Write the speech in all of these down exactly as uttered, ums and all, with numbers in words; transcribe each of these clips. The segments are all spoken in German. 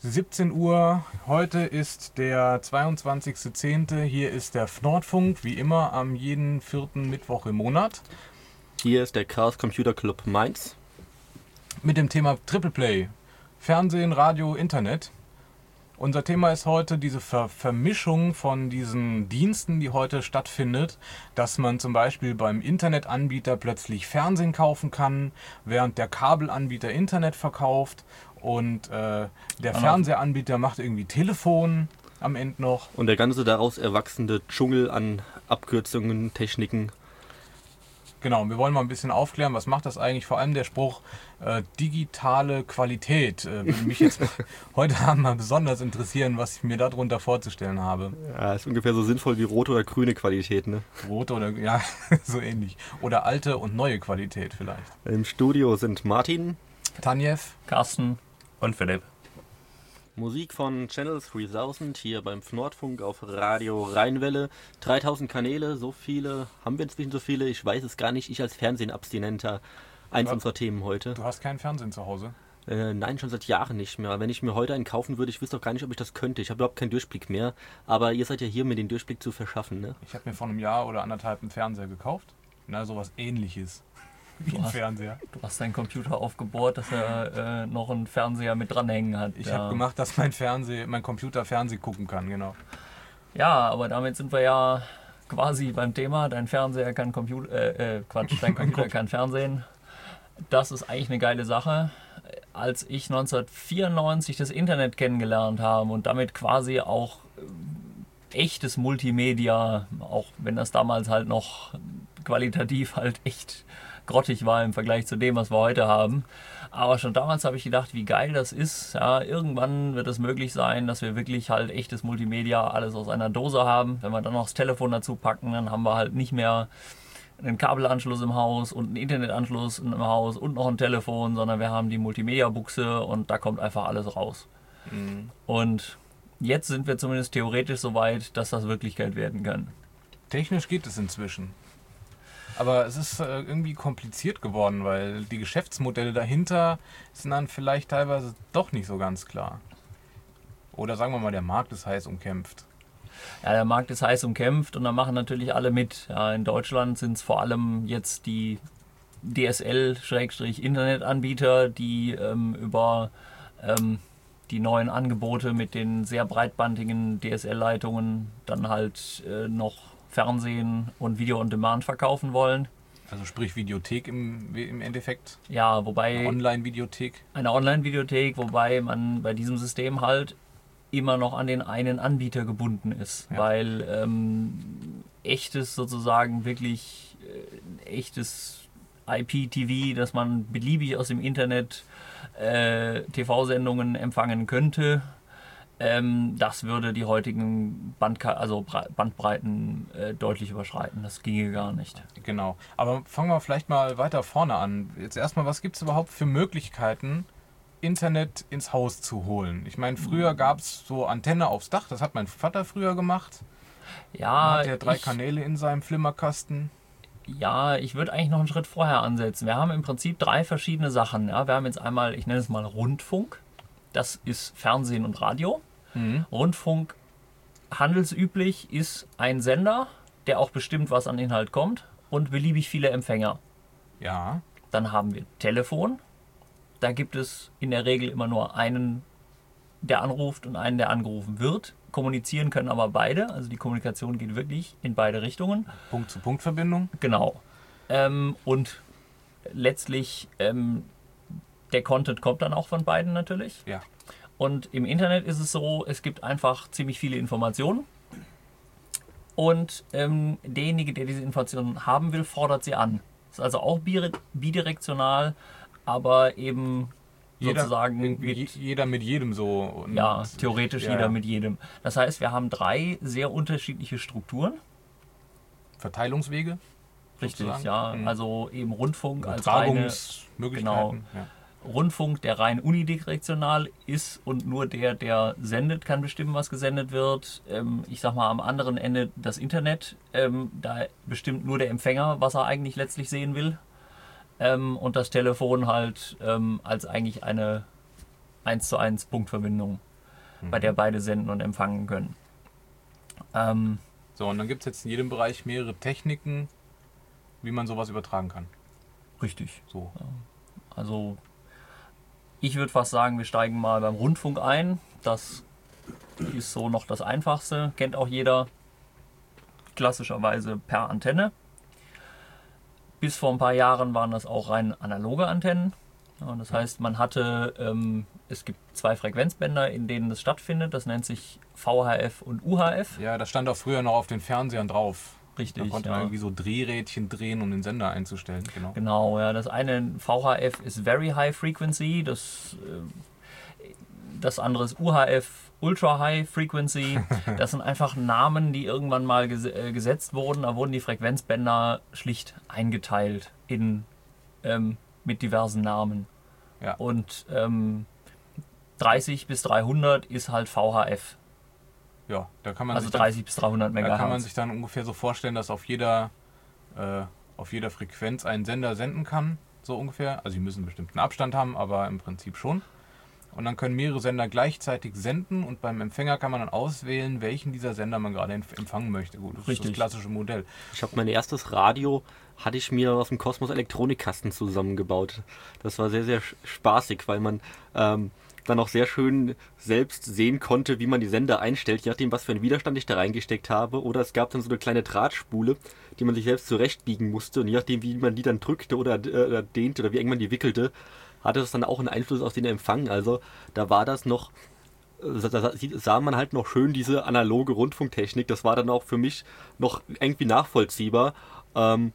siebzehn Uhr, heute ist der zweiundzwanzigster zehnte Hier ist der Nordfunk, wie immer am jeden vierten Mittwoch im Monat. Hier ist der Chaos Computer Club Mainz. Mit dem Thema Triple Play, Fernsehen, Radio, Internet. Unser Thema ist heute diese Ver- Vermischung von diesen Diensten, die heute stattfindet, dass man zum Beispiel beim Internetanbieter plötzlich Fernsehen kaufen kann, während der Kabelanbieter Internet verkauft und äh, der Fernsehanbieter macht irgendwie Telefon am Ende noch. Und der ganze daraus erwachsene Dschungel an Abkürzungen, Techniken. Genau, wir wollen mal ein bisschen aufklären, was macht das eigentlich? Vor allem der Spruch äh, digitale Qualität äh, würde mich jetzt heute Abend mal besonders interessieren, was ich mir darunter vorzustellen habe. Ja, ist ungefähr so sinnvoll wie rote oder grüne Qualität, ne? Rote oder, ja, so ähnlich. Oder alte und neue Qualität vielleicht. Im Studio sind Martin, Tanjev, Carsten und Philipp. Musik von Channel dreitausend hier beim Nordfunk auf Radio Rheinwelle. dreitausend Kanäle, so viele, haben wir inzwischen so viele? Ich weiß es gar nicht. Ich als Fernsehenabstinenter, eins Was? unserer Themen heute. Du hast keinen Fernsehen zu Hause? Äh, nein, schon seit Jahren nicht mehr. Wenn ich mir heute einen kaufen würde, ich wüsste auch gar nicht, ob ich das könnte. Ich habe überhaupt keinen Durchblick mehr. Aber ihr seid ja hier, mir den Durchblick zu verschaffen, ne? Ich habe mir vor einem Jahr oder anderthalb einen Fernseher gekauft. Na, sowas ähnliches. Wie ein hast- Fernseher. Du hast deinen Computer aufgebohrt, dass er äh, noch einen Fernseher mit dranhängen hat. Ich ja. habe gemacht, dass mein Fernseh, mein Computer Fernsehen gucken kann, genau. Ja, aber damit sind wir ja quasi beim Thema. Dein Fernseher kann Computer, äh, äh, Quatsch, dein Computer kann Fernsehen. Das ist eigentlich eine geile Sache. Als ich neunzehnhundertvierundneunzig das Internet kennengelernt habe und damit quasi auch äh, echtes Multimedia, auch wenn das damals halt noch qualitativ halt echt grottig war im Vergleich zu dem, was wir heute haben. Aber schon damals habe ich gedacht, wie geil das ist. Ja, irgendwann wird es möglich sein, dass wir wirklich halt echtes Multimedia alles aus einer Dose haben. Wenn wir dann noch das Telefon dazu packen, dann haben wir halt nicht mehr einen Kabelanschluss im Haus und einen Internetanschluss im Haus und noch ein Telefon, sondern wir haben die Multimedia-Buchse und da kommt einfach alles raus. Mhm. Und jetzt sind wir zumindest theoretisch so weit, dass das Wirklichkeit werden kann. Technisch geht es inzwischen. Aber es ist äh, irgendwie kompliziert geworden, weil die Geschäftsmodelle dahinter sind dann vielleicht teilweise doch nicht so ganz klar. Oder sagen wir mal, der Markt ist heiß umkämpft. Ja, der Markt ist heiß umkämpft und da machen natürlich alle mit. Ja, in Deutschland sind es vor allem jetzt die D S L-Internetanbieter, die ähm, über ähm, die neuen Angebote mit den sehr breitbandigen D S L-Leitungen dann halt äh, noch Fernsehen und Video on Demand verkaufen wollen. Also sprich Videothek im, im Endeffekt. Ja, wobei Eine Online-Videothek. eine Online-Videothek, wobei man bei diesem System halt immer noch an den einen Anbieter gebunden ist, Ja. weil ähm, echtes sozusagen wirklich äh, echtes I P T V, dass man beliebig aus dem Internet äh, T V-Sendungen empfangen könnte, ähm, das würde die heutigen Bandka- also Bre- Bandbreiten äh, deutlich überschreiten. Das ginge gar nicht. Genau. Aber fangen wir vielleicht mal weiter vorne an. Jetzt erstmal, was gibt es überhaupt für Möglichkeiten, Internet ins Haus zu holen? Ich meine, früher gab es so Antenne aufs Dach, das hat mein Vater früher gemacht. Ja, Da hat er drei ich, Kanäle in seinem Flimmerkasten. Ja, ich würde eigentlich noch einen Schritt vorher ansetzen. Wir haben im Prinzip drei verschiedene Sachen. Ja, wir haben jetzt einmal, ich nenne es mal Rundfunk. Das ist Fernsehen und Radio. Mhm. Rundfunk, handelsüblich, ist ein Sender, der auch bestimmt, was an Inhalt kommt und beliebig viele Empfänger. Ja. Dann haben wir Telefon. Da gibt es in der Regel immer nur einen, der anruft und einen, der angerufen wird. Kommunizieren können aber beide. Also die Kommunikation geht wirklich in beide Richtungen. Punkt-zu-Punkt-Verbindung. Genau. Ähm, und letztlich, ähm, der Content kommt dann auch von beiden natürlich. Ja. Und im Internet ist es so, es gibt einfach ziemlich viele Informationen. Und ähm, derjenige, der diese Informationen haben will, fordert sie an. Ist also auch bi- bidirektional, aber eben Jeder, sozusagen irgendwie mit, jeder mit jedem so. Und ja, theoretisch ja, jeder ja. mit jedem. Das heißt, wir haben drei sehr unterschiedliche Strukturen. Verteilungswege. Richtig, sozusagen. ja. Mhm. Also eben Rundfunk als reine Übertragungsmöglichkeiten. Ja. Rundfunk, der rein unidirektional ist und nur der, der sendet, kann bestimmen, was gesendet wird. Ähm, ich sag mal, am anderen Ende das Internet, ähm, da bestimmt nur der Empfänger, was er eigentlich letztlich sehen will. Ähm, und das Telefon halt ähm, als eigentlich eine eins zu eins Punktverbindung. mhm. bei der beide senden und empfangen können. Ähm, so, und dann gibt es jetzt in jedem Bereich mehrere Techniken, wie man sowas übertragen kann. Richtig. So. Also ich würde fast sagen, wir steigen mal beim Rundfunk ein. Das ist so noch das Einfachste, kennt auch jeder, klassischerweise per Antenne. Bis vor ein paar Jahren waren das auch rein analoge Antennen. Ja, das heißt, man hatte, ähm, es gibt zwei Frequenzbänder, in denen das stattfindet. Das nennt sich V H F und U H F. Ja, das stand auch früher noch auf den Fernsehern drauf. Richtig. Da konnte ja. man irgendwie so Drehrädchen drehen, um den Sender einzustellen. Genau, genau ja. Das eine V H F ist Very High Frequency, das, äh, das andere ist U H F Ultra High Frequency. Das sind einfach Namen, die irgendwann mal ges äh, gesetzt wurden. Da wurden die Frequenzbänder schlicht eingeteilt in, ähm, mit diversen Namen. Ja. Und ähm, dreißig bis dreihundert ist halt V H F. Ja, da kann man also sich dreißig dann, bis dreihundert Megahertz. Da kann man sich dann ungefähr so vorstellen, dass auf jeder, äh, auf jeder Frequenz ein Sender senden kann, so ungefähr. Also die müssen einen bestimmten Abstand haben, aber im Prinzip schon. Und dann können mehrere Sender gleichzeitig senden und beim Empfänger kann man dann auswählen, welchen dieser Sender man gerade empfangen möchte. Gut, das Richtig. ist das klassische Modell. Ich habe mein erstes Radio, hatte ich mir aus dem Kosmos Elektronikkasten zusammengebaut. Das war sehr, sehr spaßig, weil man ähm, dann auch sehr schön selbst sehen konnte, wie man die Sender einstellt, je nachdem, was für einen Widerstand ich da reingesteckt habe. Oder es gab dann so eine kleine Drahtspule, die man sich selbst zurechtbiegen musste. Und je nachdem, wie man die dann drückte oder, äh, oder dehnte oder wie eng man die wickelte, hatte das dann auch einen Einfluss auf den Empfang. Also da war das noch, da sah man halt noch schön diese analoge Rundfunktechnik. Das war dann auch für mich noch irgendwie nachvollziehbar, ähm,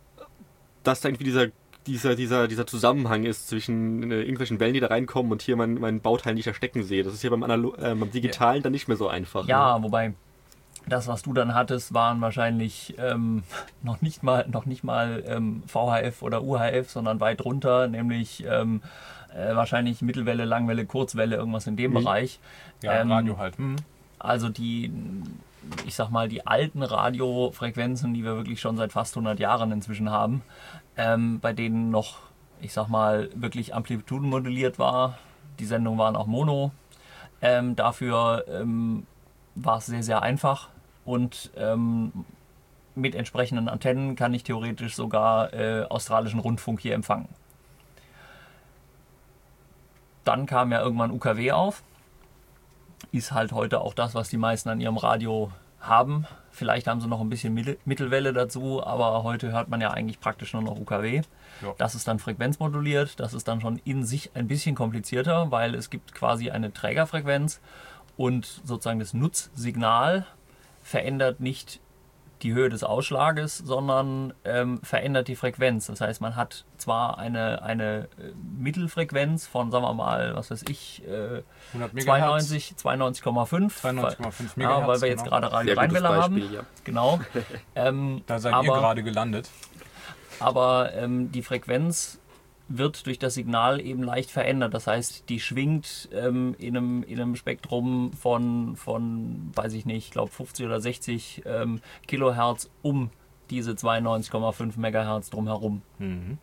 dass da irgendwie dieser, dieser, dieser, dieser Zusammenhang ist zwischen äh, irgendwelchen Wellen, die da reinkommen und hier mein, mein Bauteil nicht da stecken sehe. Das ist hier beim, Analo äh, beim Digitalen dann nicht mehr so einfach. Ja, ne? wobei das, was du dann hattest, waren wahrscheinlich ähm, noch nicht mal, noch nicht mal ähm, V H F oder U H F, sondern weit drunter, nämlich ähm, äh, wahrscheinlich Mittelwelle, Langwelle, Kurzwelle, irgendwas in dem Mhm. Bereich. Ja, Ähm, Radio halt. Mhm. Also die, ich sag mal, die alten Radiofrequenzen, die wir wirklich schon seit fast hundert Jahren inzwischen haben, ähm, bei denen noch, ich sag mal, wirklich Amplituden modelliert war. Die Sendungen waren auch Mono. Ähm, dafür ähm, war es sehr, sehr einfach. Und ähm, mit entsprechenden Antennen kann ich theoretisch sogar äh, australischen Rundfunk hier empfangen. Dann kam ja irgendwann U K W auf. Ist halt heute auch das, was die meisten an ihrem Radio haben. Vielleicht haben sie noch ein bisschen Mittel Mittelwelle dazu, aber heute hört man ja eigentlich praktisch nur noch U K W. Ja. Das ist dann frequenzmoduliert. Das ist dann schon in sich ein bisschen komplizierter, weil es gibt quasi eine Trägerfrequenz und sozusagen das Nutzsignal verändert nicht die Höhe des Ausschlages, sondern ähm, verändert die Frequenz. Das heißt, man hat zwar eine, eine äh, Mittelfrequenz von, sagen wir mal, was weiß ich, äh, hundert Megahertz. zweiundneunzig, zweiundneunzig Komma fünf. zweiundneunzig Komma fünf Ja, Megahertz. weil wir jetzt genau. gerade Radio Sehr gutes Rheinwelle haben. Beispiel, ja. Genau. Ähm, Da seid ihr aber gerade gelandet. aber ähm, die Frequenz wird durch das Signal eben leicht verändert. Das heißt, die schwingt ähm, in, einem, in einem Spektrum von, von, weiß ich nicht, ich glaube fünfzig oder sechzig ähm, Kilohertz um diese zweiundneunzig Komma fünf Megahertz drumherum. Mhm.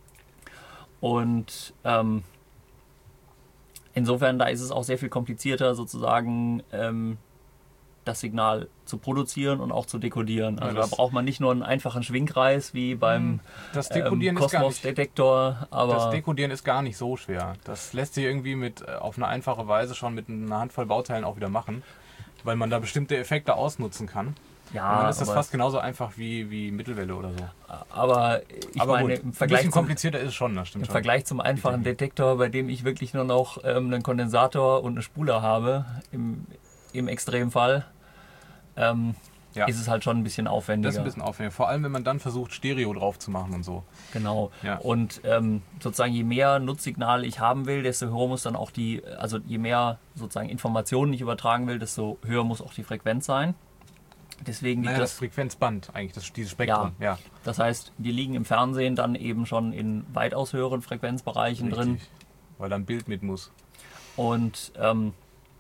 Und ähm, insofern, da ist es auch sehr viel komplizierter, sozusagen ähm, das Signal zu produzieren und auch zu dekodieren. Also Ja, da das- braucht man nicht nur einen einfachen Schwingkreis wie beim Das ähm, Dekodieren ist gar nicht. Kosmos-Detektor, aber Das Dekodieren ist gar nicht so schwer. Das lässt sich irgendwie mit äh, auf eine einfache Weise schon mit einer Handvoll Bauteilen auch wieder machen, weil man da bestimmte Effekte ausnutzen kann. ja, Und dann ist das aber, fast genauso einfach wie, wie Mittelwelle oder so. aber ich Aber meine, gut, im ein Vergleich, bisschen zum, komplizierter ist es schon, das stimmt im schon. Vergleich zum einfachen Detektor, bei dem ich wirklich nur noch ähm, einen Kondensator und eine Spule habe, im, im Extremfall, ähm, Ja. ist es halt schon ein bisschen aufwendiger. Das ist ein bisschen aufwendig. Vor allem, wenn man dann versucht, Stereo drauf zu machen und so. Genau. Ja. Und ähm, sozusagen je mehr Nutzsignal ich haben will, desto höher muss dann auch die, also je mehr sozusagen Informationen ich übertragen will, desto höher muss auch die Frequenz sein. Deswegen liegt Naja, das das, Frequenzband eigentlich, das, dieses Spektrum. Ja, das heißt, wir liegen im Fernsehen dann eben schon in weitaus höheren Frequenzbereichen drin. richtig. Weil da ein Bild mit muss. Und ähm,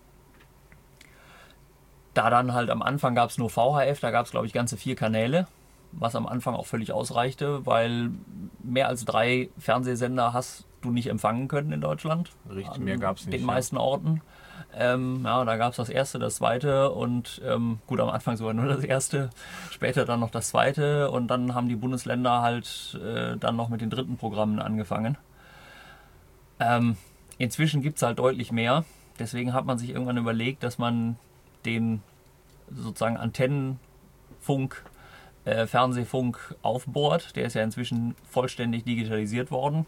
da dann halt am Anfang gab es nur V H F, da gab es glaube ich ganze vier Kanäle, was am Anfang auch völlig ausreichte, weil mehr als drei Fernsehsender hast du nicht empfangen können in Deutschland. Richtig, An mehr gab es nicht. den ja. meisten Orten. Ähm, ja, da gab es das erste, das zweite und ähm, gut, am Anfang sogar nur das erste, später dann noch das zweite und dann haben die Bundesländer halt äh, dann noch mit den dritten Programmen angefangen. Ähm, inzwischen gibt es halt deutlich mehr, deswegen hat man sich irgendwann überlegt, dass man den sozusagen Antennenfunk, äh, Fernsehfunk aufbohrt. Der ist ja inzwischen vollständig digitalisiert worden.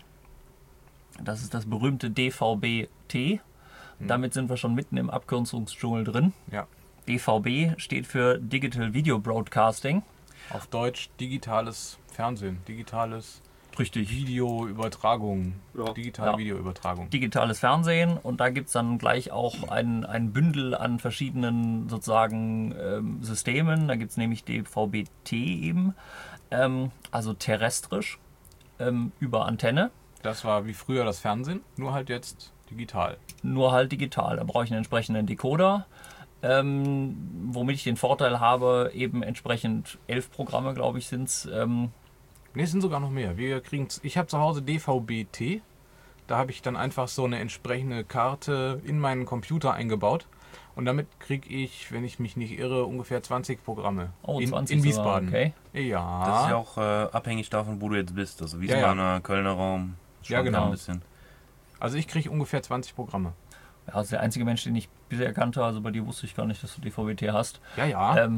Das ist das berühmte D V B T. Damit sind wir schon mitten im Abkürzungsdschungel drin. Ja. D V B steht für Digital Video Broadcasting. Auf Deutsch digitales Fernsehen, digitales Richtig. Videoübertragung, Ja. digitale Ja. Videoübertragung. Digitales Fernsehen und da gibt es dann gleich auch ein, ein Bündel an verschiedenen sozusagen ähm, Systemen. Da gibt es nämlich D V B T eben, ähm, also terrestrisch ähm, über Antenne, Das war wie früher das Fernsehen, nur halt jetzt digital. nur halt digital. Da brauche ich einen entsprechenden Decoder, ähm, womit ich den Vorteil habe, eben entsprechend elf Programme, glaube ich, sind es. Ähm, Ne, es sind sogar noch mehr. Wir kriegen's. Ich habe zu Hause D V B T. Da habe ich dann einfach so eine entsprechende Karte in meinen Computer eingebaut. Und damit kriege ich, wenn ich mich nicht irre, ungefähr zwanzig Programme. oh, in, zwanzig in sogar, Wiesbaden. okay. Ja. Das ist ja auch äh, abhängig davon, wo du jetzt bist. Also Wiesbadener, Kölner Raum. Ja, schwankt genau. ein bisschen. Also ich kriege ungefähr zwanzig Programme. Ja, das ist der einzige Mensch, den ich bisher kannte. Also bei dir wusste ich gar nicht, dass du D V B T hast. Ja, ja. Ähm,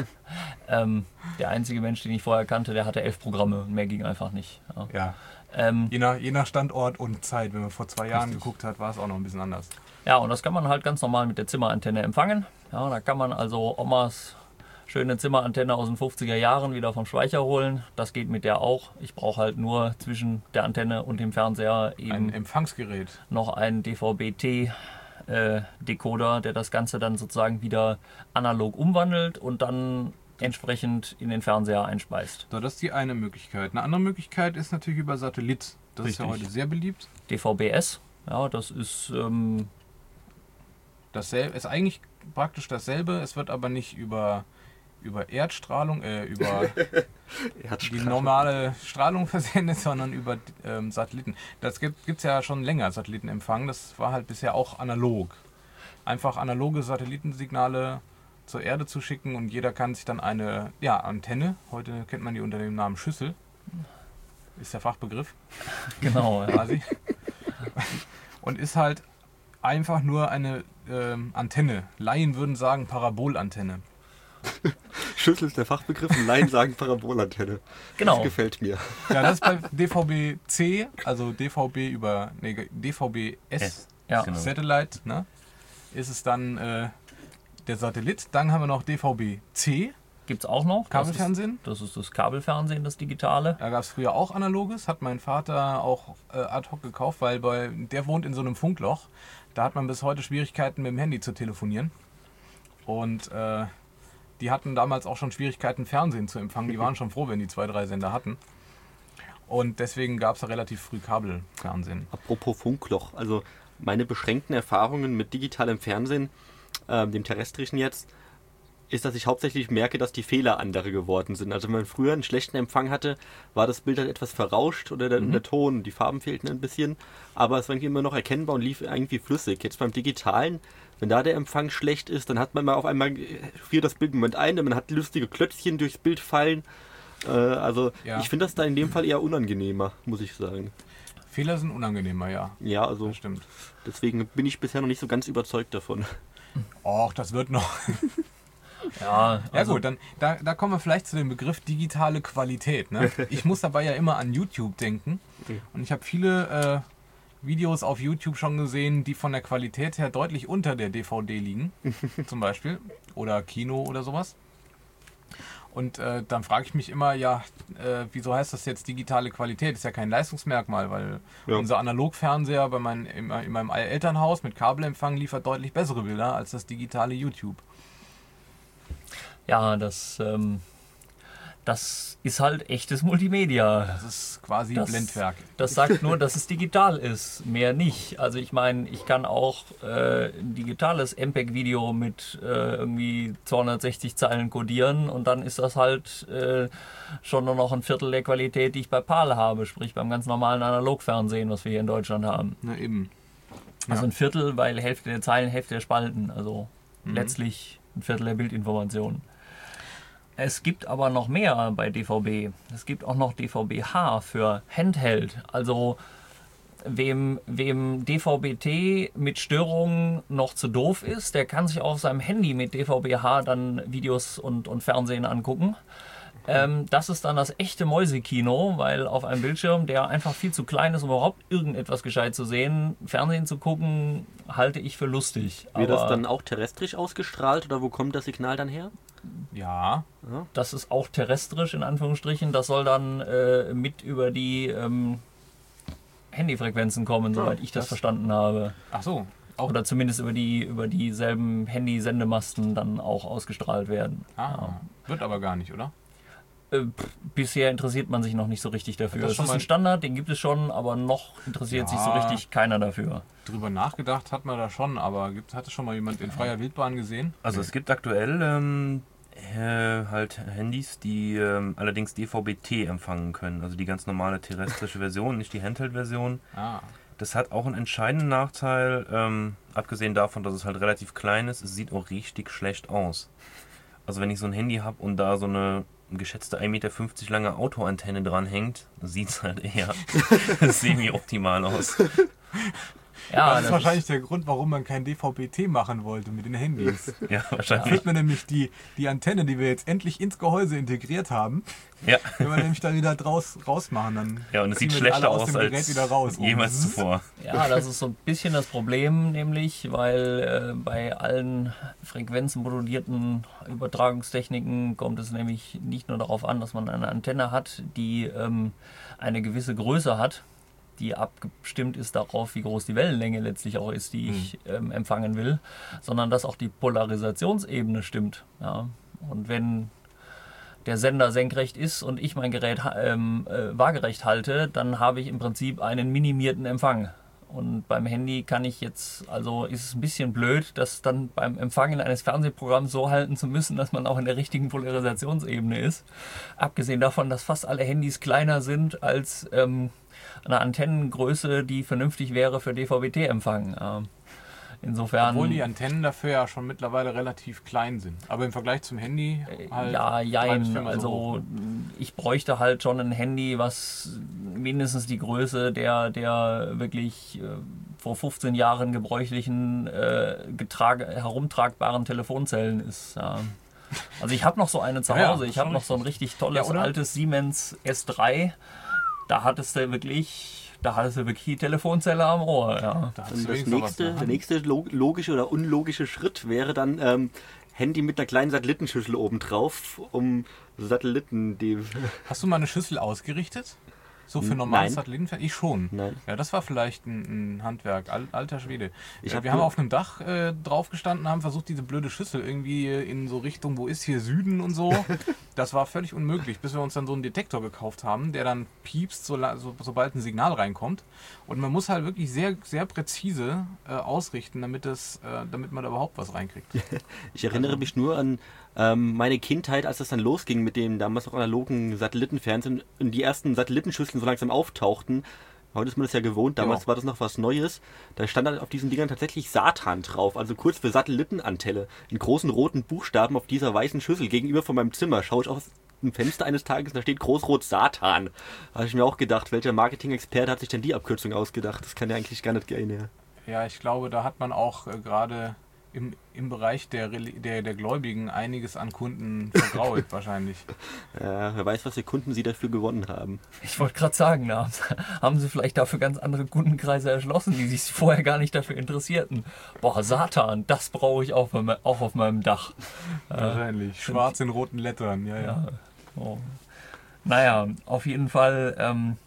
ähm, der einzige Mensch, den ich vorher kannte, der hatte elf Programme und mehr ging einfach nicht. Ja. ja. Ähm, Je, nach, je nach Standort und Zeit. Wenn man vor zwei Jahren Richtig. geguckt hat, war es auch noch ein bisschen anders. ja, und das kann man halt ganz normal mit der Zimmerantenne empfangen. Ja, da kann man also Omas schöne Zimmerantenne aus den fünfziger Jahren wieder vom Speicher holen. Das geht mit der auch. Ich brauche halt nur zwischen der Antenne und dem Fernseher Ein eben Empfangsgerät. noch einen D V B T äh, Decoder, der das Ganze dann sozusagen wieder analog umwandelt und dann entsprechend in den Fernseher einspeist. So, das ist die eine Möglichkeit. Eine andere Möglichkeit ist natürlich über Satellit. Das ist ja Richtig. heute sehr beliebt. D V B S, ja, das ist ähm, Dasselbe ist eigentlich praktisch dasselbe. Es wird aber nicht über, über Erdstrahlung, äh, über die normale Strahlung versendet, sondern über ähm, Satelliten. Das gibt es ja schon länger, Satellitenempfang. Das war halt bisher auch analog. Einfach analoge Satellitensignale zur Erde zu schicken und jeder kann sich dann eine ja, Antenne, heute kennt man die unter dem Namen Schüssel, ist der Fachbegriff genau. Ja. quasi, und ist halt einfach nur eine ähm, Antenne. Laien würden sagen Parabolantenne. Schüssel ist der Fachbegriff und Laien sagen Parabolantenne. Genau. Das gefällt mir. Ja, das ist bei D V B C, also D V B über nee, D V B S, S. Ja. Genau. Satellite, ne? Ist es dann äh, der Satellit. Dann haben wir noch D V B C, Gibt es auch noch. Kabelfernsehen. Das ist, das ist das Kabelfernsehen, das digitale. Da gab es früher auch analoges, hat mein Vater auch äh, ad hoc gekauft, weil bei, der wohnt in so einem Funkloch. Da hat man bis heute Schwierigkeiten mit dem Handy zu telefonieren. Und äh, die hatten damals auch schon Schwierigkeiten, Fernsehen zu empfangen. Die waren schon froh, wenn die zwei, drei Sender hatten. Und deswegen gab es da relativ früh Kabelfernsehen. Apropos Funkloch, also meine beschränkten Erfahrungen mit digitalem Fernsehen, ähm, dem terrestrischen jetzt, ist, dass ich hauptsächlich merke, dass die Fehler andere geworden sind. Also wenn man früher einen schlechten Empfang hatte, war das Bild halt etwas verrauscht oder der, Mhm. der Ton, die Farben fehlten ein bisschen, aber es war irgendwie immer noch erkennbar und lief irgendwie flüssig. Jetzt beim Digitalen, wenn da der Empfang schlecht ist, dann hat man mal auf einmal, friert das Bild im Moment ein, man hat lustige Klötzchen durchs Bild fallen. Äh, also Ja. ich finde das da in dem Fall eher unangenehmer, muss ich sagen. Fehler sind unangenehmer, ja. Ja, also Das stimmt. deswegen bin ich bisher noch nicht so ganz überzeugt davon. Och, das wird noch. Ja, Ja also, gut, dann da, da kommen wir vielleicht zu dem Begriff digitale Qualität. Ne? Ich muss dabei ja immer an YouTube denken. Und ich habe viele äh, Videos auf YouTube schon gesehen, die von der Qualität her deutlich unter der D V D liegen. Zum Beispiel. Oder Kino oder sowas. Und äh, dann frage ich mich immer, ja, äh, wieso heißt das jetzt digitale Qualität? Ist ja kein Leistungsmerkmal, weil Ja. unser Analogfernseher bei mein, in, in meinem Elternhaus mit Kabelempfang liefert deutlich bessere Bilder als das digitale YouTube. ja, das, ähm, das ist halt echtes Multimedia. Das ist quasi Das- Blendwerk. Das sagt nur, dass es digital ist, mehr nicht. Also ich meine, ich kann auch äh, ein digitales M P E G-Video mit äh, irgendwie zweihundertsechzig Zeilen codieren und dann ist das halt äh, schon nur noch ein Viertel der Qualität, die ich bei PAL habe, sprich beim ganz normalen Analogfernsehen, was wir hier in Deutschland haben. Na eben. Also Ja. ein Viertel, weil Hälfte der Zeilen, Hälfte der Spalten. Also Mhm. letztlich ein Viertel der Bildinformationen. Es gibt aber noch mehr bei D V B. Es gibt auch noch D V B H für Handheld. Also wem, wem D V B T mit Störungen noch zu doof ist, der kann sich auf seinem Handy mit D V B H dann Videos und, und Fernsehen angucken. Ähm, das ist dann das echte Mäusekino, weil auf einem Bildschirm, der einfach viel zu klein ist, um überhaupt irgendetwas gescheit zu sehen, Fernsehen zu gucken, halte ich für lustig. Wird Aber das dann auch terrestrisch ausgestrahlt oder wo kommt das Signal dann her? Ja, das ist auch terrestrisch in Anführungsstrichen. Das soll dann äh, mit über die ähm, Handyfrequenzen kommen, soweit ich das, das- verstanden habe. ach so. Auch, Oder zumindest über die über dieselben Handy-Sendemasten dann auch ausgestrahlt werden. ah, wird aber gar nicht, oder? Äh, pff, bisher interessiert man sich noch nicht so richtig dafür. Das Es schon ist mal- ein Standard, den gibt es schon, aber noch interessiert sich so Ja. richtig keiner dafür. Drüber nachgedacht hat man da schon, aber gibt, hat es schon mal jemand in freier Wildbahn gesehen? Also es gibt aktuell ähm, äh, halt Handys, die ähm, allerdings D V B T empfangen können. Also die ganz normale terrestrische Version, nicht die Handheld-Version. Ah, Das hat auch einen entscheidenden Nachteil, ähm, abgesehen davon, dass es halt relativ klein ist, es sieht auch richtig schlecht aus. Also wenn ich so ein Handy habe und da so eine geschätzte ein Meter fünfzig lange Autoantenne dranhängt, sieht es halt eher semi-optimal aus. Ja, das ist wahrscheinlich der Grund, warum man kein D V B T machen wollte mit den Handys. Ja, Da wahrscheinlich. kriegt man nämlich die, die Antenne, die wir jetzt endlich ins Gehäuse integriert haben, Ja, wenn wir nämlich dann wieder draus rausmachen, dann ja und es ziehen sieht wir die alle schlechter aus aus dem Gerät als wieder raus. jemals Oh. zuvor. Ja, das ist so ein bisschen das Problem, nämlich, weil äh, bei allen frequenzmodulierten Übertragungstechniken kommt es nämlich nicht nur darauf an, dass man eine Antenne hat, die ähm, eine gewisse Größe hat, die abgestimmt ist darauf, wie groß die Wellenlänge letztlich auch ist, die ich ähm, empfangen will, sondern dass auch die Polarisationsebene stimmt. Ja. Und wenn der Sender senkrecht ist und ich mein Gerät ähm, äh, waagerecht halte, dann habe ich im Prinzip einen minimierten Empfang. Und beim Handy kann ich jetzt, also ist es ein bisschen blöd, das dann beim Empfangen eines Fernsehprogramms so halten zu müssen, dass man auch in der richtigen Polarisationsebene ist. Abgesehen davon, dass fast alle Handys kleiner sind als ähm, eine Antennengröße, die vernünftig wäre für D V B T-Empfang. Ähm, insofern. Obwohl die Antennen dafür ja schon mittlerweile relativ klein sind. Aber im Vergleich zum Handy halt Ja, drei bis jein. viermal so hoch, Also ne? ich bräuchte halt schon ein Handy, was mindestens die Größe der, der wirklich äh, vor fünfzehn Jahren gebräuchlichen, äh, getrage, herumtragbaren Telefonzellen ist. Ja. Also ich habe noch so eine zu Ja, ja, Hause. Ich schon habe noch so ein richtig tolles Ja, oder? altes Siemens S drei. Da hattest du wirklich, da hattest du wirklich die Telefonzelle am Ohr. Ja. Da hast Und du das wenigstens noch was nächste, in der der Hand. nächste log- logische oder unlogische Schritt wäre dann ähm, Handy mit einer kleinen Satellitenschüssel oben drauf, um Satelliten, die... Hast du mal eine Schüssel ausgerichtet? So für normales Nein. Satellitenfernsehen? Ich schon. Nein. Ja, das war vielleicht ein, ein Handwerk, al, alter Schwede. Ich Äh, hab wir haben nur- auf einem Dach äh, drauf gestanden, haben versucht, diese blöde Schüssel irgendwie äh, in so Richtung, wo ist hier Süden und so. Das war völlig unmöglich, bis wir uns dann so einen Detektor gekauft haben, der dann piepst, so, la- so, sobald ein Signal reinkommt. Und man muss halt wirklich sehr, sehr präzise äh, ausrichten, damit, es, äh, damit man da überhaupt was reinkriegt. Ich erinnere mich nur an ähm, meine Kindheit, als das dann losging mit dem damals noch analogen Satellitenfernsehen und die ersten Satellitenschüsseln so langsam auftauchten. Heute ist man das ja gewohnt, damals Ja. war das noch was Neues. Da stand dann auf diesen Dingern tatsächlich Satan drauf, also kurz für Satellitenantenne. In großen roten Buchstaben auf dieser weißen Schüssel gegenüber von meinem Zimmer. Schaue ich aus dem Fenster eines Tages, da steht großrot Satan. Da habe ich mir auch gedacht, welcher Marketing-Experte hat sich denn die Abkürzung ausgedacht? Das kann ja eigentlich gar nicht gehen, ja. Ja, ich glaube, da hat man auch äh, gerade im, im Bereich der, Reli- der, der Gläubigen einiges an Kunden vergrault wahrscheinlich. Ja, wer weiß, was für Kunden sie dafür gewonnen haben. Ich wollte gerade sagen, da haben sie- haben sie vielleicht dafür ganz andere Kundenkreise erschlossen, die sich vorher gar nicht dafür interessierten. Boah, Satan, das brauche ich auch, auf me- auch auf meinem Dach. Wahrscheinlich. Schwarz in roten Lettern, ja, ja. Ja. So. Naja, auf jeden Fall ähm,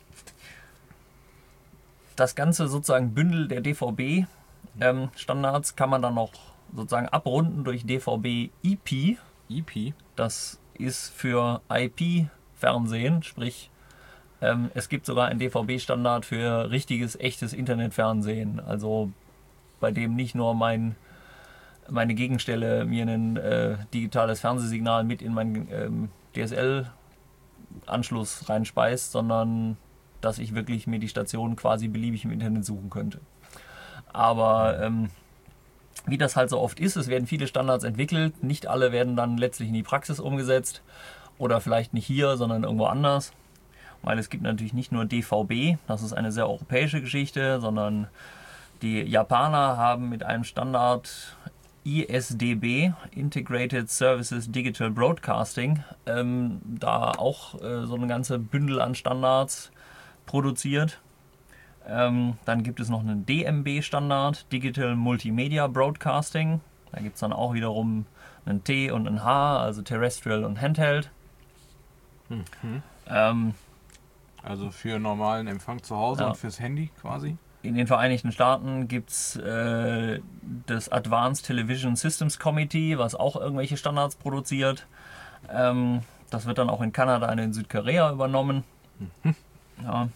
das ganze sozusagen Bündel der D V B-Standards kann man dann noch sozusagen abrunden durch D V B I P. E P. Das ist für I P-Fernsehen, sprich ähm, es gibt sogar einen D V B-Standard für richtiges, echtes Internetfernsehen. Also bei dem nicht nur mein, meine Gegenstelle mir ein äh, digitales Fernsehsignal mit in meinen ähm, D S L-Anschluss reinspeist, sondern dass ich wirklich mir die Station quasi beliebig im Internet suchen könnte. Aber ähm, wie das halt so oft ist, es werden viele Standards entwickelt, nicht alle werden dann letztlich in die Praxis umgesetzt oder vielleicht nicht hier, sondern irgendwo anders. Weil es gibt natürlich nicht nur D V B, das ist eine sehr europäische Geschichte, sondern die Japaner haben mit einem Standard I S D B, Integrated Services Digital Broadcasting, ähm, da auch äh, so eine ganze Bündel an Standards produziert. Ähm, dann gibt es noch einen D M B-Standard, Digital Multimedia Broadcasting. Da gibt es dann auch wiederum einen T und einen H, also Terrestrial und Handheld. Mhm. Ähm, Also für normalen Empfang zu Hause Ja. und fürs Handy quasi. In den Vereinigten Staaten gibt es äh, das Advanced Television Systems Committee, was auch irgendwelche Standards produziert. Ähm, das wird dann auch in Kanada und in Südkorea übernommen. Mhm. Ja.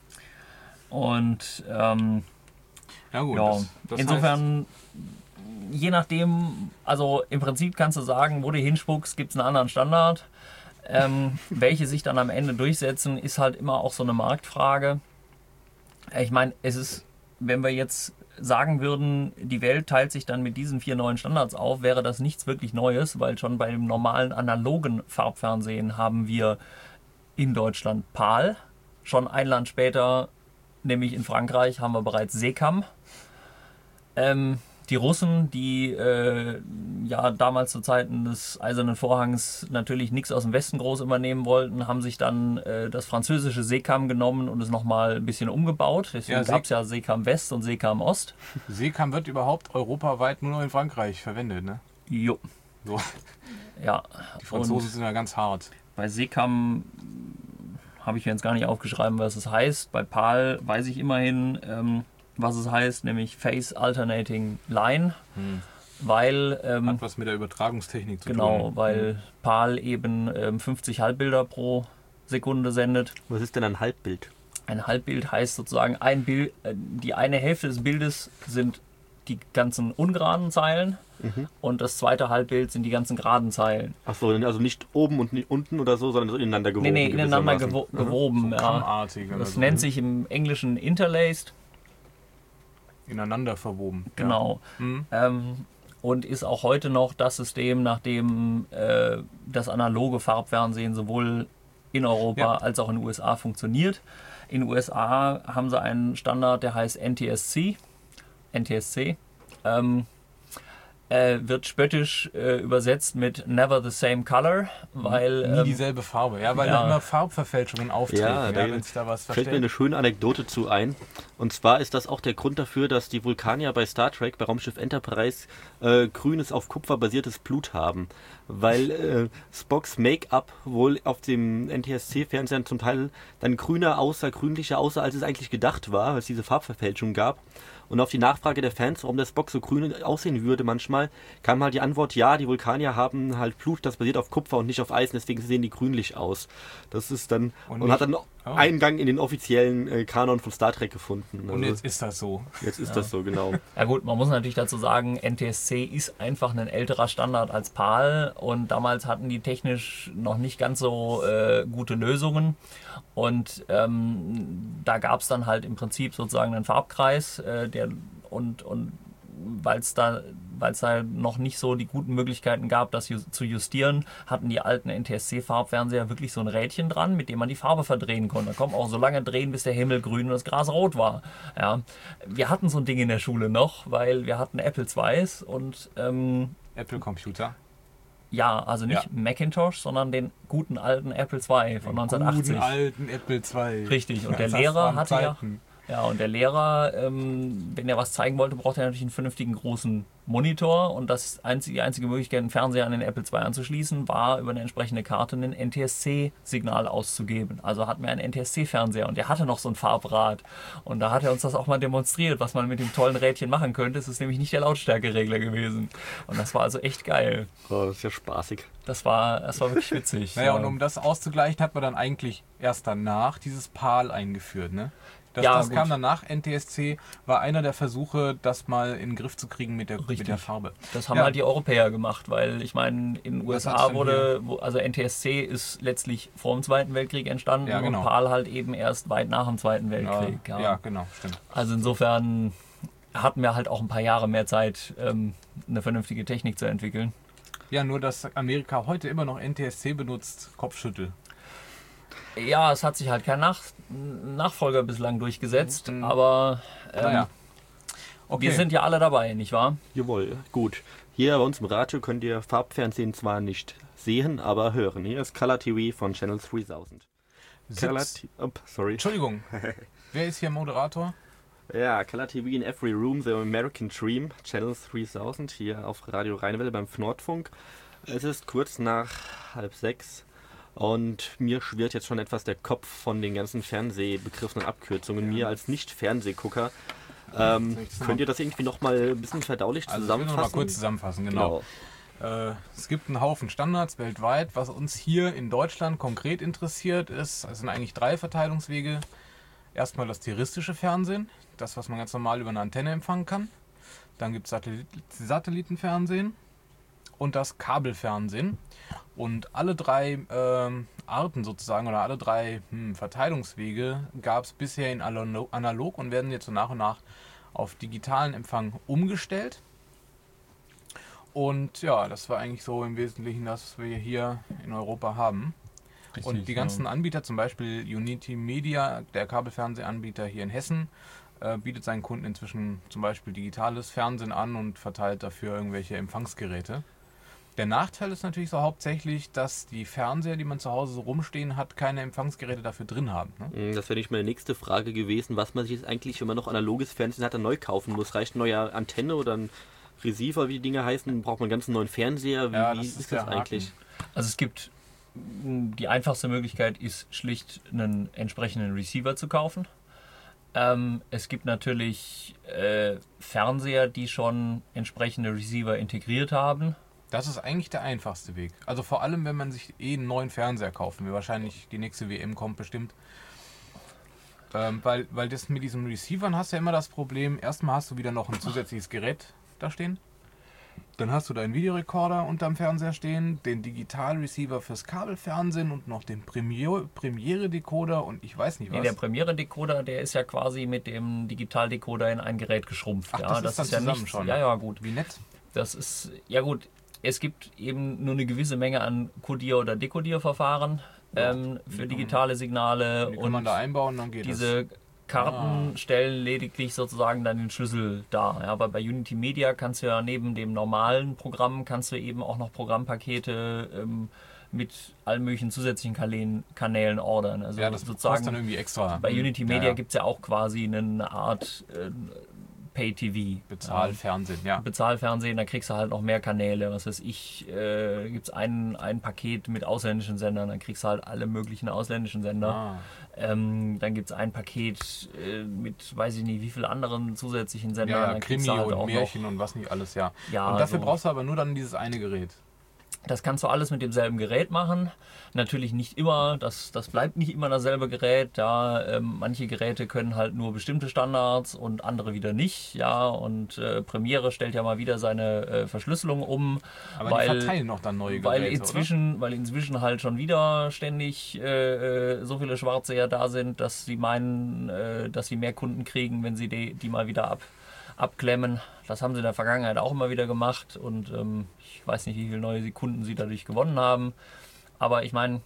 Und ähm, Ja gut, ja, das, das heißt, insofern, je nachdem, also im Prinzip kannst du sagen, wo du hinspuckst, gibt es einen anderen Standard. Ähm, welche sich dann am Ende durchsetzen, ist halt immer auch so eine Marktfrage. Ich meine, es ist, wenn wir jetzt sagen würden, die Welt teilt sich dann mit diesen vier neuen Standards auf, wäre das nichts wirklich Neues, weil schon bei dem normalen analogen Farbfernsehen haben wir in Deutschland PAL. Schon ein Land später, nämlich in Frankreich, haben wir bereits SECAM. Ähm, die Russen, die äh, ja damals zu Zeiten des Eisernen Vorhangs natürlich nichts aus dem Westen groß übernehmen wollten, haben sich dann äh, das französische SECAM genommen und es nochmal ein bisschen umgebaut. Deswegen Ja, gab es ja SECAM West und SECAM Ost. SECAM wird überhaupt europaweit nur noch in Frankreich verwendet, ne? Jo. So. Ja. Die Franzosen Und sind ja ganz hart. bei SECAM habe ich mir jetzt gar nicht aufgeschrieben, was es heißt. Bei PAL weiß ich immerhin, ähm, was es heißt, nämlich Phase Alternating Line, Hm. weil ähm, Hat was mit der Übertragungstechnik zu genau, tun. weil PAL eben ähm, fünfzig Halbbilder pro Sekunde sendet. Was ist denn ein Halbbild? Ein Halbbild heißt sozusagen ein Bild, äh, die eine Hälfte des Bildes sind die ganzen ungeraden Zeilen Mhm. und das zweite Halbbild sind die ganzen geraden Zeilen. Achso, also nicht oben und nicht unten oder so, sondern so ineinander gewoben. Nee, nee, ineinander gewissermaßen. gewo gewoben. So ja. kammartig. oder Das so. nennt sich im Englischen interlaced. Ineinander verwoben. Genau. Ja. Mhm. Ähm, und ist auch heute noch das System, nach dem äh, das analoge Farbfernsehen sowohl in Europa Ja. als auch in den U S A funktioniert. In den U S A haben sie einen Standard, der heißt N T S C. N T S C. Ähm, äh, wird spöttisch äh, übersetzt mit Never the Same Color, weil Nie ähm, dieselbe Farbe. Ja, weil ja. da immer Farbverfälschungen auftreten, Ja, ja, da wenn sich da was Fällt mir verstellt. eine schöne Anekdote zu ein. Und zwar ist das auch der Grund dafür, dass die Vulkanier bei Star Trek, bei Raumschiff Enterprise, äh, grünes auf Kupfer basiertes Blut haben. Weil äh, Spocks Make-up wohl auf dem N T S C-Fernsehern zum Teil dann grüner aussah, grünlicher aussah, als es eigentlich gedacht war, weil es diese Farbverfälschung gab. Und auf die Nachfrage der Fans, warum der Spock so grün aussehen würde manchmal, kam halt die Antwort, ja, die Vulkanier haben halt Blut, das basiert auf Kupfer und nicht auf Eisen, deswegen sehen die grünlich aus. Das ist dann, Und und, nicht- hat dann oh. Eingang in den offiziellen äh, Kanon von Star Trek gefunden. Und Also jetzt ist das so. jetzt ist das so, genau. Ja gut, man muss natürlich dazu sagen, N T S C ist einfach ein älterer Standard als PAL und damals hatten die technisch noch nicht ganz so äh, gute Lösungen und ähm, da gab es dann halt im Prinzip sozusagen einen Farbkreis, äh, der und, und weil es da, weil's da noch nicht so die guten Möglichkeiten gab, das ju zu justieren, hatten die alten N T S C-Farbfernseher wirklich so ein Rädchen dran, mit dem man die Farbe verdrehen konnte. Da kommt auch so lange drehen, bis der Himmel grün und das Gras rot war. Ja. Wir hatten so ein Ding in der Schule noch, weil wir hatten Apple zweis und ähm, Apple Computer. ja, also nicht Ja. Macintosh, sondern den guten alten Apple zwei von neunzehnhundertachtzig. Guten alten Apple zwei. Richtig, und der Das Lehrer waren hatte ja, Zeiten. ja, und der Lehrer, ähm, wenn er was zeigen wollte, brauchte er natürlich einen vernünftigen großen Monitor und das einzige, die einzige Möglichkeit, einen Fernseher an den Apple zwei anzuschließen, war über eine entsprechende Karte ein N T S C-Signal auszugeben. Also hatten wir einen N T S C-Fernseher und der hatte noch so ein Farbrad und da hat er uns das auch mal demonstriert, was man mit dem tollen Rädchen machen könnte. Es ist nämlich nicht der Lautstärkeregler gewesen und das war also echt geil. Oh, das ist ja spaßig. Das war, das war wirklich witzig. Naja, ja. und um das auszugleichen, hat man dann eigentlich erst danach dieses PAL eingeführt, ne? Das, Ja, das gut. kam danach, N T S C, war einer der Versuche, das mal in den Griff zu kriegen mit der, mit Richtig. der Farbe. Das haben Ja. halt die Europäer gemacht, weil ich meine, in den Das hat's U S A dann wurde, wo, also N T S C ist letztlich vor dem Zweiten Weltkrieg entstanden Ja, genau. und PAL halt eben erst weit nach dem Zweiten Ja, Weltkrieg. ja. genau, stimmt. Also insofern hatten wir halt auch ein paar Jahre mehr Zeit, ähm, eine vernünftige Technik zu entwickeln. Ja, nur dass Amerika heute immer noch N T S C benutzt, Kopfschüttel. Ja, es hat sich halt kein Nach Nachfolger bislang durchgesetzt, Mhm. aber ähm, Naja. Okay. wir sind ja alle dabei, nicht wahr? Jawohl, gut. Hier bei uns im Radio könnt ihr Farbfernsehen zwar nicht sehen, aber hören. Hier ist Color T V von Channel dreitausend. Color Sitz. T V, oh, sorry. Entschuldigung, wer ist hier Moderator? Ja, Color T V in every room, the American Dream, Channel dreitausend, hier auf Radio Rheinwelle beim Nordfunk. Es ist kurz nach halb sechs und mir schwirrt jetzt schon etwas der Kopf von den ganzen Fernsehbegriffen und Abkürzungen. Mir als Nicht-Fernsehgucker, ähm, könnt ihr das irgendwie nochmal ein bisschen verdaulich Also ich will noch mal zusammenfassen? kurz zusammenfassen, genau. Äh, es gibt einen Haufen Standards weltweit. Was uns hier in Deutschland konkret interessiert ist, es sind eigentlich drei Verteilungswege. Erstmal das terrestrische Fernsehen, das, was man ganz normal über eine Antenne empfangen kann. Dann gibt es Satellit Satellitenfernsehen und das Kabelfernsehen. Und alle drei ähm, Arten sozusagen oder alle drei hm, Verteilungswege gab es bisher in analog und werden jetzt so nach und nach auf digitalen Empfang umgestellt. Und ja, das war eigentlich so im Wesentlichen das, was wir hier in Europa haben. Richtig, und die ganzen ja. Anbieter, zum Beispiel Unity Media, der Kabelfernsehanbieter hier in Hessen, äh, bietet seinen Kunden inzwischen zum Beispiel digitales Fernsehen an und verteilt dafür irgendwelche Empfangsgeräte. Der Nachteil ist natürlich so hauptsächlich, dass die Fernseher, die man zu Hause so rumstehen hat, keine Empfangsgeräte dafür drin haben. Ne? Das wäre nicht meine nächste Frage gewesen, was man sich jetzt eigentlich, wenn man noch analoges Fernsehen hat, dann neu kaufen muss. Reicht eine neue Antenne oder ein Receiver, wie die Dinger heißen? Braucht man einen ganz neuen Fernseher? Wie, Ja, wie das ist, ist das der eigentlich? Also es gibt, die einfachste Möglichkeit ist schlicht einen entsprechenden Receiver zu kaufen. Ähm, es gibt natürlich äh, Fernseher, die schon entsprechende Receiver integriert haben. Das ist eigentlich der einfachste Weg. Also vor allem, wenn man sich eh einen neuen Fernseher kaufen will. Wahrscheinlich die nächste W M kommt bestimmt. Ähm, weil, weil das mit diesen Receivern hast du ja immer das Problem, erstmal hast du wieder noch ein zusätzliches Gerät da stehen. Dann hast du deinen Videorekorder unterm Fernseher stehen, den Digital-Receiver fürs Kabelfernsehen und noch den Premiere- Premiere-Decoder und ich weiß nicht was. Nee, der Premiere-Decoder, der ist ja quasi mit dem Digital-Decoder in ein Gerät geschrumpft. Ach, ja, das ist dann ja zusammen nichts. schon. Ja, ja, gut. Wie nett. Das ist, ja gut, es gibt eben nur eine gewisse Menge an Codier- oder Dekodierverfahren Ja, ähm, die für kann digitale Signale Die kann und man da einbauen, dann geht diese Karten Ah. stellen lediglich sozusagen dann den Schlüssel dar. Ja, aber bei Unity Media kannst du ja neben dem normalen Programm kannst du eben auch noch Programmpakete ähm, mit allen möglichen zusätzlichen Kanälen, Kanälen ordern. Also das. Ja, das sozusagen kostet dann irgendwie extra. bei Unity Media Ja, ja. gibt es ja auch quasi eine Art äh, Pay-T V. Bezahlfernsehen, ja. Bezahlfernsehen, da kriegst du halt noch mehr Kanäle. Was weiß ich, äh, gibt es ein, ein Paket mit ausländischen Sendern, dann kriegst du halt alle möglichen ausländischen Sender. Ah. Ähm, dann gibt es ein Paket äh, mit, weiß ich nicht, wie viel anderen zusätzlichen Sendern. Ja, dann kriegst Krimi du halt und auch Märchen noch, und was nicht alles, ja. ja, und dafür so. brauchst du aber nur dann dieses eine Gerät. Das kannst du alles mit demselben Gerät machen. Natürlich nicht immer, das, das bleibt nicht immer dasselbe Gerät. Ja, ähm, manche Geräte können halt nur bestimmte Standards und andere wieder nicht. Ja, und äh, Premiere stellt ja mal wieder seine äh, Verschlüsselung um. Aber weil, die verteilen noch dann neue Geräte, weil inzwischen, weil inzwischen halt schon wieder ständig äh, äh, so viele Schwarzseher da sind, dass sie meinen, äh, dass sie mehr Kunden kriegen, wenn sie die, die mal wieder ab, abklemmen. Das haben sie in der Vergangenheit auch immer wieder gemacht und ähm, ich weiß nicht, wie viele neue Kunden sie dadurch gewonnen haben. Aber ich meine,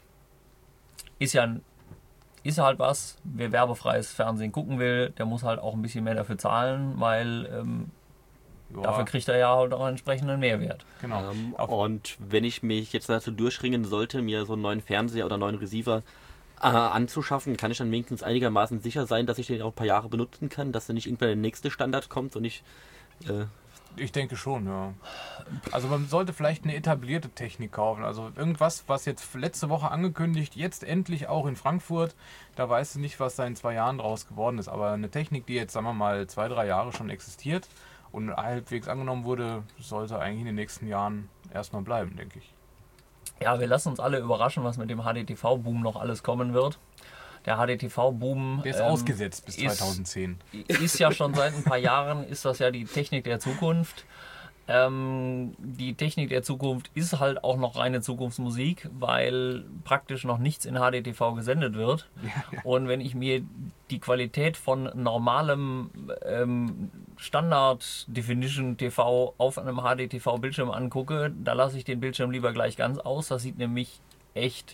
ist ja, ist ja halt was, wer werbefreies Fernsehen gucken will, der muss halt auch ein bisschen mehr dafür zahlen, weil ähm, Ja, dafür kriegt er ja halt auch einen entsprechenden Mehrwert. genau. Ähm, Auf- und wenn ich mich jetzt dazu durchringen sollte, mir so einen neuen Fernseher oder einen neuen Receiver äh, anzuschaffen, kann ich dann wenigstens einigermaßen sicher sein, dass ich den auch ein paar Jahre benutzen kann, dass dann nicht irgendwann der nächste Standard kommt und ich äh, Ich denke schon, ja. Also man sollte vielleicht eine etablierte Technik kaufen. Also irgendwas, was jetzt letzte Woche angekündigt, jetzt endlich auch in Frankfurt. Da weißt du nicht, was da in zwei Jahren draus geworden ist. Aber eine Technik, die jetzt, sagen wir mal, zwei, drei Jahre schon existiert und halbwegs angenommen wurde, sollte eigentlich in den nächsten Jahren erstmal bleiben, denke ich. Ja, wir lassen uns alle überraschen, was mit dem H D T V-Boom noch alles kommen wird. Der H D T V-Boom Der ist ähm, ausgesetzt bis ist- zweitauszehn. ist ja schon seit ein paar Jahren, ist das ja die Technik der Zukunft. Ähm, die Technik der Zukunft ist halt auch noch reine Zukunftsmusik, weil praktisch noch nichts in H D T V gesendet wird. Ja, ja. Und wenn ich mir die Qualität von normalem ähm, Standard-Definition-T V auf einem H D T V-Bildschirm angucke, da lasse ich den Bildschirm lieber gleich ganz aus. Das sieht nämlich echt,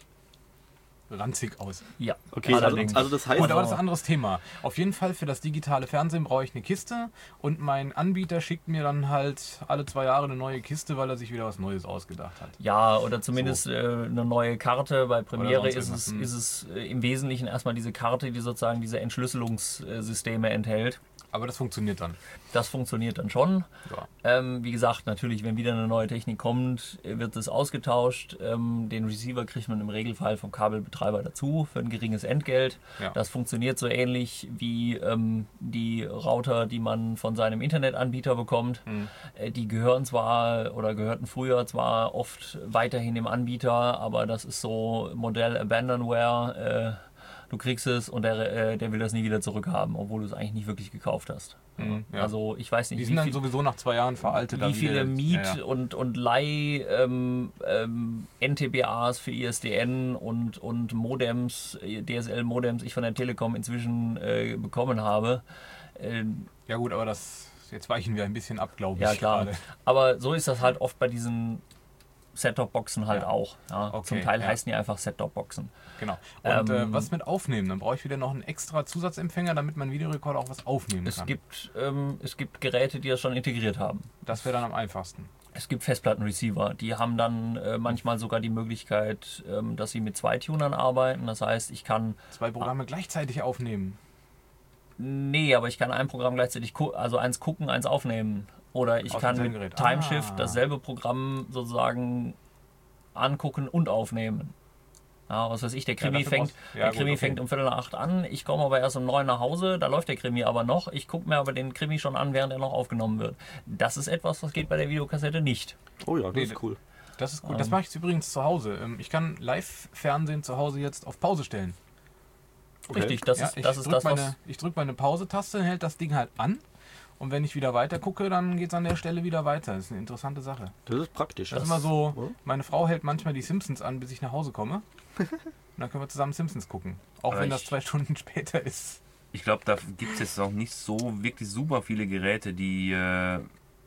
ranzig aus. ja, Okay, also, allerdings. also das heißt, Gut, aber das ist ein anderes Thema. Auf jeden Fall für das digitale Fernsehen brauche ich eine Kiste und mein Anbieter schickt mir dann halt alle zwei Jahre eine neue Kiste, weil er sich wieder was Neues ausgedacht hat. Ja, oder zumindest äh, eine neue Karte. Bei Premiere sonst ist es, irgendwas, ist es äh, im Wesentlichen erstmal diese Karte, die sozusagen diese Entschlüsselungssysteme enthält. Aber das funktioniert dann. Das funktioniert dann schon. Ja. Ähm, wie gesagt, natürlich, wenn wieder eine neue Technik kommt, wird das ausgetauscht. Ähm, den Receiver kriegt man im Regelfall vom Kabelbetreiber dazu für ein geringes Entgelt. Ja. Das funktioniert so ähnlich wie ähm, die Router, die man von seinem Internetanbieter bekommt. Mhm. Äh, die gehören zwar oder gehörten früher zwar oft weiterhin dem Anbieter, aber das ist so Modell Abandonware. Äh, Du kriegst es und der, äh, der will das nie wieder zurückhaben, obwohl du es eigentlich nicht wirklich gekauft hast. Mhm, ja. Also ich weiß nicht, Die wie sind dann viel, sowieso nach zwei Jahren veraltet. wie da viele wieder- Miet- ja, ja. und, und Leih ähm, ähm, N T B As für I S D N und, und Modems, D S L-Modems ich von der Telekom inzwischen äh, bekommen habe. Ähm, Ja gut, aber das jetzt weichen wir ein bisschen ab, glaube ich. ja klar, gerade. aber so ist das halt oft bei diesen Set-Top-Boxen halt Ja. auch. Ja. Okay, Zum Teil ja. heißen die einfach Set-Top-Boxen. Genau. Und Ähm, äh, was mit Aufnehmen? Dann brauche ich wieder noch einen extra Zusatzempfänger, damit mein Videorekorder auch was aufnehmen Es kann. gibt, ähm, es gibt Geräte, die das schon integriert haben. Das wäre dann am einfachsten. Es gibt Festplattenreceiver, die haben dann äh, manchmal sogar die Möglichkeit, ähm, dass sie mit zwei Tunern arbeiten. Das heißt, ich kann, Zwei Programme gleichzeitig aufnehmen. nee, aber ich kann ein Programm gleichzeitig, gu- also eins gucken, eins aufnehmen. Oder ich Aus kann demselben mit Gerät. Timeshift Ah. dasselbe Programm sozusagen angucken und aufnehmen. Ja, was weiß ich, der Krimi, dafür fängt, brauchst- ja, der gut, Krimi okay. fängt um Viertel nach acht an, ich komme aber erst um neun nach Hause, da läuft der Krimi aber noch, ich gucke mir aber den Krimi schon an, während er noch aufgenommen wird. Das ist etwas, was geht bei der Videokassette nicht. oh ja, das Nee, ist cool. Das ist gut. Das Ähm. mache ich jetzt übrigens zu Hause. Ähm, Ich kann Live-Fernsehen zu Hause jetzt auf Pause stellen. Okay. Richtig, das Ja, ist, ich das, ist drück das, was... meine, ich drücke meine Pause-Taste, hält das Ding halt an. Und wenn ich wieder weiter gucke, dann geht es an der Stelle wieder weiter. Das ist eine interessante Sache. Das ist praktisch. Das ist immer so, Ja. meine Frau hält manchmal die Simpsons an, bis ich nach Hause komme. Und dann können wir zusammen Simpsons gucken. Auch Aber wenn das ich- zwei Stunden später ist. Ich glaube, da gibt es jetzt auch nicht so wirklich super viele Geräte, die äh,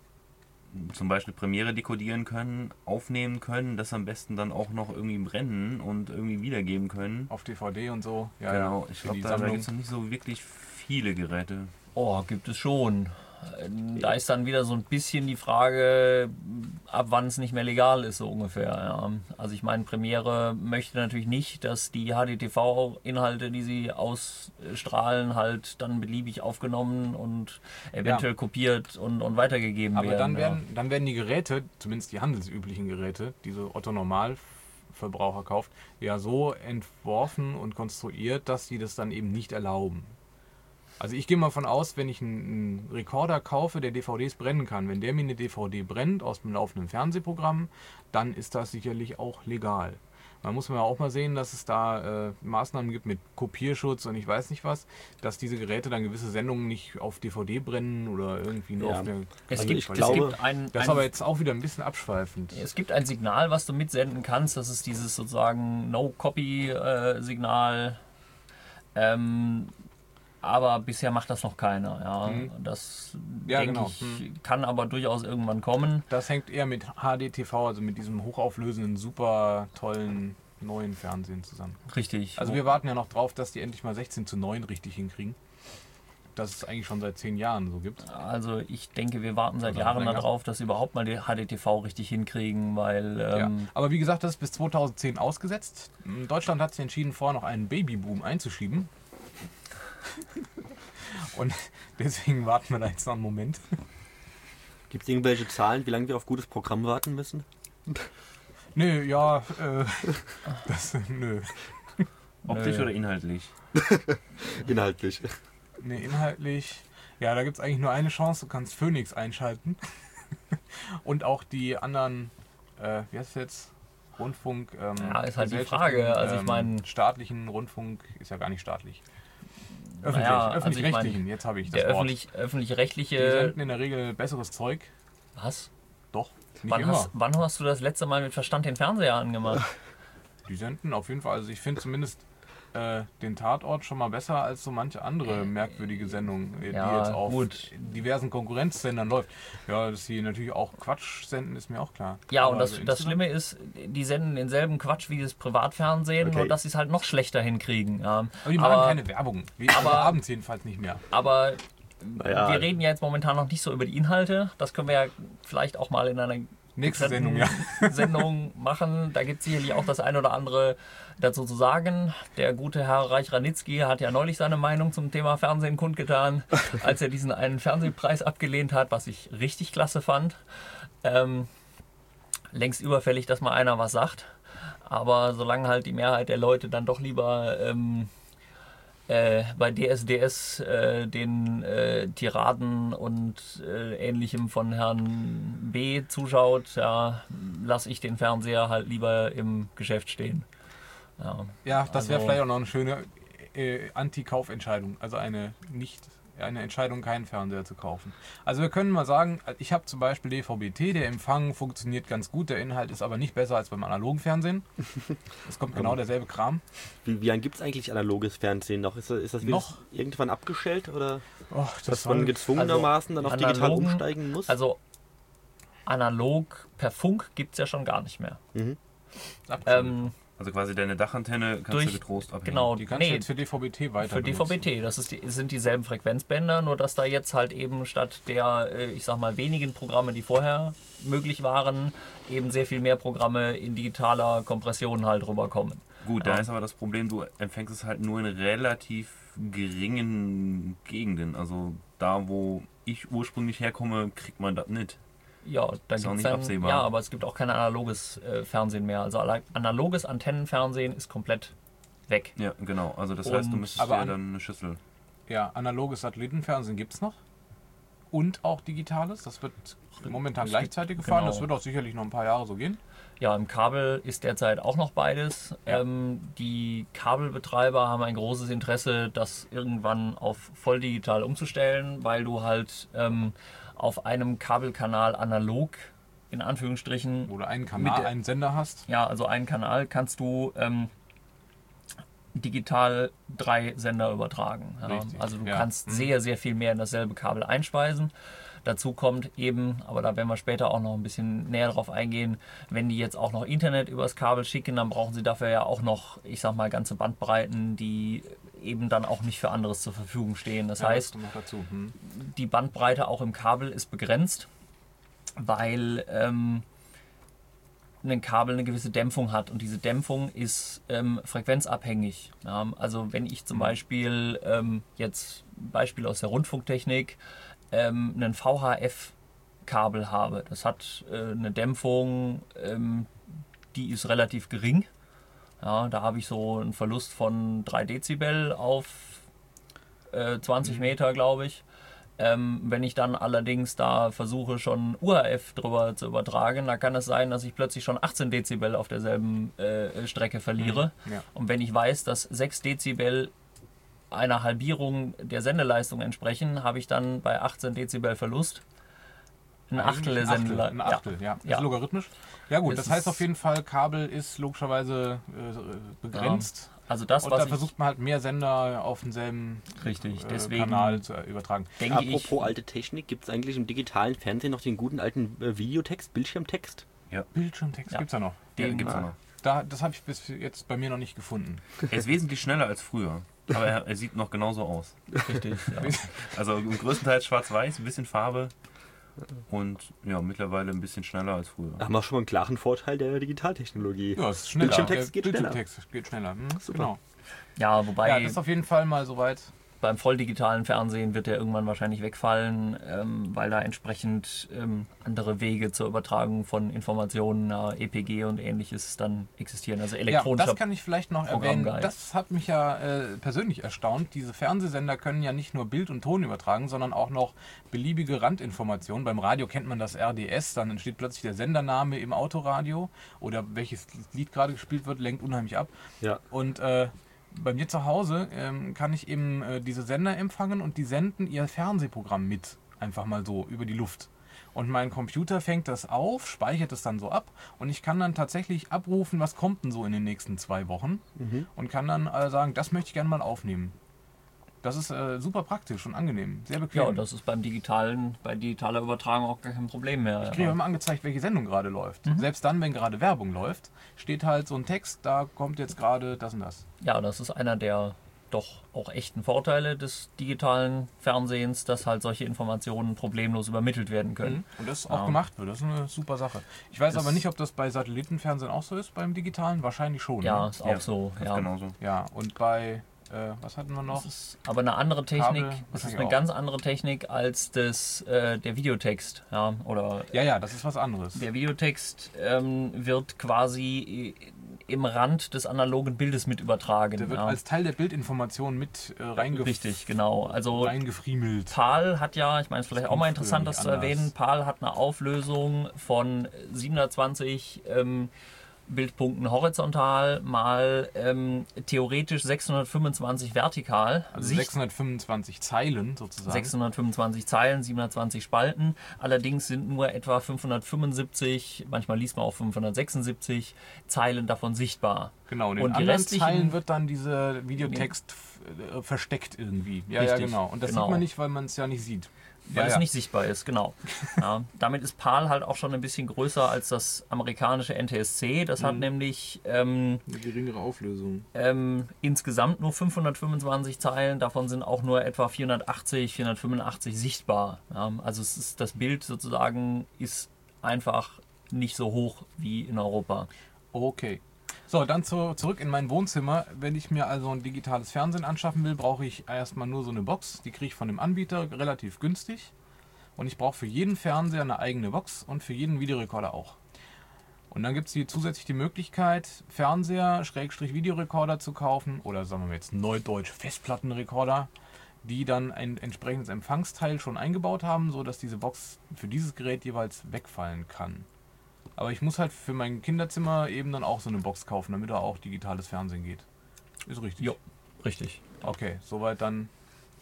zum Beispiel Premiere dekodieren können, aufnehmen können, das am besten dann auch noch irgendwie brennen und irgendwie wiedergeben können. Auf D V D und so. Ja, genau, ja, ich für glaube, die da, da Sammlung. gibt es noch nicht so wirklich viele Geräte. Oh, gibt es schon. Da ist dann wieder so ein bisschen die Frage, ab wann es nicht mehr legal ist, so ungefähr. Ja. Also ich meine, Premiere möchte natürlich nicht, dass die H D T V-Inhalte, die sie ausstrahlen, halt dann beliebig aufgenommen und eventuell kopiert und, und weitergegeben Aber werden. dann ja. werden, dann werden die Geräte, zumindest die handelsüblichen Geräte, die so Otto Normalverbraucher kauft, ja so entworfen und konstruiert, dass die das dann eben nicht erlauben. Also ich gehe mal von aus, wenn ich einen, einen Rekorder kaufe, der D V Ds brennen kann, wenn der mir eine D V D brennt aus dem laufenden Fernsehprogramm, dann ist das sicherlich auch legal. Man muss ja auch mal sehen, dass es da äh, Maßnahmen gibt mit Kopierschutz und ich weiß nicht was, dass diese Geräte dann gewisse Sendungen nicht auf D V D brennen oder irgendwie nur Ja. auf der... Es, Also gibt, ich es glaube, gibt ein, Das ist ein aber jetzt auch wieder ein bisschen abschweifend. Es gibt ein Signal, was du mitsenden kannst. Das ist dieses sozusagen No-Copy-Signal. Ähm, aber bisher macht das noch keiner. Ja. Mhm. Das Ja, denke genau. ich, Mhm. kann aber durchaus irgendwann kommen. Das hängt eher mit H D T V, also mit diesem hochauflösenden, super tollen neuen Fernsehen zusammen. Richtig. Also wir warten ja noch drauf, dass die endlich mal sechzehn zu neun richtig hinkriegen. Das es eigentlich schon seit zehn Jahren so gibt. Also ich denke, wir warten seit Oder Jahren länger. darauf, dass sie überhaupt mal die H D T V richtig hinkriegen, weil Ja. ähm, Aber wie gesagt, das ist bis zweitausendzehn ausgesetzt. Deutschland hat sich entschieden, vorher noch einen Babyboom einzuschieben. Und deswegen warten wir da jetzt noch einen Moment. Gibt es irgendwelche Zahlen, wie lange wir auf gutes Programm warten müssen? Nö, ja, äh, das, nö. Optisch Nö. oder inhaltlich? Inhaltlich. Nee, inhaltlich. Ja, da gibt es eigentlich nur eine Chance. Du kannst Phoenix einschalten. Und auch die anderen, äh, wie heißt es jetzt? Rundfunk. Ähm, Ja, ist halt die gesellschaftlichen, Frage. Also ich ähm, mein- staatlichen Rundfunk ist ja gar nicht staatlich. Öffentlich, Naja, also ich öffentlich-rechtlichen, mein, jetzt habe ich das der Wort. öffentlich, Die öffentlich-rechtliche. senden in der Regel besseres Zeug. Was? Nicht Wann immer. hast, wann hast du das letzte Mal mit Verstand den Fernseher angemacht? Die senden auf jeden Fall, also ich finde zumindest äh, den Tatort schon mal besser als so manche andere merkwürdige Sendung, äh, Ja, die jetzt auf gut. diversen Konkurrenzsendern läuft. Ja, dass sie natürlich auch Quatsch senden, ist mir auch klar. Ja, Aber und das, also das insgesamt- Schlimme ist, die senden denselben Quatsch wie das Privatfernsehen, Okay. nur dass sie es halt noch schlechter hinkriegen. Ja. Aber die machen aber, keine Werbung. Wie, aber aber- abends jedenfalls nicht mehr. aber Naja, wir reden ja jetzt momentan noch nicht so über die Inhalte. Das können wir ja vielleicht auch mal in einer Nächste getrennten Sendung, ja. Sendung machen. Da gibt es sicherlich auch das ein oder andere dazu zu sagen. Der gute Herr Reich-Ranitzky hat ja neulich seine Meinung zum Thema Fernsehen kundgetan, als er diesen einen Fernsehpreis abgelehnt hat, was ich richtig klasse fand. Ähm, längst überfällig, dass mal einer was sagt. Aber solange halt die Mehrheit der Leute dann doch lieber ähm, äh, bei D S D S äh, den äh, Tiraden und äh, Ähnlichem von Herrn B. zuschaut, ja, lasse ich den Fernseher halt lieber im Geschäft stehen. Ja, Ja, das wäre Also- vielleicht auch noch eine schöne äh, Anti-Kaufentscheidung. Also eine nicht eine Entscheidung, keinen Fernseher zu kaufen. Also wir können mal sagen, ich habe zum Beispiel D V B T, der Empfang funktioniert ganz gut, der Inhalt ist aber nicht besser als beim analogen Fernsehen. Es kommt genau derselbe Kram. wie, wie lange gibt es eigentlich analoges Fernsehen noch? Ist das, ist das wieder Noch? irgendwann abgestellt oder Och, dass war- man gezwungenermaßen dann auf digital analogen- umsteigen muss? Also analog per Funk gibt es ja schon gar nicht mehr. Mhm. abgeschaltet. Ähm, Also quasi deine Dachantenne kannst Durch- du getrost abhängen. genau, Die kannst du nee, jetzt für D V B T weiter für D V B T. Das ist die, sind dieselben Frequenzbänder, nur dass da jetzt halt eben statt der, äh, ich sag mal, wenigen Programme, die vorher möglich waren, eben sehr viel mehr Programme in digitaler Kompression halt rüberkommen. Gut, da Ja. ist aber das Problem, du empfängst es halt nur in relativ geringen Gegenden. Also da, wo ich ursprünglich herkomme, kriegt man das nicht. Ja, da Ist auch gibt's nicht dann, absehbar. ja, aber es gibt auch kein analoges äh, Fernsehen mehr. Also ala- analoges Antennenfernsehen ist komplett weg. Ja, genau. Also das heißt, du Und- müsstest aber ja an- dann eine Schüssel. Ja, analoges Satellitenfernsehen gibt es noch. Und auch digitales. Das wird momentan Es gleichzeitig gibt- gefahren. genau. Das wird auch sicherlich noch ein paar Jahre so gehen. Ja, im Kabel ist derzeit auch noch beides. Ja. Ähm, die Kabelbetreiber haben ein großes Interesse, das irgendwann auf volldigital umzustellen, weil du halt ähm, auf einem Kabelkanal analog, in Anführungsstrichen, Wo du einen Mit Kanal, der- einen Sender hast. ja, also einen Kanal kannst du ähm, digital drei Sender übertragen. Ja. Richtig, Also du ja. kannst Mhm. sehr, sehr viel mehr in dasselbe Kabel einspeisen. Dazu kommt eben, aber da werden wir später auch noch ein bisschen näher drauf eingehen, wenn die jetzt auch noch Internet übers Kabel schicken, dann brauchen sie dafür ja auch noch, ich sag mal, ganze Bandbreiten, die eben dann auch nicht für anderes zur Verfügung stehen. Das Ja, heißt, kommt noch dazu. Hm. die Bandbreite auch im Kabel ist begrenzt, weil ähm, ein Kabel eine gewisse Dämpfung hat und diese Dämpfung ist ähm, frequenzabhängig. Ja, also wenn ich zum Beispiel ähm, jetzt Beispiel aus der Rundfunktechnik ähm, einen V H F-Kabel habe, das hat äh, eine Dämpfung, ähm, die ist relativ gering. Ja, da habe ich so einen Verlust von drei Dezibel auf äh, zwanzig Meter, glaube ich. Ähm, wenn ich dann allerdings da versuche, schon U H F drüber zu übertragen, da kann es sein, dass ich plötzlich schon achtzehn Dezibel auf derselben äh, Strecke verliere. Ja. Und wenn ich weiß, dass sechs Dezibel einer Halbierung der Sendeleistung entsprechen, habe ich dann bei achtzehn Dezibel Verlust ein Achtel der Ein Achtel, Sendeleistung. ein Achtel, ja. Ja. Ist logarithmisch. Ja gut, Es das heißt ist- auf jeden Fall, Kabel ist logischerweise äh, begrenzt. Also das, Und da was ich versucht man halt mehr Sender auf denselben richtig, äh, deswegen Kanal zu äh, übertragen. denke ich, Apropos alte Technik, gibt es eigentlich im digitalen Fernsehen noch den guten alten äh, Videotext, Bildschirmtext? Bildschirmtext Ja. gibt's ja noch. Ja, Den- gibt's auch noch. Da, das habe ich bis jetzt bei mir noch nicht gefunden. Er ist wesentlich schneller als früher. Aber er, er sieht noch genauso aus. richtig, ja. Also größtenteils schwarz-weiß, ein bisschen Farbe. Und ja, mittlerweile ein bisschen schneller als früher. Da haben wir schon mal einen klaren Vorteil der Digitaltechnologie. Ja, es ist schneller. Bildschirmtext Der geht schneller. Bildschirmtext geht schneller. Hm, Super. genau. Ja, wobei Ja, das ist auf jeden Fall mal soweit. beim volldigitalen Fernsehen wird der irgendwann wahrscheinlich wegfallen, ähm, weil da entsprechend ähm, andere Wege zur Übertragung von Informationen, äh, E P G und ähnliches dann existieren. Also Ja, elektronischer. das kann ich vielleicht noch erwähnen. Programmguide. Das hat mich ja äh, persönlich erstaunt. Diese Fernsehsender können ja nicht nur Bild und Ton übertragen, sondern auch noch beliebige Randinformationen. Beim Radio kennt man das R D S, dann entsteht plötzlich der Sendername im Autoradio oder welches Lied gerade gespielt wird, lenkt unheimlich ab. Ja. Und äh, bei mir zu Hause ähm, kann ich eben äh, diese Sender empfangen und die senden ihr Fernsehprogramm mit. Einfach mal so über die Luft. Und mein Computer fängt das auf, speichert es dann so ab und ich kann dann tatsächlich abrufen, was kommt denn so in den nächsten zwei Wochen Mhm. und kann dann äh, sagen, das möchte ich gerne mal aufnehmen. Das ist äh, super praktisch und angenehm, sehr bequem. Ja, das ist beim digitalen, bei digitaler Übertragung auch gar kein Problem mehr. Ich kriege immer angezeigt, welche Sendung gerade läuft. Mhm. Selbst dann, wenn gerade Werbung läuft, steht halt so ein Text, da kommt jetzt gerade das und das. Ja, das ist einer der doch auch echten Vorteile des digitalen Fernsehens, dass halt solche Informationen problemlos übermittelt werden können. Und das auch Ja. gemacht wird, das ist eine super Sache. Ich weiß Das- aber nicht, ob das bei Satellitenfernsehen auch so ist, beim digitalen. Wahrscheinlich schon. Ja, Ne? ist auch Ja, so. Das Ja. ist genauso. Ja, und bei, äh, was hatten wir noch? Das ist aber eine andere Technik. Kabel Es ist wahrscheinlich eine auch. ganz andere Technik als das, äh, der Videotext. Ja, oder Ja, ja, das ist was anderes. der Videotext ähm, wird quasi im Rand des analogen Bildes mit übertragen. Der wird ja. als Teil der Bildinformation mit äh, reingef Richtig, genau. Also reingefriemelt. PAL hat ja, ich meine, es ist vielleicht Das auch mal kommt früher interessant, nicht das zu anders. erwähnen, PAL hat eine Auflösung von siebenhundertzwanzig ähm, Bildpunkten horizontal mal ähm, theoretisch sechshundertfünfundzwanzig vertikal. Also Sicht- sechshundertfünfundzwanzig Zeilen sozusagen. sechshundertfünfundzwanzig Zeilen, siebenhundertzwanzig Spalten. Allerdings sind nur etwa fünfhundertfünfundsiebzig, manchmal liest man auch fünfhundertsechsundsiebzig Zeilen davon sichtbar. Genau, und in Und die anderen restlichen- Zeilen wird dann dieser Videotext f- äh, versteckt irgendwie. Ja, ja, Richtig, genau. Und das genau. sieht man nicht, weil man es ja nicht sieht. Weil ja, es ja. nicht sichtbar ist, genau. Ja, damit ist PAL halt auch schon ein bisschen größer als das amerikanische N T S C. Das hat Mhm. nämlich ähm, Eine geringere Auflösung. ähm, insgesamt nur fünfhundertfünfundzwanzig Zeilen. Davon sind auch nur etwa vierhundertachtzig, vierhundertfünfundachtzig sichtbar. Ja, also es ist, das Bild sozusagen ist einfach nicht so hoch wie in Europa. Okay. So, dann zu, zurück in mein Wohnzimmer. Wenn ich mir also ein digitales Fernsehen anschaffen will, brauche ich erstmal nur so eine Box. Die kriege ich von dem Anbieter relativ günstig. Und ich brauche für jeden Fernseher eine eigene Box und für jeden Videorekorder auch. Und dann gibt es zusätzlich die Möglichkeit, Fernseher, Schrägstrich Videorekorder zu kaufen oder sagen wir jetzt neudeutsch Festplattenrekorder, die dann ein entsprechendes Empfangsteil schon eingebaut haben, sodass diese Box für dieses Gerät jeweils wegfallen kann. Aber ich muss halt für mein Kinderzimmer eben dann auch so eine Box kaufen, damit da auch digitales Fernsehen geht. Ist richtig. Jo, richtig. Okay, soweit dann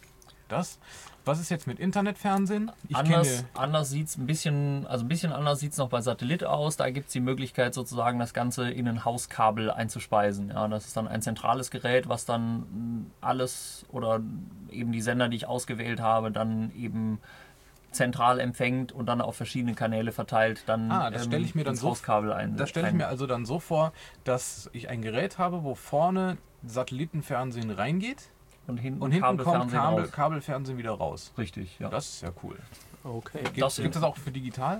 das. Was ist jetzt mit Internetfernsehen? Ich Anders, kenne anders sieht es ein bisschen, also ein bisschen anders sieht es noch bei Satellit aus. Da gibt es die Möglichkeit sozusagen das Ganze in ein Hauskabel einzuspeisen. Ja, das ist dann ein zentrales Gerät, was dann alles oder eben die Sender, die ich ausgewählt habe, dann eben zentral empfängt und dann auf verschiedene Kanäle verteilt, dann Ah, das stelle ich mir dann ins so- Hauskabel ein. Das stelle ich ein- mir also dann so vor, dass ich ein Gerät habe, wo vorne Satellitenfernsehen reingeht und hinten, und hinten kommt Kabelfernsehen Kabel, raus. Kabelfernsehen wieder raus. Richtig, ja. Das ist ja cool. Okay. Gibt Das- es das auch für digital?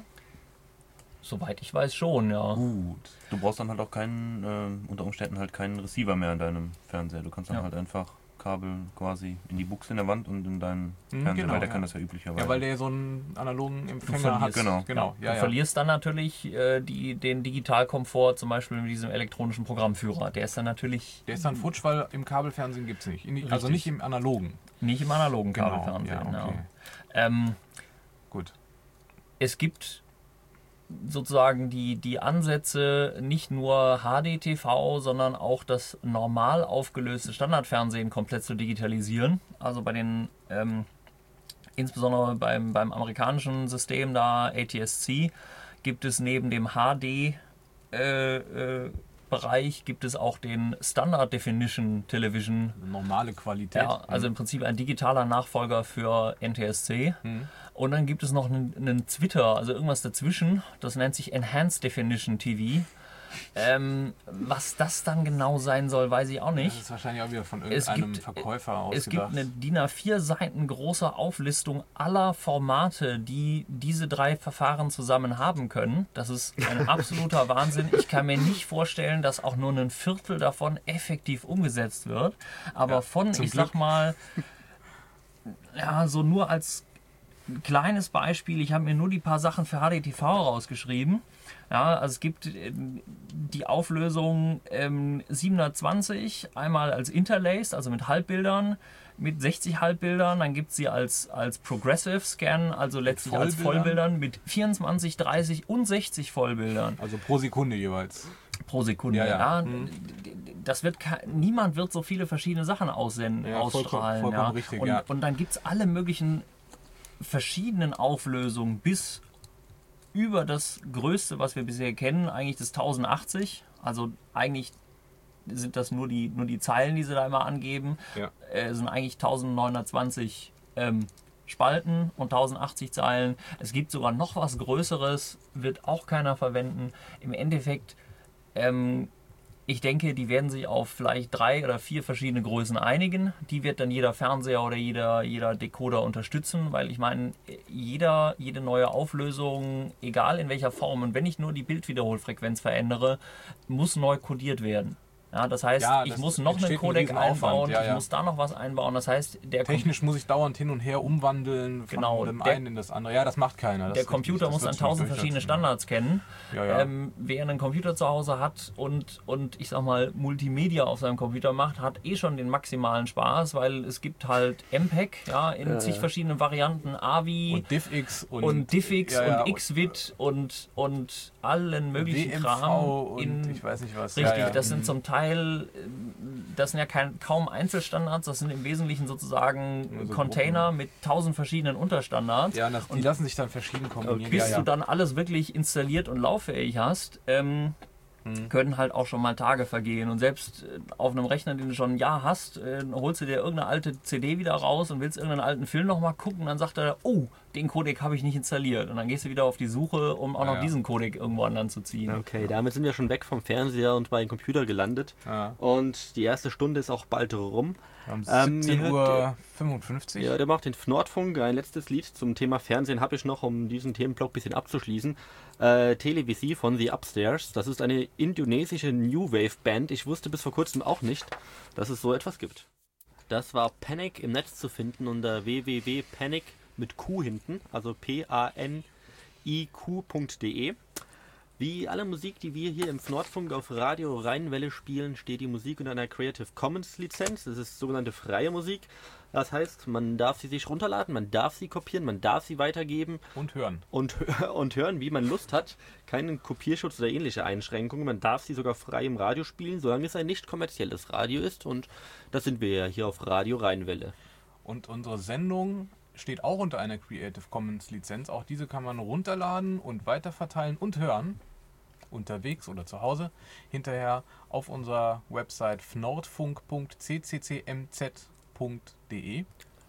Soweit ich weiß schon, ja. Gut. Du brauchst dann halt auch keinen, äh, unter Umständen halt keinen Receiver mehr in deinem Fernseher. Du kannst dann Ja. halt einfach Kabel quasi in die Buchse in der Wand und in deinen Mhm, Fernseher, genau, weil der ja. kann das ja üblicherweise. Ja, weil der so einen analogen Empfänger verlierst- hat. Genau. genau. Ja, du ja. verlierst dann natürlich äh, die, den Digitalkomfort, zum Beispiel mit diesem elektronischen Programmführer. Der ist dann natürlich Der ist dann futsch, weil im Kabelfernsehen gibt es nicht. In, also Richtig. nicht im analogen. nicht im analogen Genau, Kabelfernsehen. ja, okay. Ja. Ähm, Gut. es gibt sozusagen die, die Ansätze, nicht nur H D T V, sondern auch das normal aufgelöste Standardfernsehen komplett zu digitalisieren. Also bei den, ähm, insbesondere beim, beim amerikanischen System da, A T S C, gibt es neben dem H D äh, äh, Bereich gibt es auch den Standard Definition Television. Normale Qualität. Ja, also im Prinzip ein digitaler Nachfolger für N T S C. Mhm. Und dann gibt es noch einen, einen Twitter, also irgendwas dazwischen. Das nennt sich Enhanced Definition T V. Ähm, was das dann genau sein soll, weiß ich auch Das nicht. ist wahrscheinlich auch wieder von Es irgendeinem gibt- Verkäufer Es gibt ausgedacht. eine DIN A vier Seiten große Auflistung aller Formate, die diese drei Verfahren zusammen haben können. Das ist ein absoluter Wahnsinn. Ich kann mir nicht vorstellen, dass auch nur ein Viertel davon effektiv umgesetzt wird. Aber Ja, von, zum ich sag Glück. mal, ja, so nur als kleines Beispiel, ich habe mir nur die paar Sachen für H D T V rausgeschrieben. Ja, also es gibt äh, die Auflösung ähm, siebenhundertzwanzig, einmal als Interlaced, also mit Halbbildern, mit sechzig Halbbildern, dann gibt es sie als, als Progressive Scan, also letztlich als Vollbildern? Vollbildern mit vierundzwanzig, dreißig und sechzig Vollbildern Also pro Sekunde jeweils. pro Sekunde. Ja, ja. Ja, Mhm. Das wird ke- niemand wird so viele verschiedene Sachen aussenden, Ja, vollkommen- ausstrahlen. vollkommen ja. richtig, und, ja. und dann gibt es alle möglichen verschiedenen Auflösungen bis über das Größte, was wir bisher kennen, eigentlich das tausendachtzig. Also eigentlich sind das nur die, nur die Zeilen, die sie da immer angeben. Ja. Äh, sind eigentlich neunzehnhundertzwanzig ähm, Spalten und tausendachtzig Zeilen. Es gibt sogar noch was Größeres, wird auch keiner verwenden. Im Endeffekt, ähm, ich denke, die werden sich auf vielleicht drei oder vier verschiedene Größen einigen. Die wird dann jeder Fernseher oder jeder, jeder Decoder unterstützen, weil ich meine, jeder, jede neue Auflösung, egal in welcher Form, und wenn ich nur die Bildwiederholfrequenz verändere, muss neu codiert werden. Ja, das heißt, Ja, ich das muss noch einen entsteht ein Codec Riesenaufwand. einbauen, Ja, ich ja. muss da noch was einbauen. Das heißt, der Technisch muss ich dauernd hin und her umwandeln von Genau, dem der- einen in das andere. Ja, das macht keiner. Das Der ist Computer richtig. Das muss wird dann schon tausend verschiedene durchsetzen. Standards kennen. Ja, ja. Ähm, wer einen Computer zu Hause hat und, und ich sag mal Multimedia auf seinem Computer macht, hat eh schon den maximalen Spaß, weil es gibt halt M P E G, ja, in Ja, zig ja. verschiedenen Varianten, A V I Und DivX und, und DivX ja, ja, und Xvid und, und allen möglichen W M V Kram. und in, ich weiß nicht was. Richtig, ja, ja. das sind Mhm. zum Teil, ähm, das sind ja kein, kaum Einzelstandards, das sind im Wesentlichen sozusagen Nur so Container mit tausend verschiedenen Unterstandards. Ja, das, die lassen sich dann verschieden kombinieren. Bis ja, ja. du dann alles wirklich installiert und lauffähig hast, ähm, Hm. können halt auch schon mal Tage vergehen. Und selbst äh, auf einem Rechner, den du schon ein Jahr hast, äh, holst du dir irgendeine alte C D wieder raus und willst irgendeinen alten Film nochmal gucken, dann sagt er, oh, den Codec habe ich nicht installiert. Und dann gehst du wieder auf die Suche, um auch Ja, noch ja. diesen Codec irgendwo anderen zu ziehen. Okay, damit sind wir schon weg vom Fernseher und bei den Computer gelandet. Ja. Und die erste Stunde ist auch bald rum. Um Ähm, siebzehn ihr Uhr hört, fünfundfünfzig. Ja, der macht den Nordfunk. Ein letztes Lied zum Thema Fernsehen habe ich noch, um diesen Themenblock ein bisschen abzuschließen. Äh, Televisi von The Upstairs. Das ist eine indonesische New Wave Band. Ich wusste bis vor kurzem auch nicht, dass es so etwas gibt. Das war Panic, im Netz zu finden unter w w w punkt panic mit Q hinten, also P A N I Q punkt de. Wie alle Musik, die wir hier im Nordfunk auf Radio Rheinwelle spielen, steht die Musik unter einer Creative Commons Lizenz. Das ist sogenannte freie Musik. Das heißt, man darf sie sich runterladen, man darf sie kopieren, man darf sie weitergeben Und hören. und, hö- und hören, wie man Lust hat. Keinen Kopierschutz oder ähnliche Einschränkungen. Man darf sie sogar frei im Radio spielen, solange es ein nicht kommerzielles Radio ist. Und das sind wir ja hier auf Radio Rheinwelle. Und unsere Sendung steht auch unter einer Creative Commons Lizenz. Auch diese kann man runterladen und weiterverteilen und hören. Unterwegs oder zu Hause. Hinterher auf unserer Website fnordfunk punkt c c c m z punkt de.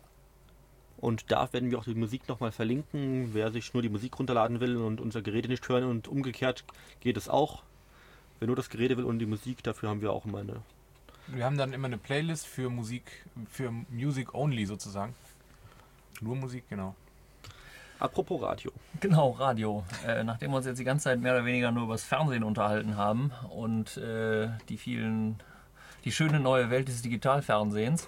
Und da werden wir auch die Musik nochmal verlinken. Wer sich nur die Musik runterladen will und unser Gerede nicht hören und umgekehrt geht es auch. Wer nur das Gerede will und die Musik, dafür haben wir auch immer eine. Wir haben dann immer eine Playlist für Musik, für Music Only sozusagen. Nur Musik, genau. Apropos Radio. Genau, Radio. Äh, nachdem wir uns jetzt die ganze Zeit mehr oder weniger nur über das Fernsehen unterhalten haben und äh, die vielen, die schöne neue Welt des Digitalfernsehens,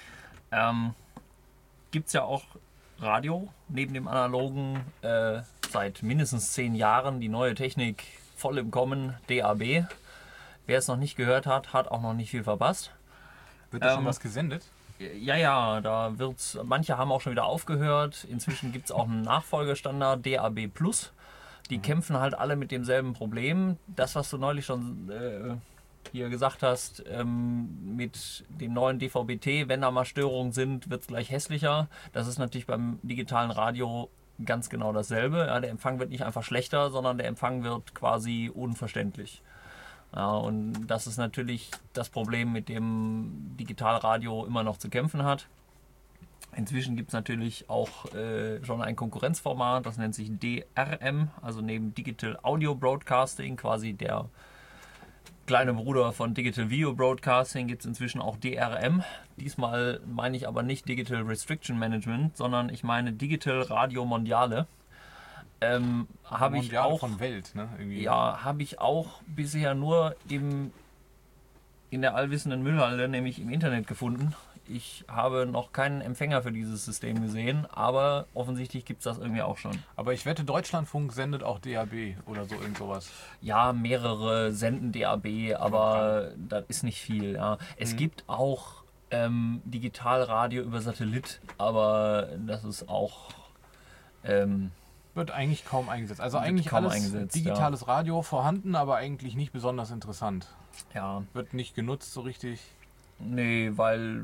ähm, gibt es ja auch Radio neben dem analogen äh, seit mindestens zehn Jahren. Die neue Technik voll im Kommen, D A B. Wer es noch nicht gehört hat, hat auch noch nicht viel verpasst. Wird da schon Ähm, was gesendet? Ja, ja, da wird's. Manche haben auch schon wieder aufgehört. Inzwischen gibt es auch einen Nachfolgestandard, D A B Plus. Die Mhm. kämpfen halt alle mit demselben Problem. Das, was du neulich schon äh, hier gesagt hast, ähm, mit dem neuen D V B T, wenn da mal Störungen sind, wird es gleich hässlicher. Das ist natürlich beim digitalen Radio ganz genau dasselbe. Ja, der Empfang wird nicht einfach schlechter, sondern der Empfang wird quasi unverständlich. Ja, und das ist natürlich das Problem, mit dem Digitalradio immer noch zu kämpfen hat. Inzwischen gibt es natürlich auch äh, schon ein Konkurrenzformat, das nennt sich D R M, also neben Digital Audio Broadcasting, quasi der kleine Bruder von Digital Video Broadcasting, gibt es inzwischen auch D R M. Diesmal meine ich aber nicht Digital Restriction Management, sondern ich meine Digital Radio Mondiale. Ähm, habe ich Mondiale auch von Welt, ne? Irgendwie. ja, habe ich auch bisher nur im, in der allwissenden Müllhalde, nämlich im Internet gefunden. Ich habe noch keinen Empfänger für dieses System gesehen, aber offensichtlich gibt es das irgendwie auch schon. Aber ich wette, Deutschlandfunk sendet auch D A B oder so irgend sowas. Ja, mehrere senden D A B, aber das ist nicht viel. Ja. Es Mhm. gibt auch ähm, Digitalradio über Satellit, aber das ist auch... Ähm, Wird eigentlich kaum eingesetzt. Also Wird eigentlich kaum alles eingesetzt, digitales Radio vorhanden, aber eigentlich nicht besonders interessant. ja, Wird nicht genutzt so richtig. nee, weil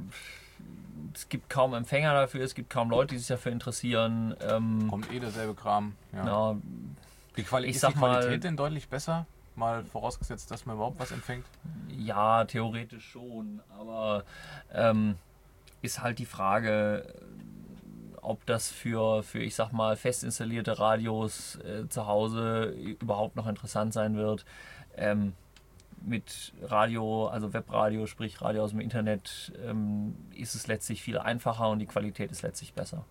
es gibt kaum Empfänger dafür, es gibt kaum Leute, die sich dafür interessieren. Ähm, Kommt eh derselbe Kram. Ja. ja, Die Quali ich ist sag die Qualität mal, denn deutlich besser? Mal vorausgesetzt, dass man überhaupt was empfängt. ja, theoretisch schon, aber ähm, ist halt die Frage, ob das für, für ich sag mal, fest installierte Radios äh, zu Hause überhaupt noch interessant sein wird. Ähm, mit Radio, also Webradio, sprich Radio aus dem Internet, ähm, ist es letztlich viel einfacher und die Qualität ist letztlich besser.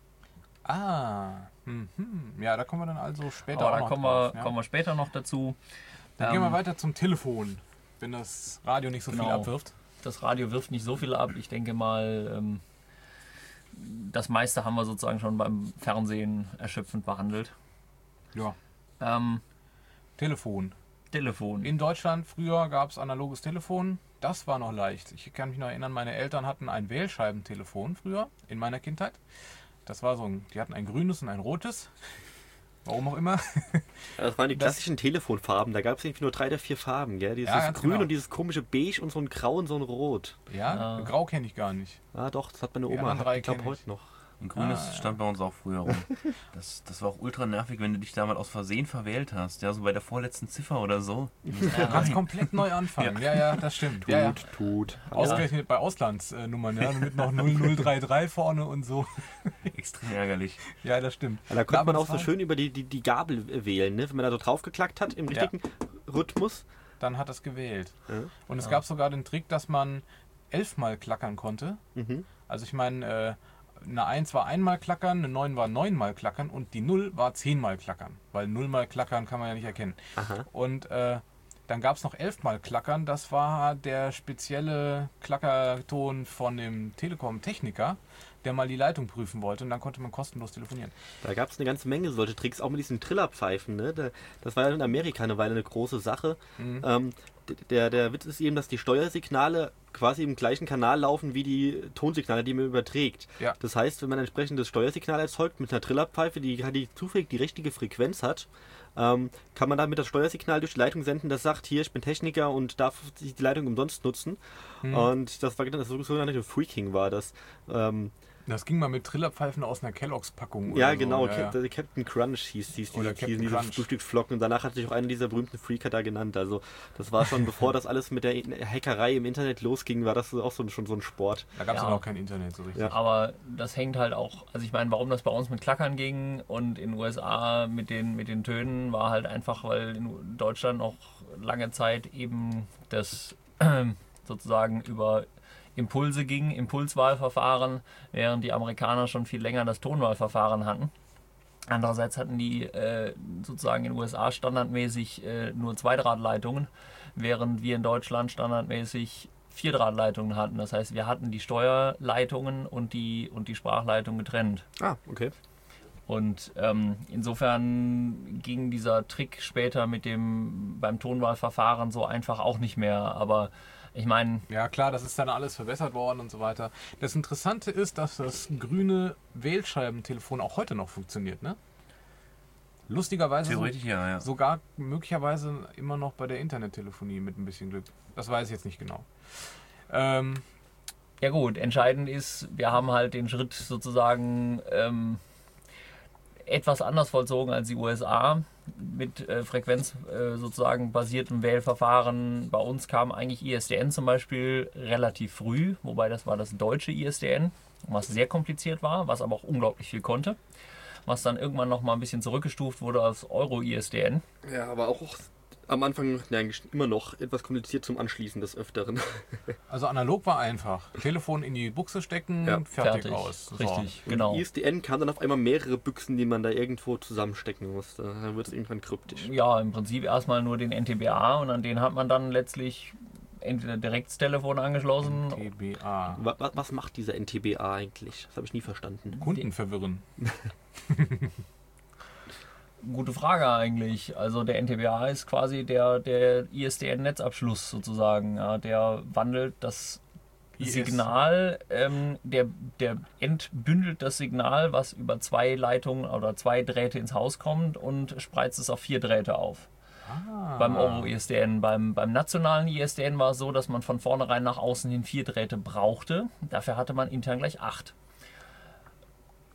Ah, mhm. Ja, da kommen wir dann also später Aber auch da noch kommen, drauf. wir, Ja. kommen wir später noch dazu. Dann gehen wir Ähm, weiter zum Telefon, wenn das Radio nicht so viel Genau. abwirft. Das Radio wirft nicht so viel ab. Ich denke mal, ähm, das meiste haben wir sozusagen schon beim Fernsehen erschöpfend behandelt. Ja, Ähm, Telefon. Telefon. In Deutschland früher gab es analoges Telefon. Das war noch leicht. Ich kann mich noch erinnern, meine Eltern hatten ein Wählscheibentelefon früher in meiner Kindheit. Das war so ein, die hatten ein grünes und ein rotes. Warum auch immer. Ja, das waren die Das- klassischen Telefonfarben. Da gab es irgendwie nur drei oder vier Farben. Gell? Dieses Ja, ganz Grün genau. und dieses komische Beige und so ein Grau und so ein Rot. Ja, Ja. grau kenne ich gar nicht. Ah doch, das hat meine Die Oma. anderen drei Ich glaube kenn ich. heute noch. Ein grünes Ah, ja. stand bei uns auch früher rum. Das, das war auch ultra nervig, wenn du dich damals aus Versehen verwählt hast. Ja, so bei der vorletzten Ziffer oder so. Du kannst komplett neu anfangen. Ja, ja, das stimmt. Ja, ja. Tut, tut. Ausgerechnet bei Auslandsnummern, ja, mit noch null null drei drei vorne und so. Extrem ärgerlich. Ja, das stimmt. Ja, da konnte man Aber auch so das war- schön über die, die, die Gabel wählen, ne? Wenn man da so draufgeklackt hat im Ja. richtigen Rhythmus. Dann hat es gewählt. Ja. Und es Ja. gab sogar den Trick, dass man elfmal klackern konnte. Mhm. Also ich meine, äh, eine eins war einmal klackern, eine neun war neunmal klackern und die null war zehnmal klackern. Weil nullmal klackern kann man ja nicht erkennen. Aha. Und äh, dann gab es noch elfmal klackern. Das war der spezielle Klackerton von dem Telekom-Techniker, der mal die Leitung prüfen wollte. Und dann konnte man kostenlos telefonieren. Da gab es eine ganze Menge solche Tricks, auch mit diesen Trillerpfeifen. Ne? Da, das war ja in Amerika eine Weile eine große Sache. Mhm. Ähm, d- der, der Witz ist eben, dass die Steuersignale quasi im gleichen Kanal laufen wie die Tonsignale, die man überträgt. Ja. Das heißt, wenn man ein entsprechendes Steuersignal erzeugt mit einer Trillerpfeife, die, die zufällig die richtige Frequenz hat, ähm, kann man damit das Steuersignal durch die Leitung senden, das sagt, hier, ich bin Techniker und darf die Leitung umsonst nutzen. Mhm. Und das war das sogenannte Freaking war das. Ähm, Das ging mal mit Trillerpfeifen aus einer Kelloggs-Packung. Ja, oder so. genau, Ja, Cap ja. der Captain Crunch hieß, hieß Oder diese, Captain diese Crunch. Frühstücksflocken und danach hat sich auch einer dieser berühmten Freaker da genannt. Also das war schon, bevor das alles mit der Hackerei im Internet losging, war das auch so, schon so ein Sport. Da gab es Ja. ja noch kein Internet so richtig. Ja. Aber das hängt halt auch, also ich meine, warum das bei uns mit Klackern ging und in den U S A mit den, mit den Tönen, war halt einfach, weil in Deutschland noch lange Zeit eben das sozusagen über Impulse ging, Impulswahlverfahren, während die Amerikaner schon viel länger das Tonwahlverfahren hatten. Andererseits hatten die äh, sozusagen in den U S A standardmäßig äh, nur Zweidrahtleitungen, während wir in Deutschland standardmäßig Vierdrahtleitungen hatten. Das heißt, wir hatten die Steuerleitungen und die, und die Sprachleitung getrennt. Ah, okay. Und ähm, insofern ging dieser Trick später mit dem beim Tonwahlverfahren so einfach auch nicht mehr. Aber ich meine, Ja klar, das ist dann alles verbessert worden und so weiter. Das Interessante ist, dass das grüne Wählscheibentelefon auch heute noch funktioniert, ne? Lustigerweise so, Theoretisch ja, ja. sogar möglicherweise immer noch bei der Internettelefonie mit ein bisschen Glück. Das weiß ich jetzt nicht genau. Ähm, ja gut, entscheidend ist, wir haben halt den Schritt sozusagen ähm, etwas anders vollzogen als die U S A mit äh, Frequenz äh, sozusagen basiertem Wählverfahren. Bei uns kam eigentlich I S D N zum Beispiel relativ früh, wobei das war das deutsche I S D N, was sehr kompliziert war, was aber auch unglaublich viel konnte. Was dann irgendwann noch mal ein bisschen zurückgestuft wurde als Euro-I S D N. Ja, aber auch am Anfang ja, eigentlich immer noch etwas kompliziert zum Anschließen des Öfteren. also analog war einfach. Telefon in die Buchse stecken, Ja, fertig, aus. So. Richtig, Und genau. I S D N kam dann auf einmal mehrere Büchsen, die man da irgendwo zusammenstecken musste. Dann wird es irgendwann kryptisch. Ja, im Prinzip erstmal nur den N T B A und an den hat man dann letztlich entweder direkt das Telefon angeschlossen. T B A. Wa- wa- Was macht dieser N T B A eigentlich? Das habe ich nie verstanden. Kunden verwirren. Gute Frage eigentlich. Also der N T B A ist quasi der, der I S D N-Netzabschluss sozusagen. Ja, der wandelt das I S. Signal, ähm, der, der entbündelt das Signal, was über zwei Leitungen oder zwei Drähte ins Haus kommt und spreizt es auf vier Drähte auf. Ah. Beim Euro-I S D N. Beim, beim nationalen I S D N war es so, dass man von vornherein nach außen hin vier Drähte brauchte. Dafür hatte man intern gleich acht.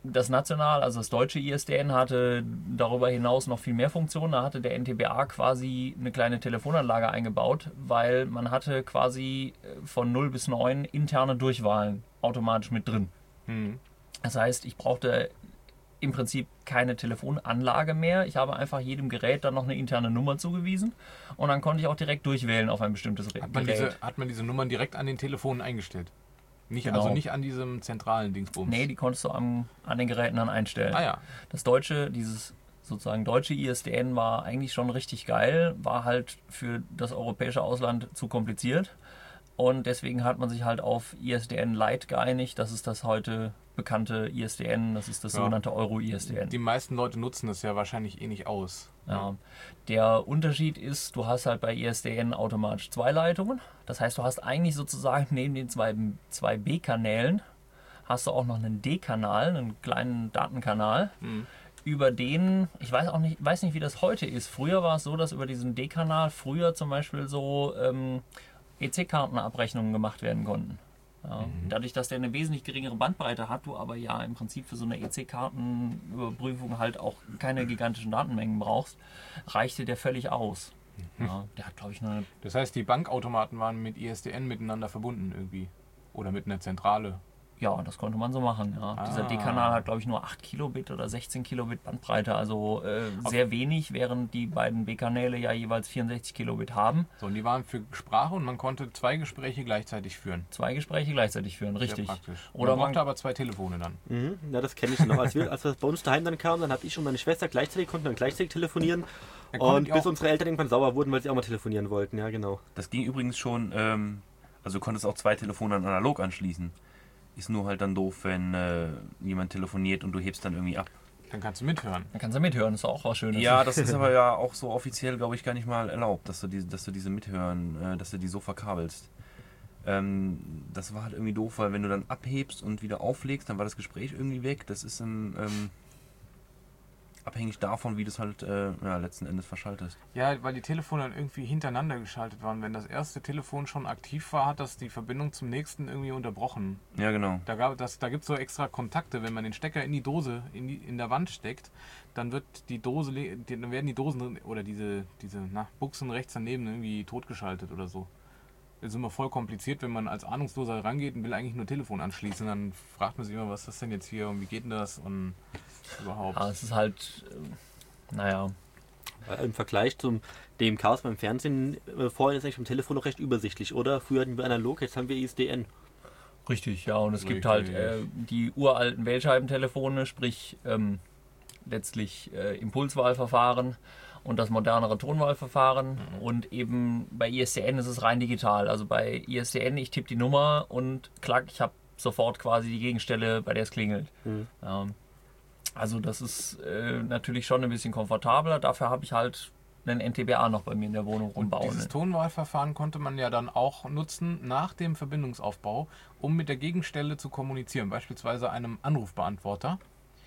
das National, also das deutsche I S D N, hatte darüber hinaus noch viel mehr Funktionen. Da hatte der N T B A quasi eine kleine Telefonanlage eingebaut, weil man hatte quasi von null bis neun interne Durchwahlen automatisch mit drin. Hm. Das heißt, ich brauchte im Prinzip keine Telefonanlage mehr. Ich habe einfach jedem Gerät dann noch eine interne Nummer zugewiesen und dann konnte ich auch direkt durchwählen auf ein bestimmtes Hat man, Gerät. diese, hat man diese Nummern direkt an den Telefonen eingestellt? Nicht, Genau. Also nicht an diesem zentralen Dingsbums? Nee, die konntest du am, an den Geräten dann einstellen. Ah ja. Das deutsche, dieses sozusagen deutsche I S D N war eigentlich schon richtig geil, war halt für das europäische Ausland zu kompliziert und deswegen hat man sich halt auf I S D N Lite geeinigt. Das ist das heute bekannte I S D N, das ist das Ja. sogenannte Euro-I S D N. Die meisten Leute nutzen das ja wahrscheinlich eh nicht aus. Ja. Der Unterschied ist, du hast halt bei I S D N automatisch zwei Leitungen. Das heißt, du hast eigentlich sozusagen neben den zwei, zwei B-Kanälen hast du auch noch einen D-Kanal, einen kleinen Datenkanal, Mhm. über den, ich weiß auch nicht, weiß nicht, wie das heute ist. Früher war es so, dass über diesen D-Kanal früher zum Beispiel so ähm, E C-Kartenabrechnungen gemacht werden konnten. Ja, Mhm. Dadurch, dass der eine wesentlich geringere Bandbreite hat, du aber ja im Prinzip für so eine E C-Kartenüberprüfung halt auch keine gigantischen Datenmengen brauchst, reichte der völlig aus. Mhm. Ja, der hat, glaube ich, nur eine, Das heißt, die Bankautomaten waren mit I S D N miteinander verbunden irgendwie. Oder mit einer Zentrale. ja, das konnte man so machen. Ja. Ah. Dieser D-Kanal hat, glaube ich, nur acht Kilobit oder sechzehn Kilobit Bandbreite, also äh, sehr wenig, während die beiden B-Kanäle ja jeweils vierundsechzig Kilobit haben. So, und die waren für Sprache und man konnte zwei Gespräche gleichzeitig führen. Zwei Gespräche gleichzeitig führen, richtig. Sehr praktisch. Oder man man- brauchte aber zwei Telefone dann. Mhm, ja, das kenne ich noch. Als wir, als wir bei uns daheim dann kamen, dann habe ich und meine Schwester gleichzeitig, konnten dann gleichzeitig telefonieren. Ja, konntet Und ihr bis auch- unsere Eltern irgendwann sauer wurden, weil sie auch mal telefonieren wollten. Ja, genau. Das ging übrigens schon, ähm, also du konntest auch zwei Telefone an analog anschließen. Ist nur halt dann doof, wenn äh, jemand telefoniert und du hebst dann irgendwie ab. Dann kannst du mithören. Dann kannst du mithören, ist auch was Schönes. Ja, das ist aber ja auch so offiziell, glaube ich, gar nicht mal erlaubt, dass du diese, dass du diese mithören, äh, dass du die so verkabelst. Ähm, das war halt irgendwie doof, weil wenn du dann abhebst und wieder auflegst, dann war das Gespräch irgendwie weg. Das ist dann ähm, abhängig davon, wie du es halt äh, ja, letzten Endes verschaltest. Ja, weil die Telefone dann irgendwie hintereinander geschaltet waren. Wenn das erste Telefon schon aktiv war, hat das die Verbindung zum nächsten irgendwie unterbrochen. Ja, genau. Da, gab, das, da gibt es so extra Kontakte, wenn man den Stecker in die Dose in, die, in der Wand steckt, dann wird die Dose, le- die, dann werden die Dosen oder diese, diese na, Buchsen rechts daneben irgendwie totgeschaltet oder so. Das ist immer voll kompliziert, wenn man als Ahnungsloser rangeht und will eigentlich nur Telefon anschließen, dann fragt man sich immer, was ist das denn jetzt hier und wie geht denn das und überhaupt. Ja, es ist halt, äh, naja, Im Vergleich zum dem Chaos beim Fernsehen, äh, vorhin ist eigentlich beim Telefon noch recht übersichtlich, oder? Früher hatten wir analog, jetzt haben wir I S D N. richtig, ja. Und es gibt Richtig. halt äh, die uralten Wählscheibentelefone, sprich ähm, letztlich äh, Impulswahlverfahren und das modernere Tonwahlverfahren. Mhm. Und eben bei I S D N ist es rein digital. Also bei I S D N, ich tippe die Nummer und klack, ich habe sofort quasi die Gegenstelle, bei der es klingelt. Mhm. Ja. Also das ist äh, natürlich schon ein bisschen komfortabler. Dafür habe ich halt einen N T B A noch bei mir in der Wohnung Und rumbauen. dieses Tonwahlverfahren konnte man ja dann auch nutzen nach dem Verbindungsaufbau, um mit der Gegenstelle zu kommunizieren, beispielsweise einem Anrufbeantworter.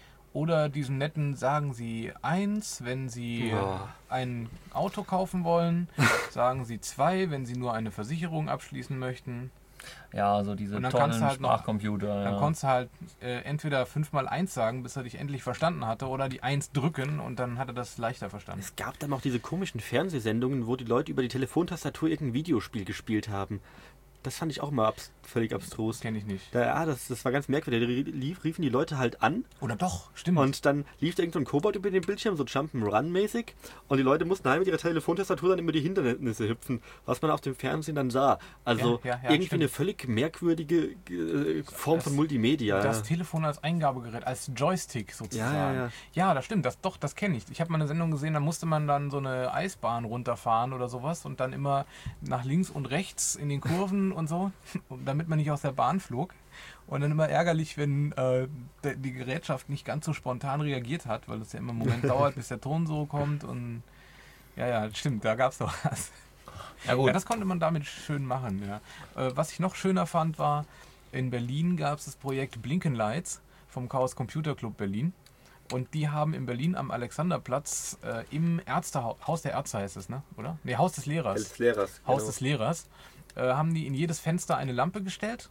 Oder diesen netten sagen Sie eins, wenn Sie Ja. ein Auto kaufen wollen, sagen Sie zwei, wenn Sie nur eine Versicherung abschließen möchten. Ja, also diese Und dann tollen kannst du halt noch- Sprachcomputer. Dann ja. konntest du halt äh, entweder fünfmal eins sagen, bis er dich endlich verstanden hatte, oder die eins drücken und dann hat er das leichter verstanden. Es gab dann auch diese komischen Fernsehsendungen, wo die Leute über die Telefontastatur irgendein Videospiel gespielt haben. Das fand ich auch mal abs völlig abstrus. Kenne ich nicht. Da, ja, das, das war ganz merkwürdig. Da lief, riefen die Leute halt an Oder doch, stimmt. und dann lief da irgend so ein Kobold über den Bildschirm, so Jump'n'Run-mäßig. Und die Leute mussten halt mit ihrer Telefontastatur dann immer die Hindernisse hüpfen, was man auf dem Fernsehen dann sah. Also Ja, ja, ja, irgendwie stimmt. eine völlig merkwürdige äh, Form Das- von Multimedia. Das Telefon als Eingabegerät, als Joystick sozusagen. Ja, ja, ja. Ja, das stimmt. Das, doch, das kenne ich. Ich habe mal eine Sendung gesehen, da musste man dann so eine Eisbahn runterfahren oder sowas und dann immer nach links und rechts in den Kurven und so, damit man nicht aus der Bahn flog. Und dann immer ärgerlich, wenn äh, de- die Gerätschaft nicht ganz so spontan reagiert hat, weil es ja immer einen Moment dauert, bis der Ton so kommt. Und ja, ja, stimmt, da gab es doch was. Ja, gut. Ja, das konnte man damit schön machen. Ja. Äh, was ich noch schöner fand, war, in Berlin gab es das Projekt Blinkenlights vom Chaos Computer Club Berlin. Und die haben in Berlin am Alexanderplatz äh, im Ärztehaus, Haus der Ärzte heißt es, ne? Oder? Nee, Haus des Lehrers. Des Lehrers. Haus genau. des Lehrers, äh, haben die in jedes Fenster eine Lampe gestellt.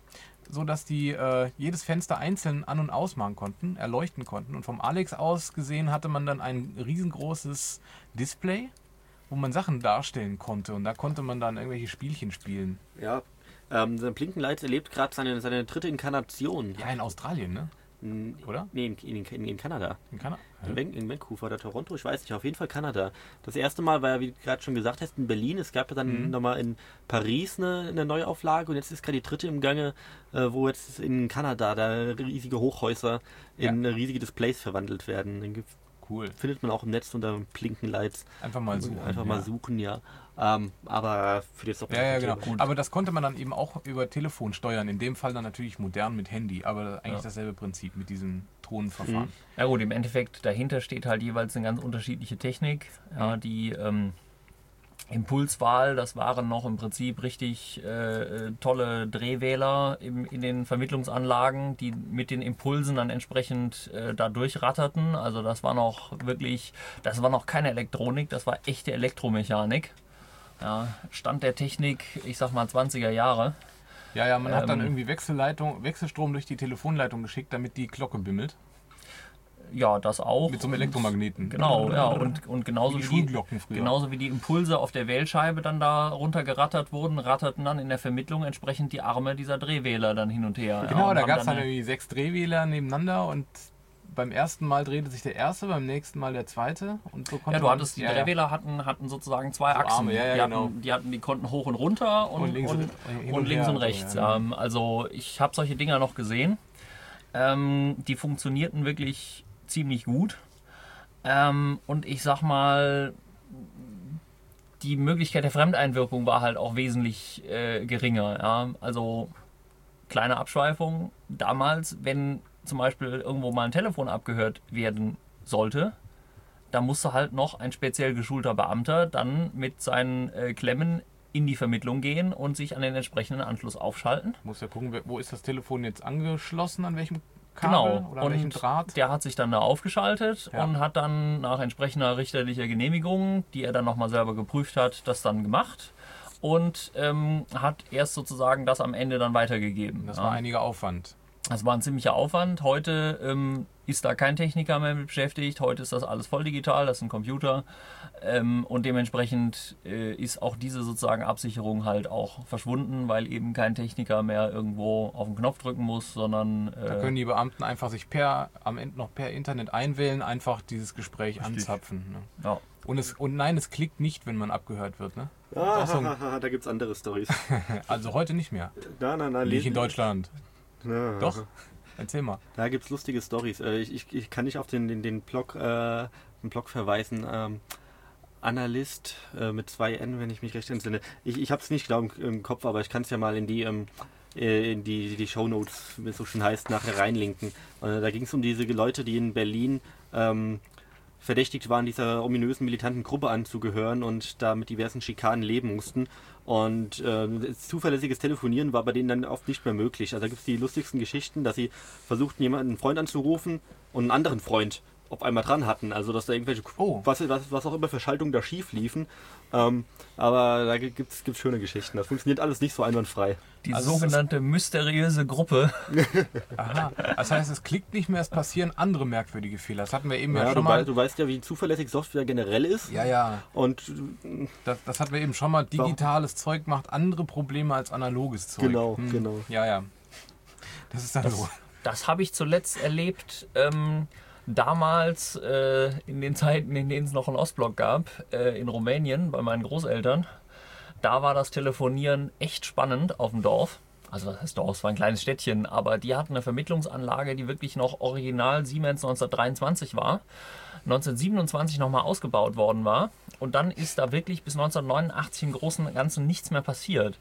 so dass die äh, jedes Fenster einzeln an- und ausmachen konnten, erleuchten konnten. Und vom Alex aus gesehen hatte man dann ein riesengroßes Display, wo man Sachen darstellen konnte. Und da konnte man dann irgendwelche Spielchen spielen. Ja, ähm, Blinkenlights erlebt gerade seine, seine dritte Inkarnation. Ja, in Australien, ne? N- Oder? Nee, in, in, in, in Kanada. In Kanada? In, Van- in Vancouver oder Toronto, ich weiß nicht, auf jeden Fall Kanada. Das erste Mal war ja, wie du gerade schon gesagt hast, in Berlin. Es gab ja dann Mhm. nochmal in Paris eine, eine Neuauflage und jetzt ist gerade die dritte im Gange, äh, wo jetzt in Kanada da riesige Hochhäuser in riesige Displays verwandelt werden. Den gibt's- Cool. findet man auch im Netz unter Blinkenlights. Einfach mal suchen. Einfach ja. mal suchen, ja. Ähm, aber für das Ja, ja, genau. Aber das konnte man dann eben auch über Telefon steuern. In dem Fall dann natürlich modern mit Handy, aber eigentlich Ja. dasselbe Prinzip mit diesem Tonverfahren. Mhm. Ja gut, im Endeffekt dahinter steht halt jeweils eine ganz unterschiedliche Technik. Ja, die ähm, Impulswahl, das waren noch im Prinzip richtig äh, tolle Drehwähler im, in den Vermittlungsanlagen, die mit den Impulsen dann entsprechend äh, da durchratterten. Also das war noch wirklich, das war noch keine Elektronik, das war echte Elektromechanik. Ja, Stand der Technik, ich sag mal zwanziger Jahre. Ja, ja, man hat dann Ähm, irgendwie Wechselleitung, Wechselstrom durch die Telefonleitung geschickt, damit die Glocke bimmelt. Ja, das auch. Mit so einem Elektromagneten. Genau, ja, und, und genauso Wie die wie, die, Schulglocken früher. genauso wie die Impulse auf der Wählscheibe dann da runtergerattert wurden, ratterten dann in der Vermittlung entsprechend die Arme dieser Drehwähler dann hin und her. Genau, ja, und da haben gab es dann eine- irgendwie sechs Drehwähler nebeneinander und beim ersten Mal drehte sich der erste, beim nächsten Mal der zweite und so konnte Ja, du man- hattest, die ja, ja. Drehwähler hatten, hatten sozusagen zwei So Achsen. Arme, ja, ja, die, genau. hatten, die hatten, die konnten hoch und runter und, Und links und, und- hin und und links her, und so, rechts. ja, Ähm, also ich habe solche Dinger noch gesehen. Ähm, die funktionierten wirklich ziemlich gut. Ähm, und ich sag mal, die Möglichkeit der Fremdeinwirkung war halt auch wesentlich äh, geringer. Ja? Also kleine Abschweifung. Damals, wenn zum Beispiel irgendwo mal ein Telefon abgehört werden sollte, da musste halt noch ein speziell geschulter Beamter dann mit seinen äh, Klemmen in die Vermittlung gehen und sich an den entsprechenden Anschluss aufschalten. Muss ja gucken, wer- wo ist das Telefon jetzt angeschlossen, an welchem Kabel Genau. oder an welchem Und Draht. der hat sich dann da aufgeschaltet Ja. und hat dann nach entsprechender richterlicher Genehmigung, die er dann nochmal selber geprüft hat, das dann gemacht und ähm, hat erst sozusagen das am Ende dann weitergegeben. Das Ja. war einiger Aufwand. Das war ein ziemlicher Aufwand. Heute ähm, ist da kein Techniker mehr mit beschäftigt. Heute ist das alles voll digital, das ist ein Computer. Ähm, und dementsprechend äh, ist auch diese sozusagen Absicherung halt auch verschwunden, weil eben kein Techniker mehr irgendwo auf den Knopf drücken muss, sondern Da äh, können die Beamten einfach sich per am Ende noch per Internet einwählen, einfach dieses Gespräch Richtig. anzapfen. Ne? ja. Und, es, und nein, es klickt nicht, wenn man abgehört wird. Ne? Ah, Auch so ein- da gibt es andere Storys. Also heute nicht mehr. Nein, nein, nein. Nicht in Deutschland. Ja. Doch. Erzähl mal. Da gibt es lustige Stories. Äh, ich, ich, ich kann nicht auf den, den, den, Blog, äh, den Blog verweisen. Ähm, Analyst äh, mit zwei N, wenn ich mich recht entsinne. Ich, ich habe es nicht genau im, im Kopf, aber ich kann es ja mal in die, ähm, äh, in die, die Shownotes, wie es so schön heißt, nachher reinlinken. Äh, da ging es um diese Leute, die in Berlin ähm, verdächtigt waren, dieser ominösen militanten Gruppe anzugehören und da mit diversen Schikanen leben mussten. Und äh, zuverlässiges Telefonieren war bei denen dann oft nicht mehr möglich. Also da gibt es die lustigsten Geschichten, dass sie versuchten, jemanden, einen Freund anzurufen und einen anderen Freund auf einmal dran hatten. Also dass da irgendwelche, Oh. was, was, was auch immer für Schaltungen da schief liefen. Ähm, aber da gibt es schöne Geschichten. Das funktioniert alles nicht so einwandfrei. Die Also es sogenannte mysteriöse Gruppe. Aha. Das heißt, es klickt nicht mehr, es passieren andere merkwürdige Fehler. Das hatten wir eben ja, Ja, schon du, mal. wei du weißt ja, wie zuverlässig Software generell ist. Ja, ja. Und Das, das hatten wir eben schon mal. Digitales Zeug macht andere Probleme als analoges Zeug. genau, Hm. genau. Ja, ja. Das ist dann so. Das habe ich zuletzt erlebt, ähm, damals äh, in den Zeiten, in denen es noch einen Ostblock gab, äh, in Rumänien bei meinen Großeltern. Da war das Telefonieren echt spannend auf dem Dorf. Also was heißt Dorf, es war ein kleines Städtchen, aber die hatten eine Vermittlungsanlage, die wirklich noch original Siemens neunzehnhundertdreiundzwanzig war. neunzehnhundertsiebenundzwanzig nochmal ausgebaut worden war. Und dann ist da wirklich bis neunzehnhundertneunundachtzig im Großen und Ganzen nichts mehr passiert.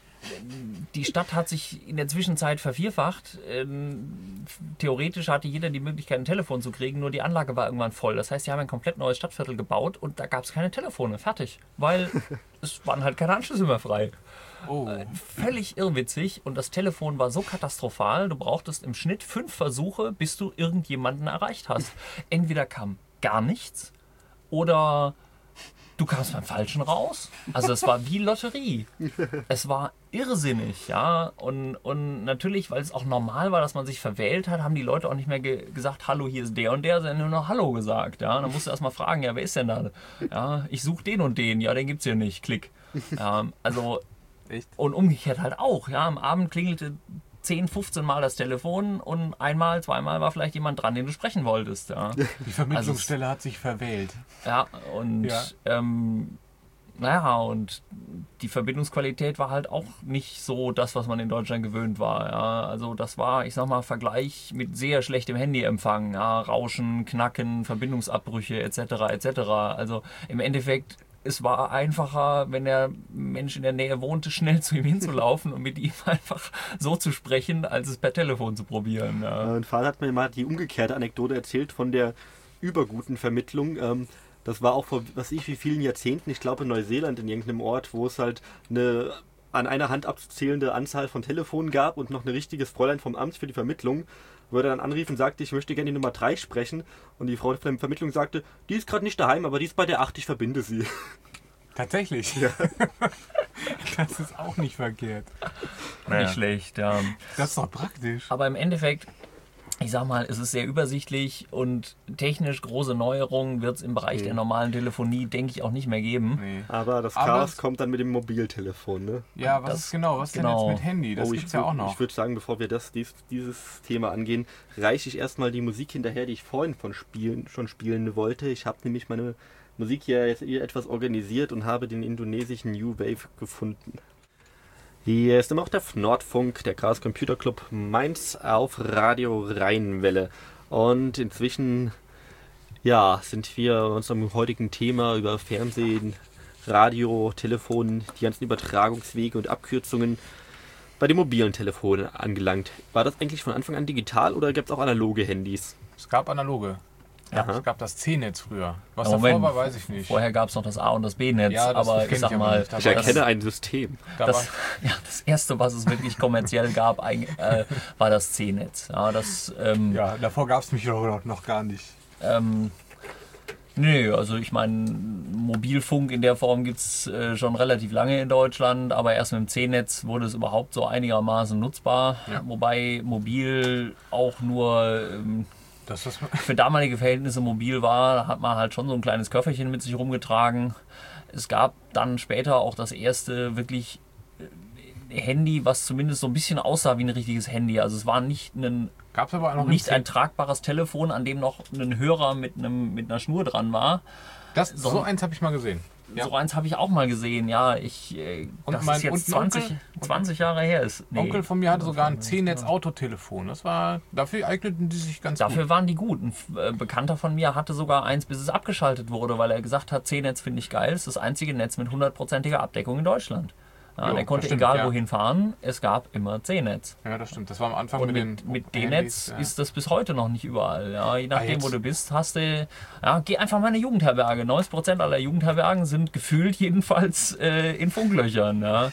Die Stadt hat sich in der Zwischenzeit vervierfacht. Ähm, theoretisch hatte jeder die Möglichkeit, ein Telefon zu kriegen, nur die Anlage war irgendwann voll. Das heißt, sie haben ein komplett neues Stadtviertel gebaut und da gab es keine Telefone. Fertig. Weil es waren halt keine Anschlüsse mehr frei. Oh. Völlig irrwitzig und das Telefon war so katastrophal, du brauchtest im Schnitt fünf Versuche, bis du irgendjemanden erreicht hast. Entweder kam gar nichts oder du kamst beim Falschen raus. Also es war wie Lotterie. Es war irrsinnig, ja. Und, und natürlich, weil es auch normal war, dass man sich verwählt hat, haben die Leute auch nicht mehr ge gesagt, hallo, hier ist der und der, sondern nur noch Hallo gesagt. Ja. Dann musst du erstmal fragen, ja, wer ist denn da? Ja, ich suche den und den, ja, den gibt's hier nicht. Klick. Ja, also Echt? und umgekehrt halt auch. Ja, am Abend klingelte zehn, fünfzehn Mal das Telefon und einmal, zweimal war vielleicht jemand dran, den du sprechen wolltest. Ja, Die Vermittlungsstelle hat sich verwählt. ja und Ja. Ähm, naja, und die Verbindungsqualität war halt auch nicht so das, was man in Deutschland gewöhnt war. Ja. Also das war, ich sag mal, Vergleich mit sehr schlechtem Handyempfang. Ja. Rauschen, Knacken, Verbindungsabbrüche et cetera et cetera. Also im Endeffekt, es war einfacher, wenn der Mensch in der Nähe wohnte, schnell zu ihm hinzulaufen und mit ihm einfach so zu sprechen, als es per Telefon zu probieren. Ja. Mein Vater hat mir mal die umgekehrte Anekdote erzählt von der überguten Vermittlung. Ähm, das war auch vor, was ich, wie vielen Jahrzehnten, ich glaube in Neuseeland in irgendeinem Ort, wo es halt eine an einer Hand abzählende Anzahl von Telefonen gab und noch ein richtiges Fräulein vom Amt für die Vermittlung, wo er dann anrief und sagte, ich möchte gerne die Nummer drei sprechen. Und die Frau von der Vermittlung sagte, die ist gerade nicht daheim, aber die ist bei der acht, ich verbinde sie. Tatsächlich. Ja. Das ist auch nicht verkehrt. Naja. Nicht schlecht, ja. Das ist doch praktisch. Aber im Endeffekt, ich sag mal, es ist sehr übersichtlich und technisch große Neuerungen wird es im Bereich Mhm. der normalen Telefonie, denke ich, auch nicht mehr geben. Nee. Aber das Aber Chaos es- kommt dann mit dem Mobiltelefon, ne? Ja, was Das- ist genau? Was genau. denn jetzt mit Handy? Das Oh, gibt's ich ja würd- auch noch. Ich würde sagen, bevor wir das, dies, dieses Thema angehen, reiche ich erstmal die Musik hinterher, die ich vorhin von spielen, schon spielen wollte. Ich habe nämlich meine Musik hier jetzt hier etwas organisiert und habe den indonesischen New Wave gefunden. Hier ist immer auch der Nordfunk, der Chaos Computer Club Mainz auf Radio Rheinwelle. Und inzwischen, ja, sind wir bei unserem heutigen Thema über Fernsehen, Radio, Telefon, die ganzen Übertragungswege und Abkürzungen bei den mobilen Telefonen angelangt. War das eigentlich von Anfang an digital oder gibt es auch analoge Handys? Es gab analoge. Ja, Aha. es gab das C-Netz früher. Was Ja, Moment. davor war, weiß ich nicht. Vorher gab es noch das A- und das B-Netz, Ja, das aber kenn ich sag ich aber mal, nicht. Da Ich war das, erkenne ein System. Da das, war, ja, das erste, was es wirklich kommerziell gab, eig- äh, war das C-Netz. Ja, das, ähm, ja, davor gab es mich noch, noch gar nicht. Ähm, nö, also ich meine, Mobilfunk in der Form gibt es äh, schon relativ lange in Deutschland, aber erst mit dem C-Netz wurde es überhaupt so einigermaßen nutzbar. Ja. Wobei mobil auch nur ähm, Das ist, für damalige Verhältnisse mobil war, da hat man halt schon so ein kleines Köfferchen mit sich rumgetragen. Es gab dann später auch das erste wirklich äh, Handy, was zumindest so ein bisschen aussah wie ein richtiges Handy. Also es war nicht ein gab es aber auch noch nicht im ein tragbares Telefon, an dem noch ein Hörer mit, einem, mit einer Schnur dran war. das, So eins habe ich mal gesehen. Ja. So eins habe ich auch mal gesehen, ja. Ich, äh, Und das mein- ist jetzt und ein zwanzig, Onkel? zwanzig Jahre her. Ist, nee, Onkel von mir hatte sogar ein C-Netz-Autotelefon. Das war, dafür eigneten die sich ganz Dafür gut. waren die gut. Ein äh, Bekannter von mir hatte sogar eins, bis es abgeschaltet wurde, weil er gesagt hat, C-Netz finde ich geil. Es ist das einzige Netz mit hundertprozentiger Abdeckung in Deutschland. Ja, Jo, der konnte das stimmt, egal ja. wohin fahren, es gab immer C-Netz. Ja, das stimmt. Das war am Anfang Und mit, mit, den mit Handys, D-Netz ja. ist das bis heute noch nicht überall. Ja, je nachdem, jetzt- wo du bist, hast du. Ja, geh einfach mal in eine Jugendherberge. neunzig Prozent aller Jugendherbergen sind gefühlt jedenfalls äh, in Funklöchern. Ja,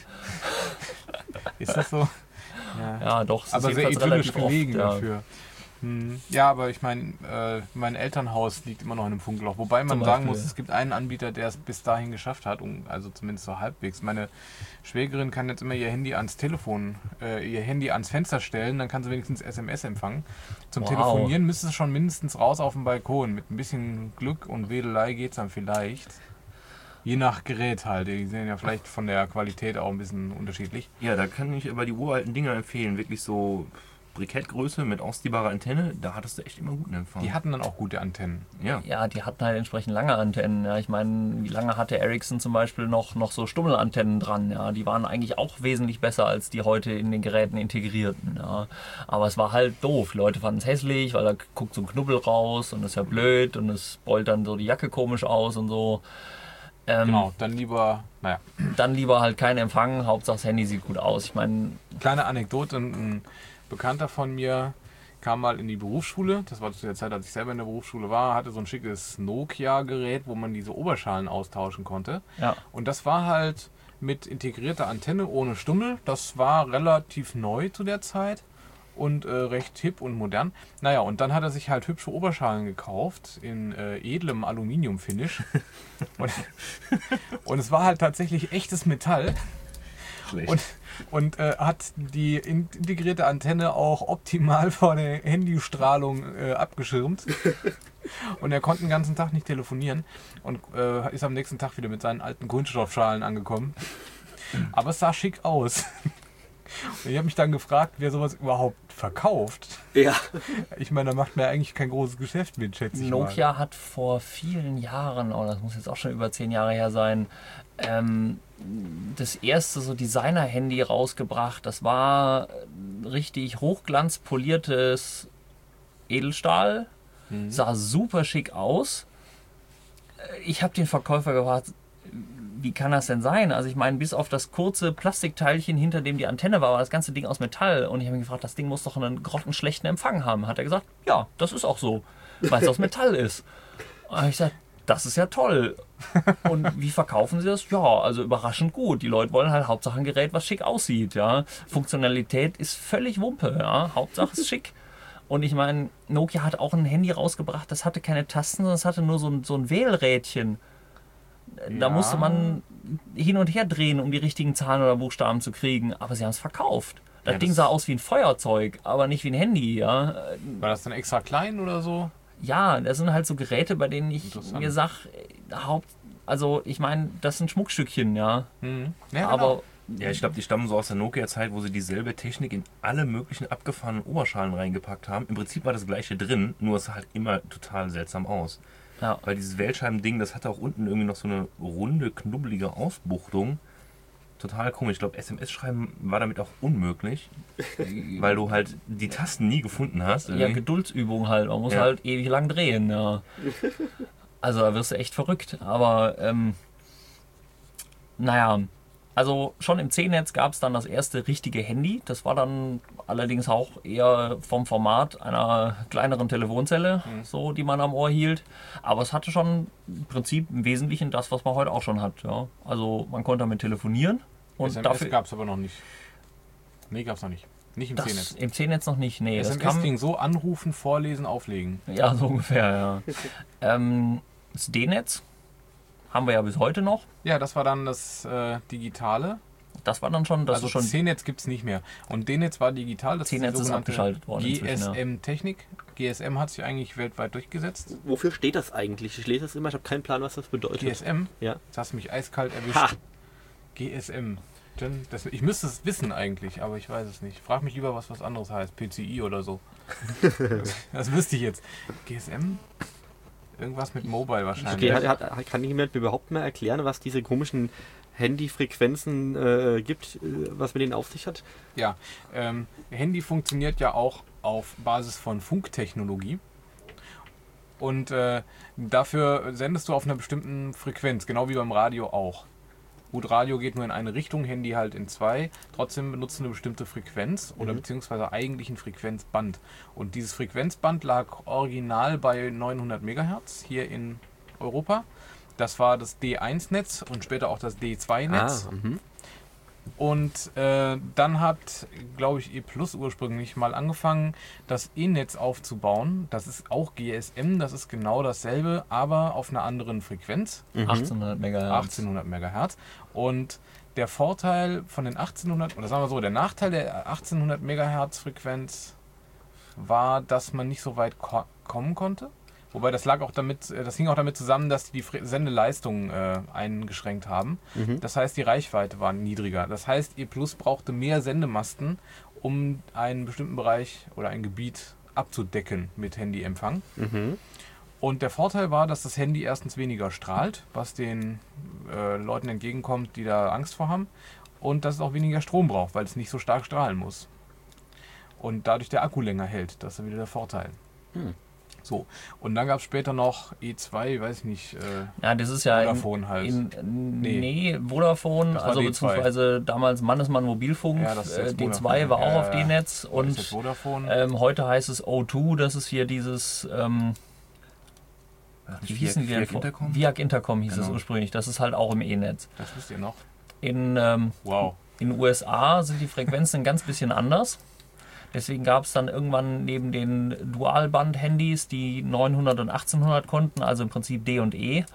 Ist das so? Ja. ja doch. es ist Aber sehr jedenfalls idyllisch relativ oft, gelegen ja. dafür. Hm. Ja, aber ich meine, äh, mein Elternhaus liegt immer noch in einem Funkloch. Wobei man Zum sagen Beispiel. muss, es gibt einen Anbieter, der es bis dahin geschafft hat, um, also zumindest so halbwegs. Meine Schwägerin kann jetzt immer ihr Handy ans Telefon, äh, ihr Handy ans Fenster stellen, dann kann sie wenigstens S M S empfangen. Zum Wow. Telefonieren müsste es schon mindestens raus auf den Balkon. Mit ein bisschen Glück und Wedelei geht es dann vielleicht. Je nach Gerät halt. Die sind ja vielleicht von der Qualität auch ein bisschen unterschiedlich. Ja, da kann ich aber die uralten Dinger empfehlen. Wirklich so Brikettgröße mit ausziehbarer Antenne. Da hattest du echt immer guten Empfang. Die hatten dann auch gute Antennen. Ja. Ja, die hatten halt entsprechend lange Antennen. Ja, ich meine, wie lange hatte Ericsson zum Beispiel noch, noch so Stummelantennen dran? Ja, die waren eigentlich auch wesentlich besser als die heute in den Geräten integrierten. Ja. Aber es war halt doof. Die Leute fanden es hässlich, weil da guckt so ein Knubbel raus und das ist ja blöd und es beult dann so die Jacke komisch aus und so. Ähm, Genau, dann lieber, naja. Dann lieber halt kein Empfang, Hauptsache das Handy sieht gut aus. Ich meine, Kleine Anekdote, ein Bekannter von mir kam mal in die Berufsschule, das war zu der Zeit, als ich selber in der Berufsschule war, hatte so ein schickes Nokia-Gerät, wo man diese Oberschalen austauschen konnte. ja, Und das war halt mit integrierter Antenne ohne Stummel, das war relativ neu zu der Zeit. und äh, recht hip und modern. Naja, und dann hat er sich halt hübsche Oberschalen gekauft in äh, edlem Aluminium-Finish. und, und es war halt tatsächlich echtes Metall. Schlecht. Und, und äh, hat die integrierte Antenne auch optimal vor der Handystrahlung äh, abgeschirmt. Und er konnte den ganzen Tag nicht telefonieren und äh, ist am nächsten Tag wieder mit seinen alten Kunststoffschalen angekommen. Aber es sah schick aus. Und ich habe mich dann gefragt, wer sowas überhaupt verkauft. Ja. Ich meine, da macht man ja eigentlich kein großes Geschäft mit, schätze ich Nokia mal. hat vor vielen Jahren, oh, das muss jetzt auch schon über zehn Jahre her sein, ähm, das erste so Designer-Handy rausgebracht. Das war richtig hochglanzpoliertes Edelstahl, Mhm. sah super schick aus. Ich habe den Verkäufer gefragt, wie kann das denn sein? Also ich meine, bis auf das kurze Plastikteilchen, hinter dem die Antenne war, war das ganze Ding aus Metall. Und ich habe mich gefragt, das Ding muss doch einen grottenschlechten Empfang haben. Hat er gesagt, ja, das ist auch so, weil es aus Metall ist. Und ich gesagt, das ist ja toll. Und wie verkaufen sie das? Ja, also überraschend gut. Die Leute wollen halt Hauptsache ein Gerät, was schick aussieht. Ja. Funktionalität ist völlig Wumpe. Ja. Hauptsache ist schick. Und ich meine, Nokia hat auch ein Handy rausgebracht, das hatte keine Tasten, sondern es hatte nur so ein, so ein Wählrädchen. Da Ja. musste musste man hin und her drehen, um die richtigen Zahlen oder Buchstaben zu kriegen. Aber sie haben es verkauft. Das Ja, Ding das- sah aus wie ein Feuerzeug, aber nicht wie ein Handy. Ja, War das dann extra klein oder so? ja, das sind halt so Geräte, bei denen ich Interessant. mir sage, Haupt, also ich meine, das sind Schmuckstückchen, ja. Mhm. Ja, Aber Ja, ich glaube, die stammen so aus der Nokia-Zeit, wo sie dieselbe Technik in alle möglichen abgefahrenen Oberschalen reingepackt haben. Im Prinzip war das gleiche drin, nur es sah halt immer total seltsam aus. ja, Weil dieses Wählscheiben-Ding, das hatte auch unten irgendwie noch so eine runde, knubbelige Ausbuchtung. Total komisch. Ich glaube, S M S-Schreiben war damit auch unmöglich, weil du halt die Tasten nie gefunden hast. ja, irgendwie. Geduldsübung halt. Man muss Ja. halt ewig lang drehen, ja. Also da wirst du echt verrückt. Aber ähm, naja, also schon im C-Netz gab es dann das erste richtige Handy. Das war dann allerdings auch eher vom Format einer kleineren Telefonzelle, so die man am Ohr hielt. Aber es hatte schon im Prinzip im Wesentlichen das, was man heute auch schon hat. Ja. Also man konnte damit telefonieren und S M S dafür gab es aber noch nicht. Nee, gab es noch nicht. Nicht im das C-Netz. im C-Netz noch nicht. Nee, das S M S kam, ging so: anrufen, vorlesen, auflegen. ja, so ungefähr, ja. ähm, das D-Netz haben wir ja bis heute noch. Ja, das war dann das äh, Digitale. Das war dann schon, das Also ist schon C-Netz gibt es nicht mehr. Und D-Netz war digital. Das C-Netz die ist sogenannte abgeschaltet worden G inzwischen, S ja. M-Technik. G S M hat sich eigentlich weltweit durchgesetzt. Wofür steht das eigentlich? Ich lese das immer, ich habe keinen Plan, was das bedeutet. G S M? Ja. Jetzt hast du mich eiskalt erwischt. Ha! G S M. Denn das, ich müsste es wissen eigentlich, aber ich weiß es nicht. Frag mich lieber, was was anderes heißt. P C I oder so. Das wüsste ich jetzt. G S M? Irgendwas mit Mobile wahrscheinlich. Okay, hat, hat, kann jemand mir überhaupt mal erklären, was diese komischen Handyfrequenzen äh, gibt, äh, was mit denen auf sich hat? Ja, ähm, Handy funktioniert ja auch auf Basis von Funktechnologie. Und äh, dafür sendest du auf einer bestimmten Frequenz, genau wie beim Radio auch. Gut, Radio geht nur in eine Richtung, Handy halt in zwei. Trotzdem benutzt du eine bestimmte Frequenz oder Mhm. beziehungsweise eigentlich ein Frequenzband. Und dieses Frequenzband lag original bei neunhundert Megahertz hier in Europa. Das war das D eins Netz und später auch das D zwei Netz. Ah, mhm. Und äh, dann hat, glaube ich, E Plus ursprünglich mal angefangen, das E-Netz aufzubauen. Das ist auch G S M, das ist genau dasselbe, aber auf einer anderen Frequenz, Mhm. achtzehnhundert Megahertz. achtzehnhundert Megahertz. Und der Vorteil von den achtzehnhundert, oder sagen wir so, der Nachteil der achtzehnhundert Megahertz Frequenz war, dass man nicht so weit ko kommen konnte. Wobei das lag auch damit, äh, das hing auch damit zusammen, dass die die Fre- Sendeleistung äh, eingeschränkt haben. Mhm. Das heißt, die Reichweite war niedriger. Das heißt, E Plus brauchte mehr Sendemasten, um einen bestimmten Bereich oder ein Gebiet abzudecken mit Handyempfang. Mhm. Und der Vorteil war, dass das Handy erstens weniger strahlt, was den äh, Leuten entgegenkommt, die da Angst vor haben. Und dass es auch weniger Strom braucht, weil es nicht so stark strahlen muss. Und dadurch der Akku länger hält. Das ist dann wieder der Vorteil. Hm. So, und dann gab es später noch E zwei, weiß ich nicht, äh, Ja, das ist ja in, Vodafone halt. in, Nee. nee. Vodafone, Das war also D zwei. beziehungsweise damals Mannesmann Mobilfunk, Ja, das ist jetzt äh, D Vodafone. zwei war auch Ja, auf ja. D-Netz oder ist jetzt und Vodafone. ähm, heute heißt es O zwei, das ist hier dieses, ähm, wie hießen wir? Viag Intercom? Viag Intercom hieß es Genau. ursprünglich, das ist halt auch im E-Netz. Das wisst ihr noch. In, ähm, Wow. in den U S A sind die Frequenzen ein ganz bisschen anders. Deswegen gab es dann irgendwann neben den Dualband-Handys, die neunhundert und achtzehnhundert konnten, also im Prinzip D und E,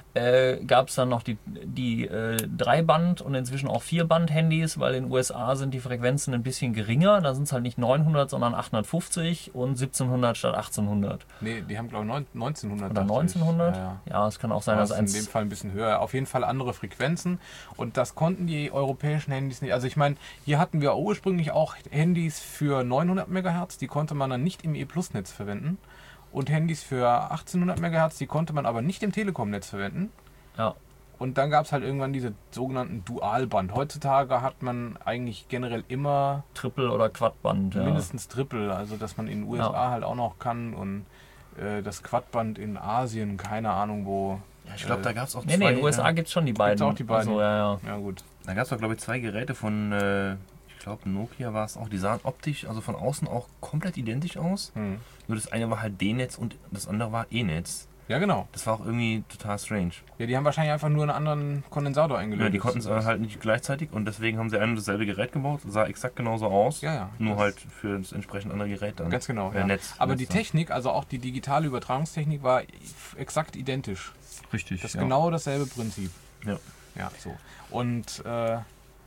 äh, gab es dann noch die, die äh, Dreiband- und inzwischen auch Vierband-Handys, weil in den U S A sind die Frequenzen ein bisschen geringer. Da sind es halt nicht neunhundert, sondern achthundertfünfzig und siebzehnhundert statt achtzehnhundert. Nee, die haben glaube ich neunzehnhundert. Oder dachte ich. neunzehnhundert? Ja, ja. Ja, es kann auch sein, Das dass ist in eins... dem Fall ein bisschen höher. Auf jeden Fall andere Frequenzen. Und das konnten die europäischen Handys nicht. Also ich meine, hier hatten wir ursprünglich auch Handys für neunhundert Megahertz. Die konnte man dann nicht im E-Plus-Netz verwenden. Und Handys für achtzehnhundert Megahertz, die konnte man aber nicht im Telekom-Netz verwenden. Ja. Und dann gab es halt irgendwann diese sogenannten Dualband. Heutzutage hat man eigentlich generell immer Triple- oder Quadband. Ja. mindestens Triple. Also dass man in den U S A Ja. halt auch noch kann. Und äh, das Quadband in Asien, keine Ahnung wo. Ja, ich glaube, äh, da gab es auch Nee, zwei. nee, in den U S A äh, gibt es schon die beiden. auch die beiden. Also, ja, ja. Ja gut. Da gab es auch, glaube ich, zwei Geräte von, äh, ich glaube, Nokia war es auch. Die sahen optisch, also von außen auch komplett identisch aus. Hm. Nur das eine war halt D-Netz und das andere war E-Netz. Ja genau. Das war auch irgendwie total strange. Ja, die haben wahrscheinlich einfach nur einen anderen Kondensator Ja, eingelöst. die konnten es halt nicht gleichzeitig und deswegen haben sie ein und dasselbe Gerät gebaut. Sah exakt genauso aus. Ja, ja. Nur Das- halt für das entsprechend andere Gerät dann. Ganz genau, Äh, ja. Netz, Aber Netz die dann. Technik, also auch die digitale Übertragungstechnik, war exakt identisch. Richtig. Das ist ja. genau dasselbe Prinzip. Ja. Ja, so. Und äh,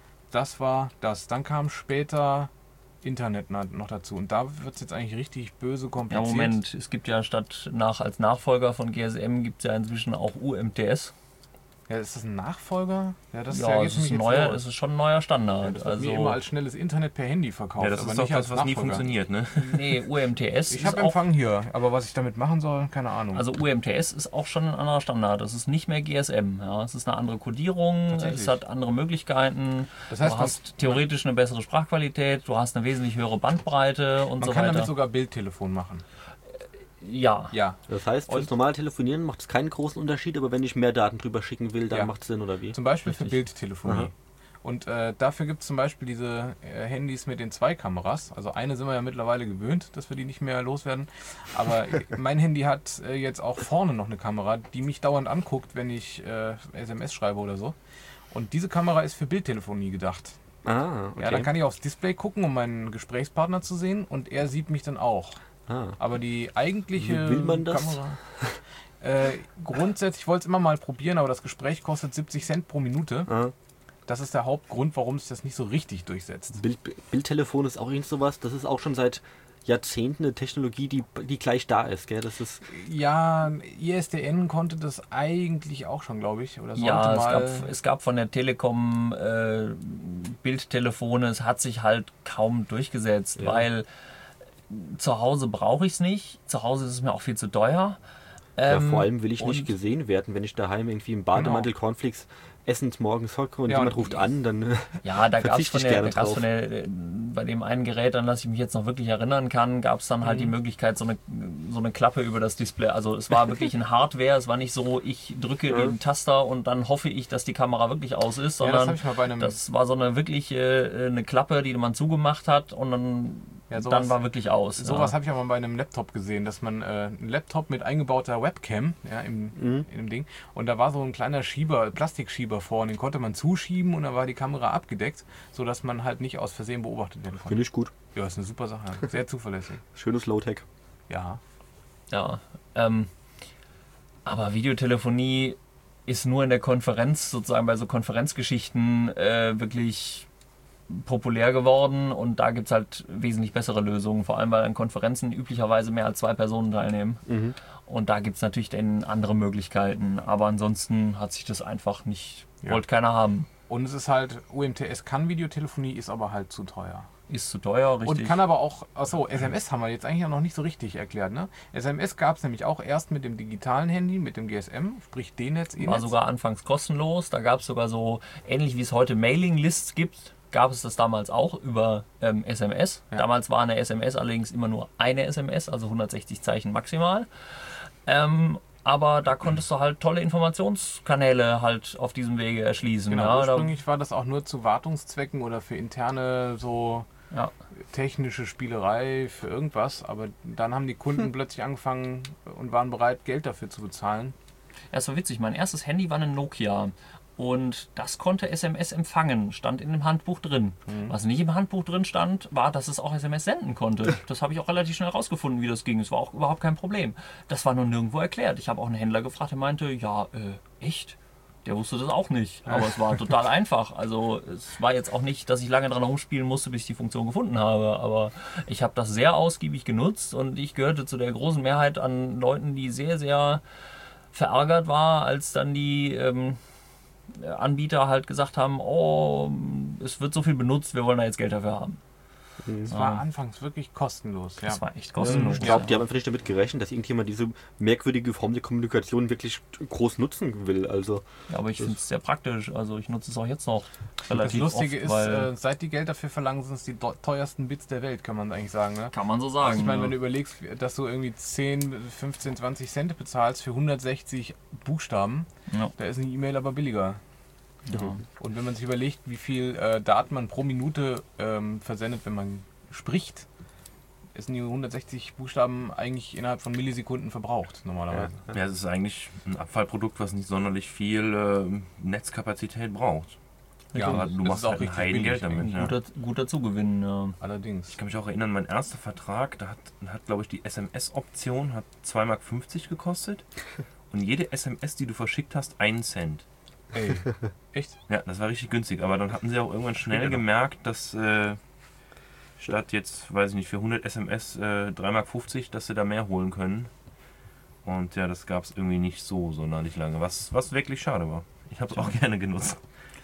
das war das. Dann kam später Internet na- noch dazu. Und da wird es jetzt eigentlich richtig böse Ja, kompliziert. Moment, es gibt ja statt nach als Nachfolger von G S M gibt es ja inzwischen auch U M T S. Ja, ist das ein Nachfolger? Ja, das Ja, geht's es ist, mich ein jetzt neuer, los. es ist schon ein neuer Ja, Standard. das wird also, mir immer als schnelles Internet per Handy verkauft. Ja, das aber ist doch nicht das, als was nie Nachfolger. funktioniert, ne? nee, U M T S Ich ist habe auch, Empfang hier, aber was ich damit machen soll, keine Ahnung. also U M T S ist auch schon ein anderer Standard. Es ist nicht mehr G S M. Ja. Es ist eine andere Kodierung, Tatsächlich. es hat andere Möglichkeiten. Das heißt, du man- hast theoretisch eine bessere Sprachqualität, du hast eine wesentlich höhere Bandbreite und Man so kann weiter. damit sogar Bildtelefon machen. ja. Ja. Das heißt, fürs Und- normale Telefonieren macht es keinen großen Unterschied, aber wenn ich mehr Daten drüber schicken will, dann Ja. macht es Sinn, oder wie? Zum Beispiel für Richtig. Bildtelefonie. Aha. Und äh, dafür gibt es zum Beispiel diese äh, Handys mit den zwei Kameras. Also eine sind wir ja mittlerweile gewöhnt, dass wir die nicht mehr loswerden. Aber mein Handy hat äh, jetzt auch vorne noch eine Kamera, die mich dauernd anguckt, wenn ich äh, S M S schreibe oder so. Und diese Kamera ist für Bildtelefonie gedacht. Ah, okay. Ja, dann kann ich aufs Display gucken, um meinen Gesprächspartner zu sehen, und er sieht mich dann auch. ah. Aber die eigentliche Will man das? Kamera... Äh, grundsätzlich, ich wollte es immer mal probieren, aber das Gespräch kostet siebzig Cent pro Minute. Ah. Das ist der Hauptgrund, warum sich das nicht so richtig durchsetzt. Bild, Bildtelefon ist auch irgend sowas, das ist auch schon seit Jahrzehnten eine Technologie, die, die gleich da ist, gell? Das ist Ja, I S D N konnte das eigentlich auch schon, glaube ich. Oder sollte Ja, es mal. gab, es gab von der Telekom äh, Bildtelefone, es hat sich halt kaum durchgesetzt, Ja. weil zu Hause brauche ich es nicht, zu Hause ist es mir auch viel zu teuer. ja, Ähm, vor allem will ich und- nicht gesehen werden, wenn ich daheim irgendwie im Bademantel Cornflakes essend morgens hocke und Ja, jemand und ruft an, dann äh, Ja, da gab es verzichte von, ich der, gerne da gab's drauf. von der, äh, bei dem einen Gerät, an das ich mich jetzt noch wirklich erinnern kann, gab es dann halt Mhm. die Möglichkeit, so eine, so eine Klappe über das Display. Also es war wirklich ein Hardware, es war nicht so, ich drücke Ja. den Taster und dann hoffe ich, dass die Kamera wirklich aus ist, ja, das sondern habe ich mal bei einem. das war so eine wirklich äh, eine Klappe, die man zugemacht hat und dann, Ja, sowas- dann war wirklich aus. Sowas ja. habe ich auch mal bei einem Laptop gesehen, dass man äh, einen Laptop mit eingebauter Webcam ja, im, Mhm. in dem Ding, und da war so ein kleiner Schieber, Plastikschieber vor, und den konnte man zuschieben und dann war die Kamera abgedeckt, sodass man halt nicht aus Versehen beobachtet werden konnte. finde ich gut. Ja, ist eine super Sache. Sehr zuverlässig. Schönes Low-Tech. Ja. Ja, ähm, aber Videotelefonie ist nur in der Konferenz, sozusagen bei so Konferenzgeschichten, äh, wirklich populär geworden und da gibt es halt wesentlich bessere Lösungen, vor allem weil an Konferenzen üblicherweise mehr als zwei Personen teilnehmen. Mhm. Und da gibt es natürlich dann andere Möglichkeiten, aber ansonsten hat sich das einfach nicht, Ja. wollte keiner haben. Und es ist halt, U M T S kann Videotelefonie, ist aber halt zu teuer. Ist zu teuer, richtig. Und kann aber auch, achso, S M S haben wir jetzt eigentlich noch nicht so richtig erklärt, ne? S M S gab es nämlich auch erst mit dem digitalen Handy, mit dem G S M, sprich D-Netz, E-Netz. War sogar anfangs kostenlos. Da gab es sogar so, ähnlich wie es heute Mailing-Lists gibt, gab es das damals auch über ähm, S M S. Ja. Damals war eine S M S allerdings immer nur eine S M S, also hundertsechzig Zeichen maximal. Ähm, aber da konntest du halt tolle Informationskanäle halt auf diesem Wege erschließen. Genau, ja, da, ursprünglich war das auch nur zu Wartungszwecken oder für interne so ja. technische Spielerei für irgendwas, aber dann haben die Kunden plötzlich angefangen und waren bereit, Geld dafür zu bezahlen. Ja, ist so witzig. Mein erstes Handy war ein Nokia. und das konnte S M S empfangen, stand in dem Handbuch drin. Mhm. Was nicht im Handbuch drin stand, war, dass es auch S M S senden konnte. Das habe ich auch relativ schnell rausgefunden, wie das ging. Es war auch überhaupt kein Problem. Das war nur nirgendwo erklärt. Ich habe auch einen Händler gefragt, der meinte, ja, äh, echt? Der wusste das auch nicht, aber es war total einfach. Also es war jetzt auch nicht, dass ich lange dran rumspielen musste, bis ich die Funktion gefunden habe, aber ich habe das sehr ausgiebig genutzt und ich gehörte zu der großen Mehrheit an Leuten, die sehr, sehr verärgert war, als dann die ähm, Anbieter halt gesagt haben, oh, es wird so viel benutzt, wir wollen da jetzt Geld dafür haben. Es war ja. anfangs wirklich kostenlos. Ja. Das war echt kostenlos. Ich glaube, die haben einfach nicht damit gerechnet, dass irgendjemand diese merkwürdige Form der Kommunikation wirklich groß nutzen will. Also, ja, aber ich finde es sehr praktisch. Also ich nutze es auch jetzt noch relativ Das Lustige oft, ist, äh, seit die Geld dafür verlangen, sind es die teuersten Bits der Welt, kann man eigentlich sagen. Ne? Kann man so sagen. Also ich meine, ja. wenn du überlegst, dass du irgendwie zehn, fünfzehn, zwanzig Cent bezahlst für hundertsechzig Buchstaben, ja. da ist eine E-Mail aber billiger. Ja. Und wenn man sich überlegt, wie viel äh, Daten man pro Minute ähm, versendet, wenn man spricht, sind die hundertsechzig Buchstaben eigentlich innerhalb von Millisekunden verbraucht, normalerweise. Ja, ja, es ist eigentlich ein Abfallprodukt, was nicht sonderlich viel äh, Netzkapazität braucht. Ja, ja, du machst auch halt ein Geld damit. Ja. Guter, guter Zugewinn, ja. Allerdings. Ich kann mich auch erinnern, mein erster Vertrag, da hat, hat glaube ich, die S M S-Option hat zwei Mark fünfzig gekostet und jede S M S, die du verschickt hast, einen Cent. Ey, echt? Ja, das war richtig günstig, aber dann hatten sie auch irgendwann schnell gemerkt, dass äh, statt jetzt, weiß ich nicht, für hundert S M S äh, drei Mark fünfzig, dass sie da mehr holen können. Und ja, das gab es irgendwie nicht so sonderlich lange, was, was wirklich schade war. Ich habe es auch gerne genutzt.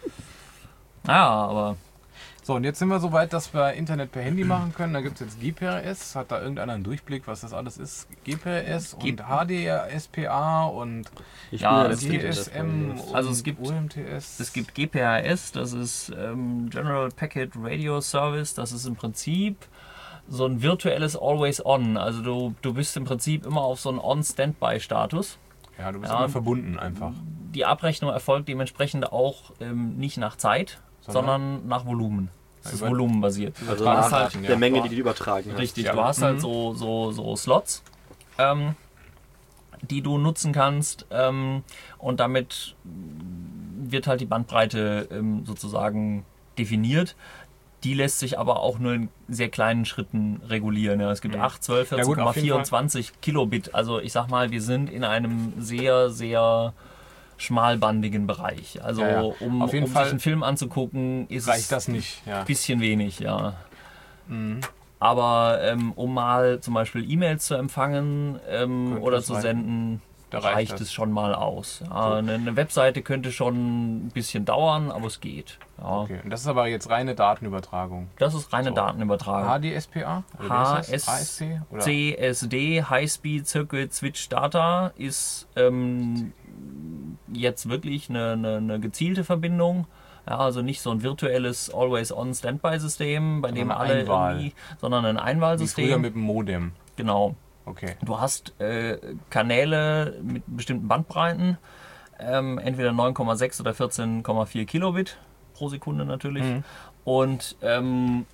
Ja, aber... So, und jetzt sind wir so weit, dass wir Internet per Handy machen können. Da gibt es jetzt G P R S. Hat da irgendeiner einen Durchblick, was das alles ist? G P R S G und H D R S P A und ich ja, es G S M gibt, also es gibt, U M T S. Es gibt G P R S, das ist ähm, General Packet Radio Service. Das ist im Prinzip so ein virtuelles Always-On. Also du, du bist im Prinzip immer auf so einen On-Standby-Status. Ja, du bist ja, immer verbunden einfach. Die Abrechnung erfolgt dementsprechend auch ähm, nicht nach Zeit, sondern, sondern nach Volumen. Das ist volumenbasiert. Also nach halt der ja. Menge, die du übertragen hast. Richtig, ja. du hast mhm. halt so, so, so Slots, ähm, die du nutzen kannst ähm, und damit wird halt die Bandbreite ähm, sozusagen definiert. Die lässt sich aber auch nur in sehr kleinen Schritten regulieren. Ja. Es gibt mhm. acht, zwölf, vierzehn Komma vierundzwanzig ja, Kilobit. Also ich sag mal, wir sind in einem sehr, sehr schmalbandigen Bereich. Also ja, ja. um, Auf jeden um Fall sich einen Film anzugucken, ist reicht es das nicht. Ja. ein bisschen wenig, ja. Mhm. Aber ähm, um mal zum Beispiel E-Mails zu empfangen ähm, oder zu senden, da reicht, reicht es schon mal aus. Ja, so. eine, eine Webseite könnte schon ein bisschen dauern, aber es geht. Ja. Okay. Und das ist aber jetzt reine Datenübertragung. Das ist reine so. Datenübertragung. H D S P A? H S C S D, High Speed Circuit Switch Data, ist ähm, jetzt wirklich eine, eine, eine gezielte Verbindung. Ja, also nicht so ein virtuelles Always-On-Standby-System, bei dem alle Einwahl. irgendwie, sondern ein Einwahlsystem. Wie früher mit dem Modem. Genau. Okay. Du hast äh, Kanäle mit bestimmten Bandbreiten, ähm, entweder neun Komma sechs oder vierzehn Komma vier Kilobit pro Sekunde natürlich. Mhm. Und ähm,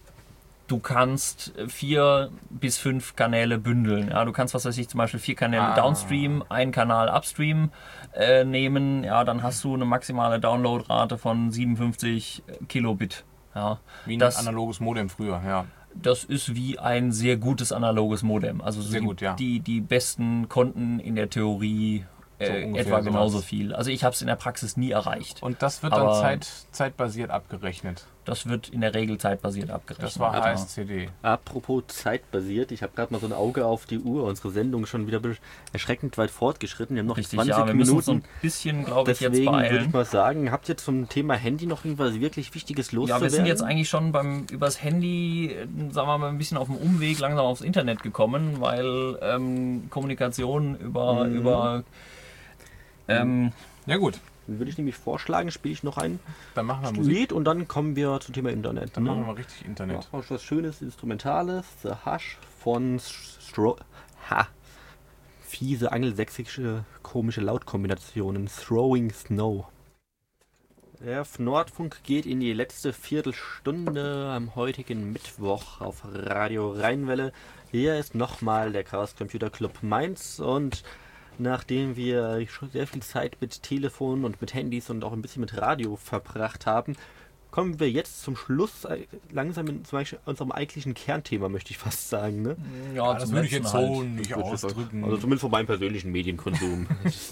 du kannst vier bis fünf Kanäle bündeln. Ja, du kannst, was weiß ich, zum Beispiel vier Kanäle ah. Downstream, einen Kanal Upstream äh, nehmen. Ja, dann hast du eine maximale Downloadrate von siebenundfünfzig Kilobit. Ja, wie ein das, analoges Modem früher, ja. Das ist wie ein sehr gutes analoges Modem. Also sehr die, gut, ja. die, die besten konnten in der Theorie äh, so etwa genauso sowas. viel. Also ich habe es in der Praxis nie erreicht. Und das wird dann zeit, zeitbasiert abgerechnet? Das wird in der Regel zeitbasiert abgerechnet. Das war H S C D. Apropos zeitbasiert, ich habe gerade mal so ein Auge auf die Uhr. Unsere Sendung ist schon wieder erschreckend weit fortgeschritten. Wir haben noch Richtig, zwanzig ja, wir Minuten. Müssen uns ein bisschen, glaube ich, Deswegen jetzt beeilen. würde ich mal sagen, habt ihr zum Thema Handy noch irgendwas wirklich Wichtiges loszuwerden? Ja, wir sind jetzt eigentlich schon beim übers Handy, sagen wir mal, ein bisschen auf dem Umweg langsam aufs Internet gekommen, weil ähm, Kommunikation über, mhm. über ähm, ja gut. Dann würde ich nämlich vorschlagen, spiele ich noch ein dann machen wir Lied Musik. und dann kommen wir zum Thema Internet. Dann ne? machen wir richtig Internet. Machen wir was Schönes, Instrumentales. The Hush von Stro... Ha! Fiese angelsächsische komische Lautkombinationen. Throwing Snow. Der Nordfunk geht in die letzte Viertelstunde am heutigen Mittwoch auf Radio Rheinwelle. Hier ist nochmal der Chaos Computer Club Mainz und nachdem wir schon sehr viel Zeit mit Telefon und mit Handys und auch ein bisschen mit Radio verbracht haben, kommen wir jetzt zum Schluss langsam in zum Beispiel unserem eigentlichen Kernthema, möchte ich fast sagen. Ne? Ja, das würde ich jetzt halt. so nicht ausdrücken. Also zumindest von meinem persönlichen Medienkonsum.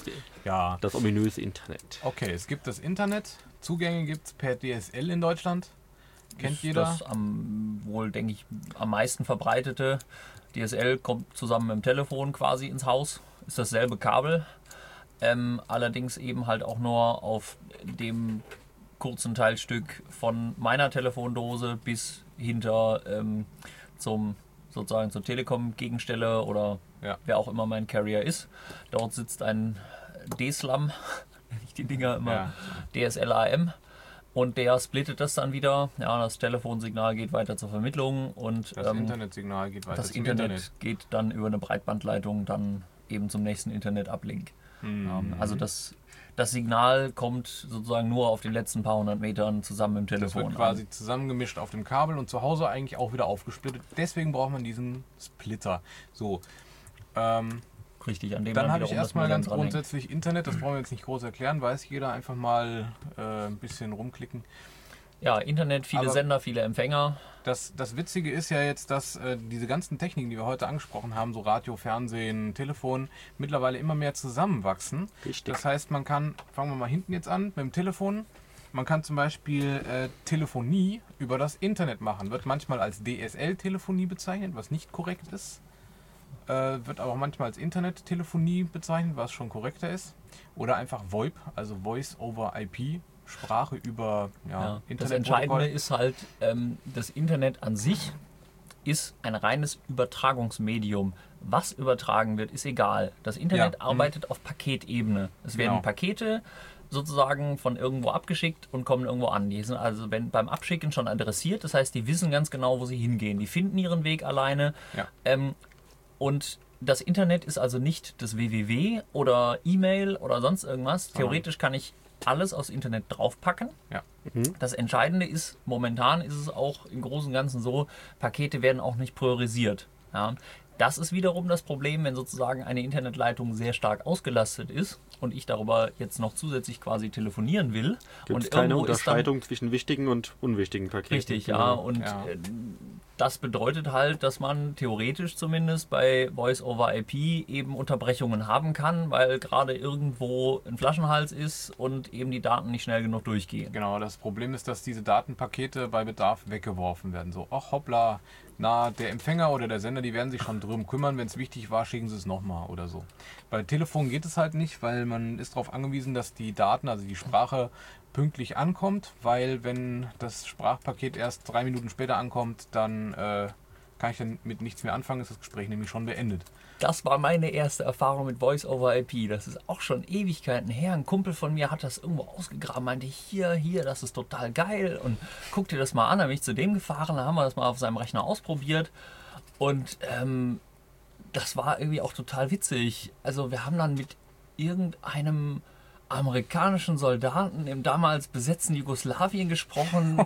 Ja. Das ominöse Internet. Okay, es gibt das Internet. Zugänge gibt es per D S L in Deutschland. Kennt ist jeder. Das am, wohl, denke ich, am meisten verbreitete. D S L kommt zusammen mit dem Telefon quasi ins Haus. Ist dasselbe Kabel. Ähm, allerdings eben halt auch nur auf dem kurzen Teilstück von meiner Telefondose bis hinter ähm, zum sozusagen zur Telekom-Gegenstelle oder Ja. wer auch immer mein Carrier ist. Dort sitzt ein D-Slam, nenne ich die Dinger immer, Ja. D S L A M. Und der splittet das dann wieder. Ja, das Telefonsignal geht weiter zur Vermittlung und Das ähm, Internetsignal geht weiter das zum Internet, Internet. geht dann über eine Breitbandleitung dann eben zum nächsten Internet-Uplink. Mhm. Ähm, also das, das Signal kommt sozusagen nur auf den letzten paar hundert Metern zusammen im Das Telefon wird quasi an. zusammengemischt auf dem Kabel und zu Hause eigentlich auch wieder aufgesplittet. Deswegen braucht man diesen Splitter. So. Ähm, Richtig, an dem dann habe ich wiederum das erstmal Modem ganz dranhängt. grundsätzlich Internet. Das brauchen wir jetzt nicht groß erklären. Weiß jeder. Einfach mal äh, ein bisschen rumklicken. Ja, Internet, viele Aber- Sender, viele Empfänger. Das, das Witzige ist ja jetzt, dass äh, diese ganzen Techniken, die wir heute angesprochen haben, so Radio, Fernsehen, Telefon, mittlerweile immer mehr zusammenwachsen. Richtig. Das heißt, man kann, fangen wir mal hinten jetzt an, mit dem Telefon. Man kann zum Beispiel äh, Telefonie über das Internet machen. Wird manchmal als D S L-Telefonie bezeichnet, was nicht korrekt ist. Äh, wird aber auch manchmal als Internettelefonie bezeichnet, was schon korrekter ist. Oder einfach VoIP, also Voice over I P. Sprache über ja, Ja, das Internetprotokoll. Entscheidende ist halt, ähm, das Internet an sich ist ein reines Übertragungsmedium. Was übertragen wird, ist egal. Das Internet Ja, arbeitet auf Paketebene. Es werden Genau. Pakete sozusagen von irgendwo abgeschickt und kommen irgendwo an. Die sind also wenn, beim Abschicken schon adressiert, das heißt, die wissen ganz genau, wo sie hingehen. Die finden ihren Weg alleine. Ja. Ähm, und das Internet ist also nicht das W W W oder E-Mail oder sonst irgendwas. Sondern- Theoretisch kann ich alles aufs Internet draufpacken. Ja. Das Entscheidende ist, momentan ist es auch im Großen und Ganzen so, Pakete werden auch nicht priorisiert. Ja. Das ist wiederum das Problem, wenn sozusagen eine Internetleitung sehr stark ausgelastet ist und ich darüber jetzt noch zusätzlich quasi telefonieren will. Gibt und es keine irgendwo ist dann- Unterscheidung zwischen wichtigen und unwichtigen Paketen? Richtig, ja. Genau. Und Ja. äh, das bedeutet halt, dass man theoretisch zumindest bei Voice over I P eben Unterbrechungen haben kann, weil gerade irgendwo ein Flaschenhals ist und eben die Daten nicht schnell genug durchgehen. Genau, das Problem ist, dass diese Datenpakete bei Bedarf weggeworfen werden. So, ach hoppla, na, der Empfänger oder der Sender, die werden sich schon drum kümmern. Wenn es wichtig war, schicken sie es nochmal oder so. Bei Telefon geht es halt nicht, weil man ist darauf angewiesen, dass die Daten, also die Sprache, pünktlich ankommt, weil wenn das Sprachpaket erst drei Minuten später ankommt, dann äh, kann ich dann mit nichts mehr anfangen, ist das Gespräch nämlich schon beendet. Das war meine erste Erfahrung mit Voice over I P. Das ist auch schon Ewigkeiten her. Ein Kumpel von mir hat das irgendwo ausgegraben, meinte hier, hier, das ist total geil und guck dir das mal an. Da bin ich zu dem gefahren, da haben wir das mal auf seinem Rechner ausprobiert und ähm, das war irgendwie auch total witzig. Also wir haben dann mit irgendeinem amerikanischen Soldaten im damals besetzten Jugoslawien gesprochen.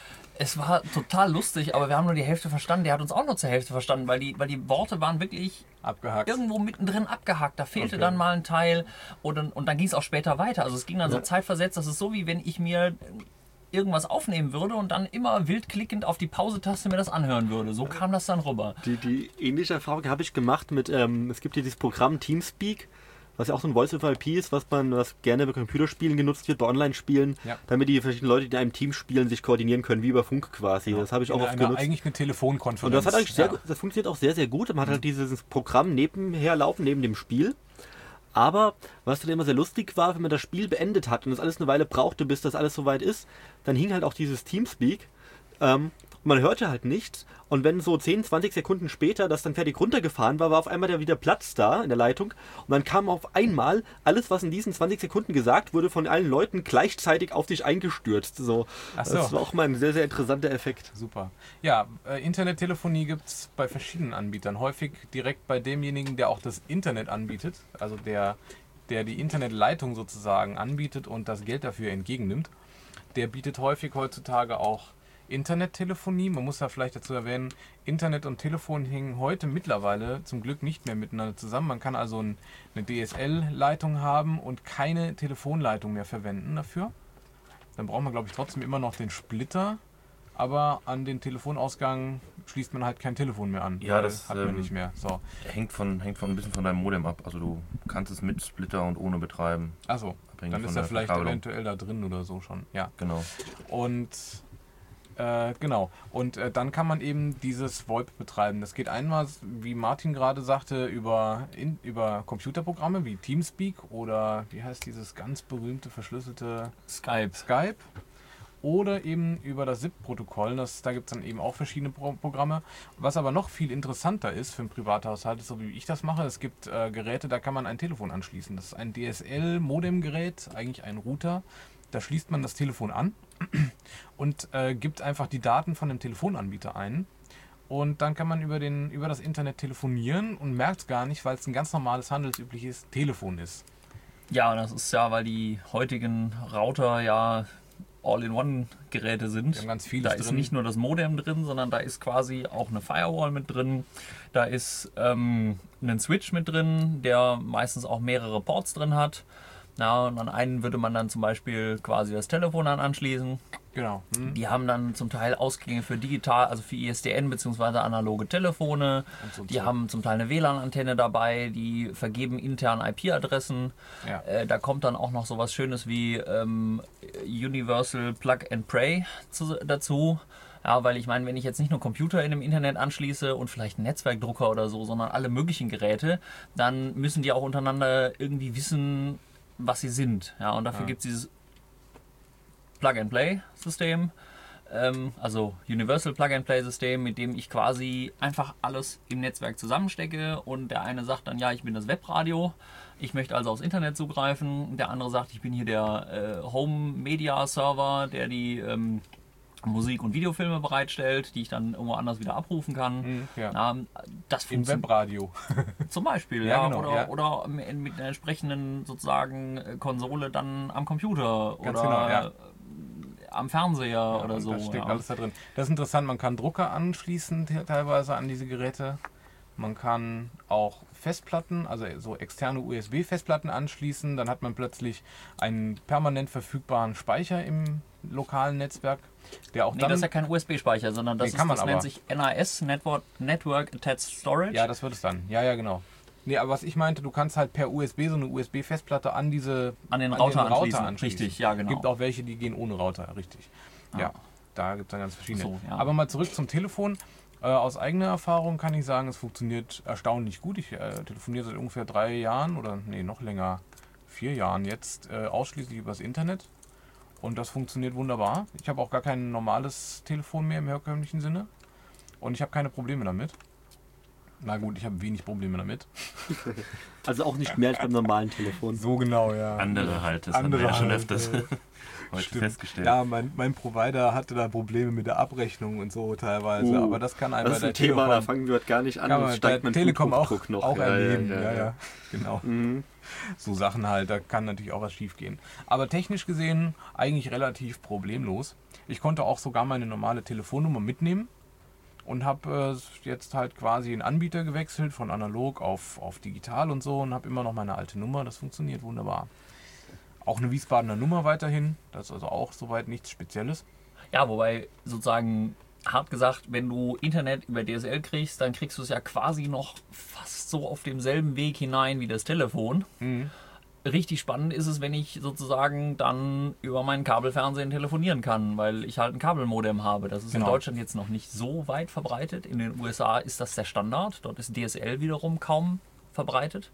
Es war total lustig, aber wir haben nur die Hälfte verstanden. Der hat uns auch nur zur Hälfte verstanden, weil die, weil die Worte waren wirklich Abgehakt. irgendwo mittendrin abgehakt. Da fehlte Okay. dann mal ein Teil und, und dann ging es auch später weiter. Also es ging dann so Ja. zeitversetzt. Das ist so, wie wenn ich mir irgendwas aufnehmen würde und dann immer wild klickend auf die Pause-Taste mir das anhören würde. So kam das dann rüber. Die, die ähnliche Erfahrung habe ich gemacht mit, ähm, es gibt hier dieses Programm Teamspeak, was ja auch so ein Voice over I P ist, was man, was gerne bei Computerspielen genutzt wird, bei Online-Spielen, Ja. damit die verschiedenen Leute, die in einem Team spielen, sich koordinieren können, wie über Funk quasi. Das habe ich auch Eine- oft eine, genutzt. eigentlich eine Telefonkonferenz. Und das hat eigentlich sehr, ja. gut- das funktioniert auch sehr, sehr gut. Man hat halt dieses Programm nebenher laufen, neben dem Spiel. Aber was dann immer sehr lustig war, wenn man das Spiel beendet hat und es alles eine Weile brauchte, bis das alles soweit ist, dann hing halt auch dieses Teamspeak. Ähm, man hörte halt nichts. Und wenn so zehn, zwanzig Sekunden später das dann fertig runtergefahren war, war auf einmal da wieder Platz da in der Leitung. Und dann kam auf einmal alles, was in diesen zwanzig Sekunden gesagt wurde, von allen Leuten gleichzeitig auf sich eingestürzt. So. Ach so. Das war auch mal ein sehr, sehr interessanter Effekt. Super. Ja, äh, Internettelefonie gibt es bei verschiedenen Anbietern. Häufig direkt bei demjenigen, der auch das Internet anbietet, also der, der die Internetleitung sozusagen anbietet und das Geld dafür entgegennimmt. Der bietet häufig heutzutage auch Internettelefonie. Man muss da vielleicht dazu erwähnen, Internet und Telefon hängen heute mittlerweile zum Glück nicht mehr miteinander zusammen. Man kann also ein, eine D S L-Leitung haben und keine Telefonleitung mehr verwenden dafür. Dann braucht man, glaube ich, trotzdem immer noch den Splitter. Aber an den Telefonausgang schließt man halt kein Telefon mehr an. Ja, das hat man ähm, nicht mehr. So. hängt, von, hängt von ein bisschen von deinem Modem ab. Also du kannst es mit Splitter und ohne betreiben. Achso, Abhängig dann von ist er der vielleicht Verkabelung. eventuell da drin oder so schon. Ja. Genau. Und äh, genau. Und äh, dann kann man eben dieses VoIP betreiben. Das geht einmal, wie Martin gerade sagte, über, in, über Computerprogramme wie Teamspeak oder wie heißt dieses ganz berühmte verschlüsselte Skype. Skype. Oder eben über das S I P-Protokoll. Das, da gibt es dann eben auch verschiedene Pro Programme. Was aber noch viel interessanter ist für einen Privathaushalt, ist so wie ich das mache. Es gibt äh, Geräte, da kann man ein Telefon anschließen. Das ist ein D S L-Modem-Gerät, eigentlich ein Router. Da schließt man das Telefon an und äh, gibt einfach die Daten von dem Telefonanbieter ein. Und dann kann man über, den, über das Internet telefonieren und merkt es gar nicht, weil es ein ganz normales, handelsübliches Telefon ist. Ja, das ist ja, weil die heutigen Router ja All-in-One-Geräte sind. Wir haben ganz vieles Da ist drin. nicht nur das Modem drin, sondern da ist quasi auch eine Firewall mit drin. Da ist ähm, ein Switch mit drin, der meistens auch mehrere Ports drin hat. Ja, und an einen würde man dann zum Beispiel quasi das Telefon an anschließen. Genau. Hm. Die haben dann zum Teil Ausgänge für digital, also für I S D N bzw. analoge Telefone. Und so Die Zeug. haben zum Teil eine W L A N-Antenne dabei, die vergeben intern I P-Adressen. Ja. Äh, da kommt dann auch noch sowas Schönes wie ähm, Universal Plug and Pray zu, dazu. Ja, weil ich meine, wenn ich jetzt nicht nur Computer in dem Internet anschließe und vielleicht einen Netzwerkdrucker oder so, sondern alle möglichen Geräte, dann müssen die auch untereinander irgendwie wissen, was sie sind. Ja, und dafür Ja. gibt es dieses Plug-and-Play-System, ähm, also Universal Plug-and-Play-System, mit dem ich quasi einfach alles im Netzwerk zusammenstecke und der eine sagt dann, ja, ich bin das Webradio, ich möchte also aufs Internet zugreifen, der andere sagt, ich bin hier der äh, Home-Media-Server, der die ähm, Musik- und Videofilme bereitstellt, die ich dann irgendwo anders wieder abrufen kann. Hm, ja. Ja, das Im funktioniert Webradio. zum Beispiel, Ja, ja, genau, oder, ja. oder mit mit einer entsprechenden sozusagen äh, Konsole dann am Computer Ganz oder genau, ja. äh, am Fernseher Ja, oder und so. Da steckt Ja. alles da drin. Das ist interessant, man kann Drucker anschließen te- teilweise an diese Geräte. Man kann auch Festplatten, also so externe U S B-Festplatten anschließen. Dann hat man plötzlich einen permanent verfügbaren Speicher im lokalen Netzwerk, der auch Nee, dann... das ist ja kein U S B-Speicher, sondern das, Nee, ist, kann man das aber. nennt sich N A S, Network, Network Attached Storage. ja, das wird es dann. Ja, ja, genau. Nee, aber was ich meinte, du kannst halt per U S B so eine U S B-Festplatte an diese An den Router anschließen. Richtig, ja, genau. Gibt auch welche, die gehen ohne Router, richtig. Ja, Ah. da gibt es dann ganz verschiedene. So, ja. Aber mal zurück zum Telefon. Äh, aus eigener Erfahrung kann ich sagen, es funktioniert erstaunlich gut. Ich äh, telefoniere seit ungefähr drei Jahren oder nee, noch länger, vier Jahren jetzt äh, ausschließlich übers Internet. Und das funktioniert wunderbar. Ich habe auch gar kein normales Telefon mehr im herkömmlichen Sinne. Und ich habe keine Probleme damit. Na gut, ich habe wenig Probleme damit. Also auch nicht mehr als beim normalen Telefon. So genau, ja. Andere halt, das Andere haben wir ja schon halt, öfters äh, heute Stimmt. festgestellt. Ja, mein, mein Provider hatte da Probleme mit der Abrechnung und so teilweise. Uh, aber das kann einem Das ist bei ein der Thema, da Telekom, fangen wir heute gar nicht an. kann Das man steigt bei mein Telekom auch, Bluthochdruck noch. auch Ja, erleben. ja, ja, ja. genau. Mhm. So Sachen halt, da kann natürlich auch was schief gehen. Aber technisch gesehen eigentlich relativ problemlos. Ich konnte auch sogar meine normale Telefonnummer mitnehmen und habe äh, jetzt halt quasi einen Anbieter gewechselt von analog auf, auf digital und so und habe immer noch meine alte Nummer. Das funktioniert wunderbar. Auch eine Wiesbadener Nummer weiterhin. Das ist also auch soweit nichts Spezielles. Ja, wobei sozusagen hart gesagt, wenn du Internet über D S L kriegst, dann kriegst du es ja quasi noch fast so auf demselben Weg hinein wie das Telefon. Mhm. Richtig spannend ist es, wenn ich sozusagen dann über meinen Kabelfernsehen telefonieren kann, weil ich halt ein Kabelmodem habe. Das ist Genau. in Deutschland jetzt noch nicht so weit verbreitet. In den U S A ist das der Standard. Dort ist D S L wiederum kaum verbreitet.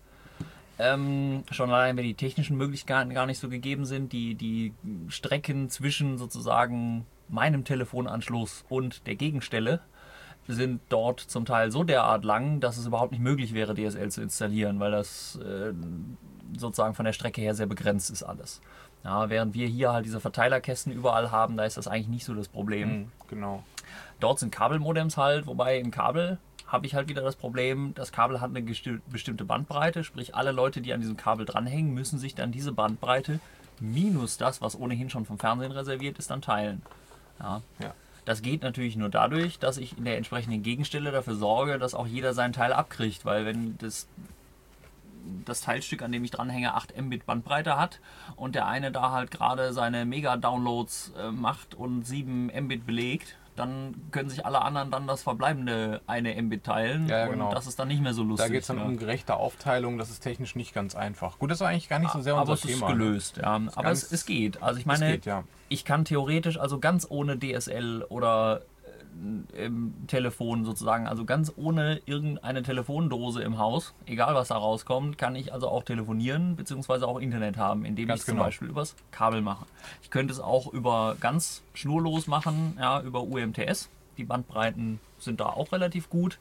Ähm, schon allein, wenn die technischen Möglichkeiten gar nicht so gegeben sind, die, die Strecken zwischen sozusagen meinem Telefonanschluss und der Gegenstelle sind dort zum Teil so derart lang, dass es überhaupt nicht möglich wäre, D S L zu installieren, weil das äh, sozusagen von der Strecke her sehr begrenzt ist alles. Ja, während wir hier halt diese Verteilerkästen überall haben, da ist das eigentlich nicht so das Problem. Mhm, genau. Dort sind Kabelmodems halt, wobei im Kabel habe ich halt wieder das Problem, das Kabel hat eine gesti- bestimmte Bandbreite, sprich alle Leute, die an diesem Kabel dranhängen, müssen sich dann diese Bandbreite minus das, was ohnehin schon vom Fernsehen reserviert ist, dann teilen. Ja. Ja. Das geht natürlich nur dadurch, dass ich in der entsprechenden Gegenstelle dafür sorge, dass auch jeder seinen Teil abkriegt, weil wenn das, das Teilstück, an dem ich dranhänge, acht Mbit Bandbreite hat und der eine da halt gerade seine Mega-Downloads äh, macht und sieben Mbit belegt, dann können sich alle anderen dann das verbleibende eine Mbit teilen Ja, ja, genau. und das ist dann nicht mehr so lustig. Da geht es dann ja. um gerechte Aufteilung, das ist technisch nicht ganz einfach. Gut, das war eigentlich gar nicht so sehr aber unser es ist Thema. gelöst, ja. Ist Aber ganz- es, es geht. Also ich meine, Es geht, ja. ich kann theoretisch, also ganz ohne D S L oder äh, im Telefon sozusagen, also ganz ohne irgendeine Telefondose im Haus, egal was da rauskommt, kann ich also auch telefonieren bzw. auch Internet haben, indem Ganz ich zum genau. Beispiel übers Kabel mache. Ich könnte es auch über ganz schnurlos machen, ja, über U M T S. Die Bandbreiten sind da auch relativ gut.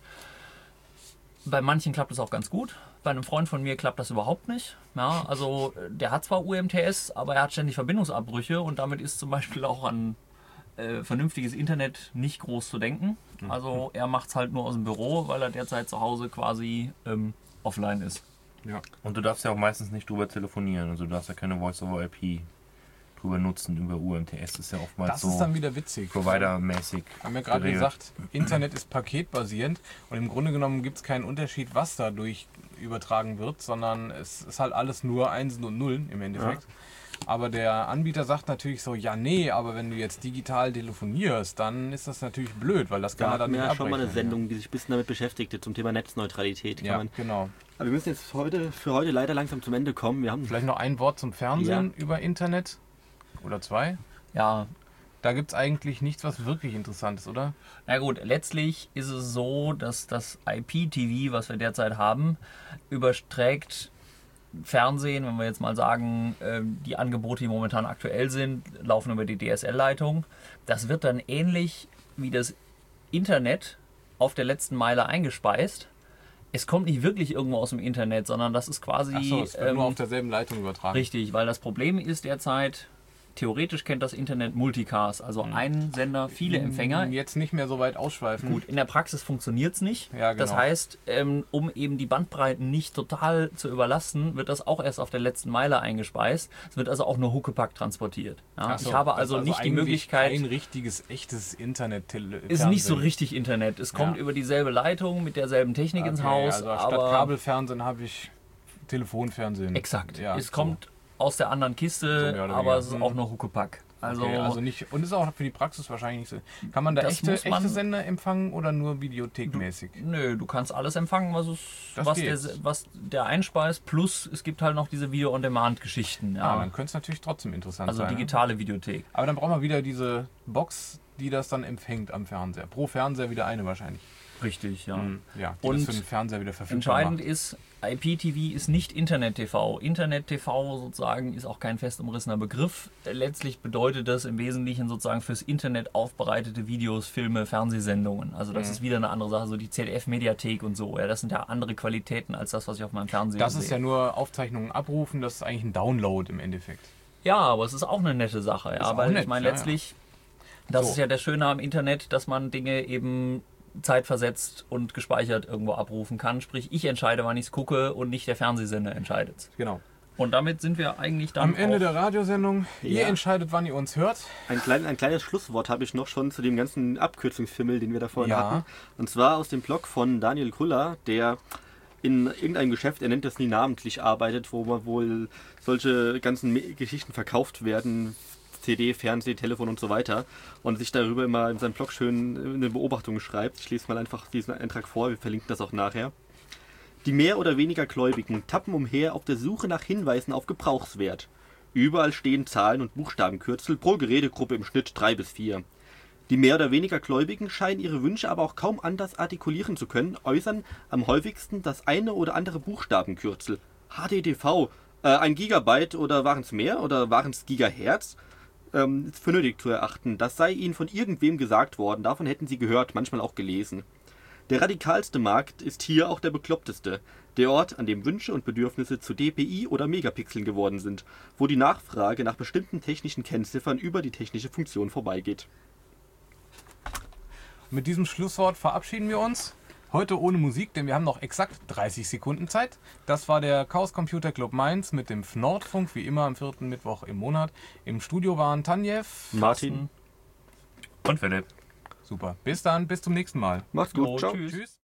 Bei manchen klappt es auch ganz gut. Bei einem Freund von mir klappt das überhaupt nicht. Ja, also der hat zwar U M T S, aber er hat ständig Verbindungsabbrüche und damit ist zum Beispiel auch an äh, vernünftiges Internet nicht groß zu denken. Also er macht es halt nur aus dem Büro, weil er derzeit zu Hause quasi ähm, offline ist. Ja. Und du darfst ja auch meistens nicht drüber telefonieren. Also du darfst ja keine Voice-over-I P drüber nutzen über U M T S. Das ist ja oftmals Das so ist dann wieder witzig. providermäßig. Haben wir gerade geregelt. gesagt, Internet ist paketbasierend und im Grunde genommen gibt es keinen Unterschied, was dadurch übertragen wird, sondern es ist halt alles nur Einsen und Nullen im Endeffekt. Aber der Anbieter sagt natürlich so, ja nee, aber wenn du jetzt digital telefonierst, dann ist das natürlich blöd, weil das kann Da er dann hatten wir nicht ja schon mal eine abrechnen. Sendung, die sich ein bisschen damit beschäftigte, zum Thema Netzneutralität. Kann Ja, man, genau. aber wir müssen jetzt heute, für heute leider langsam zum Ende kommen. Wir haben Vielleicht noch ein Wort zum Fernsehen über Internet oder zwei. Ja, Da gibt es eigentlich nichts, was wirklich interessant ist, oder? na gut, letztlich ist es so, dass das I P T V, was wir derzeit haben, überträgt Fernsehen, wenn wir jetzt mal sagen, äh, die Angebote, die momentan aktuell sind, laufen über die D S L-Leitung. Das wird dann ähnlich wie das Internet auf der letzten Meile eingespeist. Es kommt nicht wirklich irgendwo aus dem Internet, sondern das ist quasi Achso, es wird ähm, nur auf derselben Leitung übertragen. richtig, weil das Problem ist derzeit, theoretisch kennt das Internet Multicast, also ein Sender, viele Empfänger. Jetzt nicht mehr so weit ausschweifen. Gut, in der Praxis funktioniert es nicht. Ja, genau. Das heißt, ähm, um eben die Bandbreiten nicht total zu überlasten, wird das auch erst auf der letzten Meile eingespeist. Es wird also auch nur Huckepack transportiert. Ja? Ach so, ich habe das also ist nicht die eigentlich Möglichkeit, Kein richtiges, echtes Internet. ist nicht so richtig Internet. Es kommt Ja. über dieselbe Leitung mit derselben Technik ins Okay, Haus. Also statt aber Kabelfernsehen habe ich Telefonfernsehen. exakt. Ja, es so. kommt aus der anderen So Kiste, mehr oder aber weniger. es ist Hm. auch nur Huckepack. Also, Okay, also nicht, und ist auch für die Praxis wahrscheinlich nicht so. Kann man da Das echte, muss man- echte Sender empfangen oder nur videothekmäßig? nö, du kannst alles empfangen, was, es, Das was, geht. der, was der einspeist. Plus es gibt halt noch diese Video-on-Demand-Geschichten. Ja, Ja. dann könnte es natürlich trotzdem interessant Also sein. Ne? digitale Videothek. Aber dann brauchen wir wieder diese Box, die das dann empfängt am Fernseher. Pro Fernseher wieder eine wahrscheinlich. Richtig, ja. Ja, die Und das für den Fernseher wieder verfügbar Entscheidend macht. ist, I P T V ist nicht Internet-T V. Internet-T V sozusagen ist auch kein fest umrissener Begriff. Letztlich bedeutet das im Wesentlichen sozusagen fürs Internet aufbereitete Videos, Filme, Fernsehsendungen. Also das Mhm. ist wieder eine andere Sache, so die Z D F-Mediathek und so. Ja, das sind ja andere Qualitäten als das, was ich auf meinem Fernseher Das sehe. ist ja nur Aufzeichnungen abrufen, das ist eigentlich ein Download im Endeffekt. Ja, aber es ist auch eine nette Sache. Ist Ja, auch weil nett, ich meine, ja, letztlich, das So. ist ja das Schöne am Internet, dass man Dinge eben zeitversetzt und gespeichert irgendwo abrufen kann. Sprich, ich entscheide, wann ich es gucke und nicht der Fernsehsender entscheidet. Genau. Und damit sind wir eigentlich dann Am Ende auch, der Radiosendung, ihr Ja. entscheidet, wann ihr uns hört. Ein, klein, ein kleines Schlusswort habe ich noch schon zu dem ganzen Abkürzungsfimmel, den wir da vorhin Ja. hatten. Und zwar aus dem Blog von Daniel Kuller, der in irgendeinem Geschäft, er nennt das nie namentlich, arbeitet, wo man wohl solche ganzen Me- Geschichten verkauft werden, C D, Fernseh, Telefon und so weiter, und sich darüber immer in seinem Blog schön eine Beobachtung schreibt. Ich lese mal einfach diesen Eintrag vor, wir verlinken das auch nachher. Die mehr oder weniger Gläubigen tappen umher auf der Suche nach Hinweisen auf Gebrauchswert. Überall stehen Zahlen und Buchstabenkürzel pro Gerätegruppe im Schnitt drei bis vier. Die mehr oder weniger Gläubigen scheinen ihre Wünsche aber auch kaum anders artikulieren zu können, äußern am häufigsten das eine oder andere Buchstabenkürzel. H D T V, äh, ein Gigabyte oder waren es mehr oder waren es Gigahertz? Ähm, ist für nötig zu erachten. Das sei ihnen von irgendwem gesagt worden, davon hätten sie gehört, manchmal auch gelesen. Der radikalste Markt ist hier auch der bekloppteste. Der Ort, an dem Wünsche und Bedürfnisse zu D P I oder Megapixeln geworden sind, wo die Nachfrage nach bestimmten technischen Kennziffern über die technische Funktion vorbeigeht. Mit diesem Schlusswort verabschieden wir uns. Heute ohne Musik, denn wir haben noch exakt dreißig Sekunden Zeit. Das war der Chaos Computer Club Mainz mit dem Nordfunk, wie immer am vierten Mittwoch im Monat. Im Studio waren Tanjev, Martin. Und Philipp. Super. Bis dann, bis zum nächsten Mal. Macht's gut. Jo, Ciao. tschüss. Tschüss.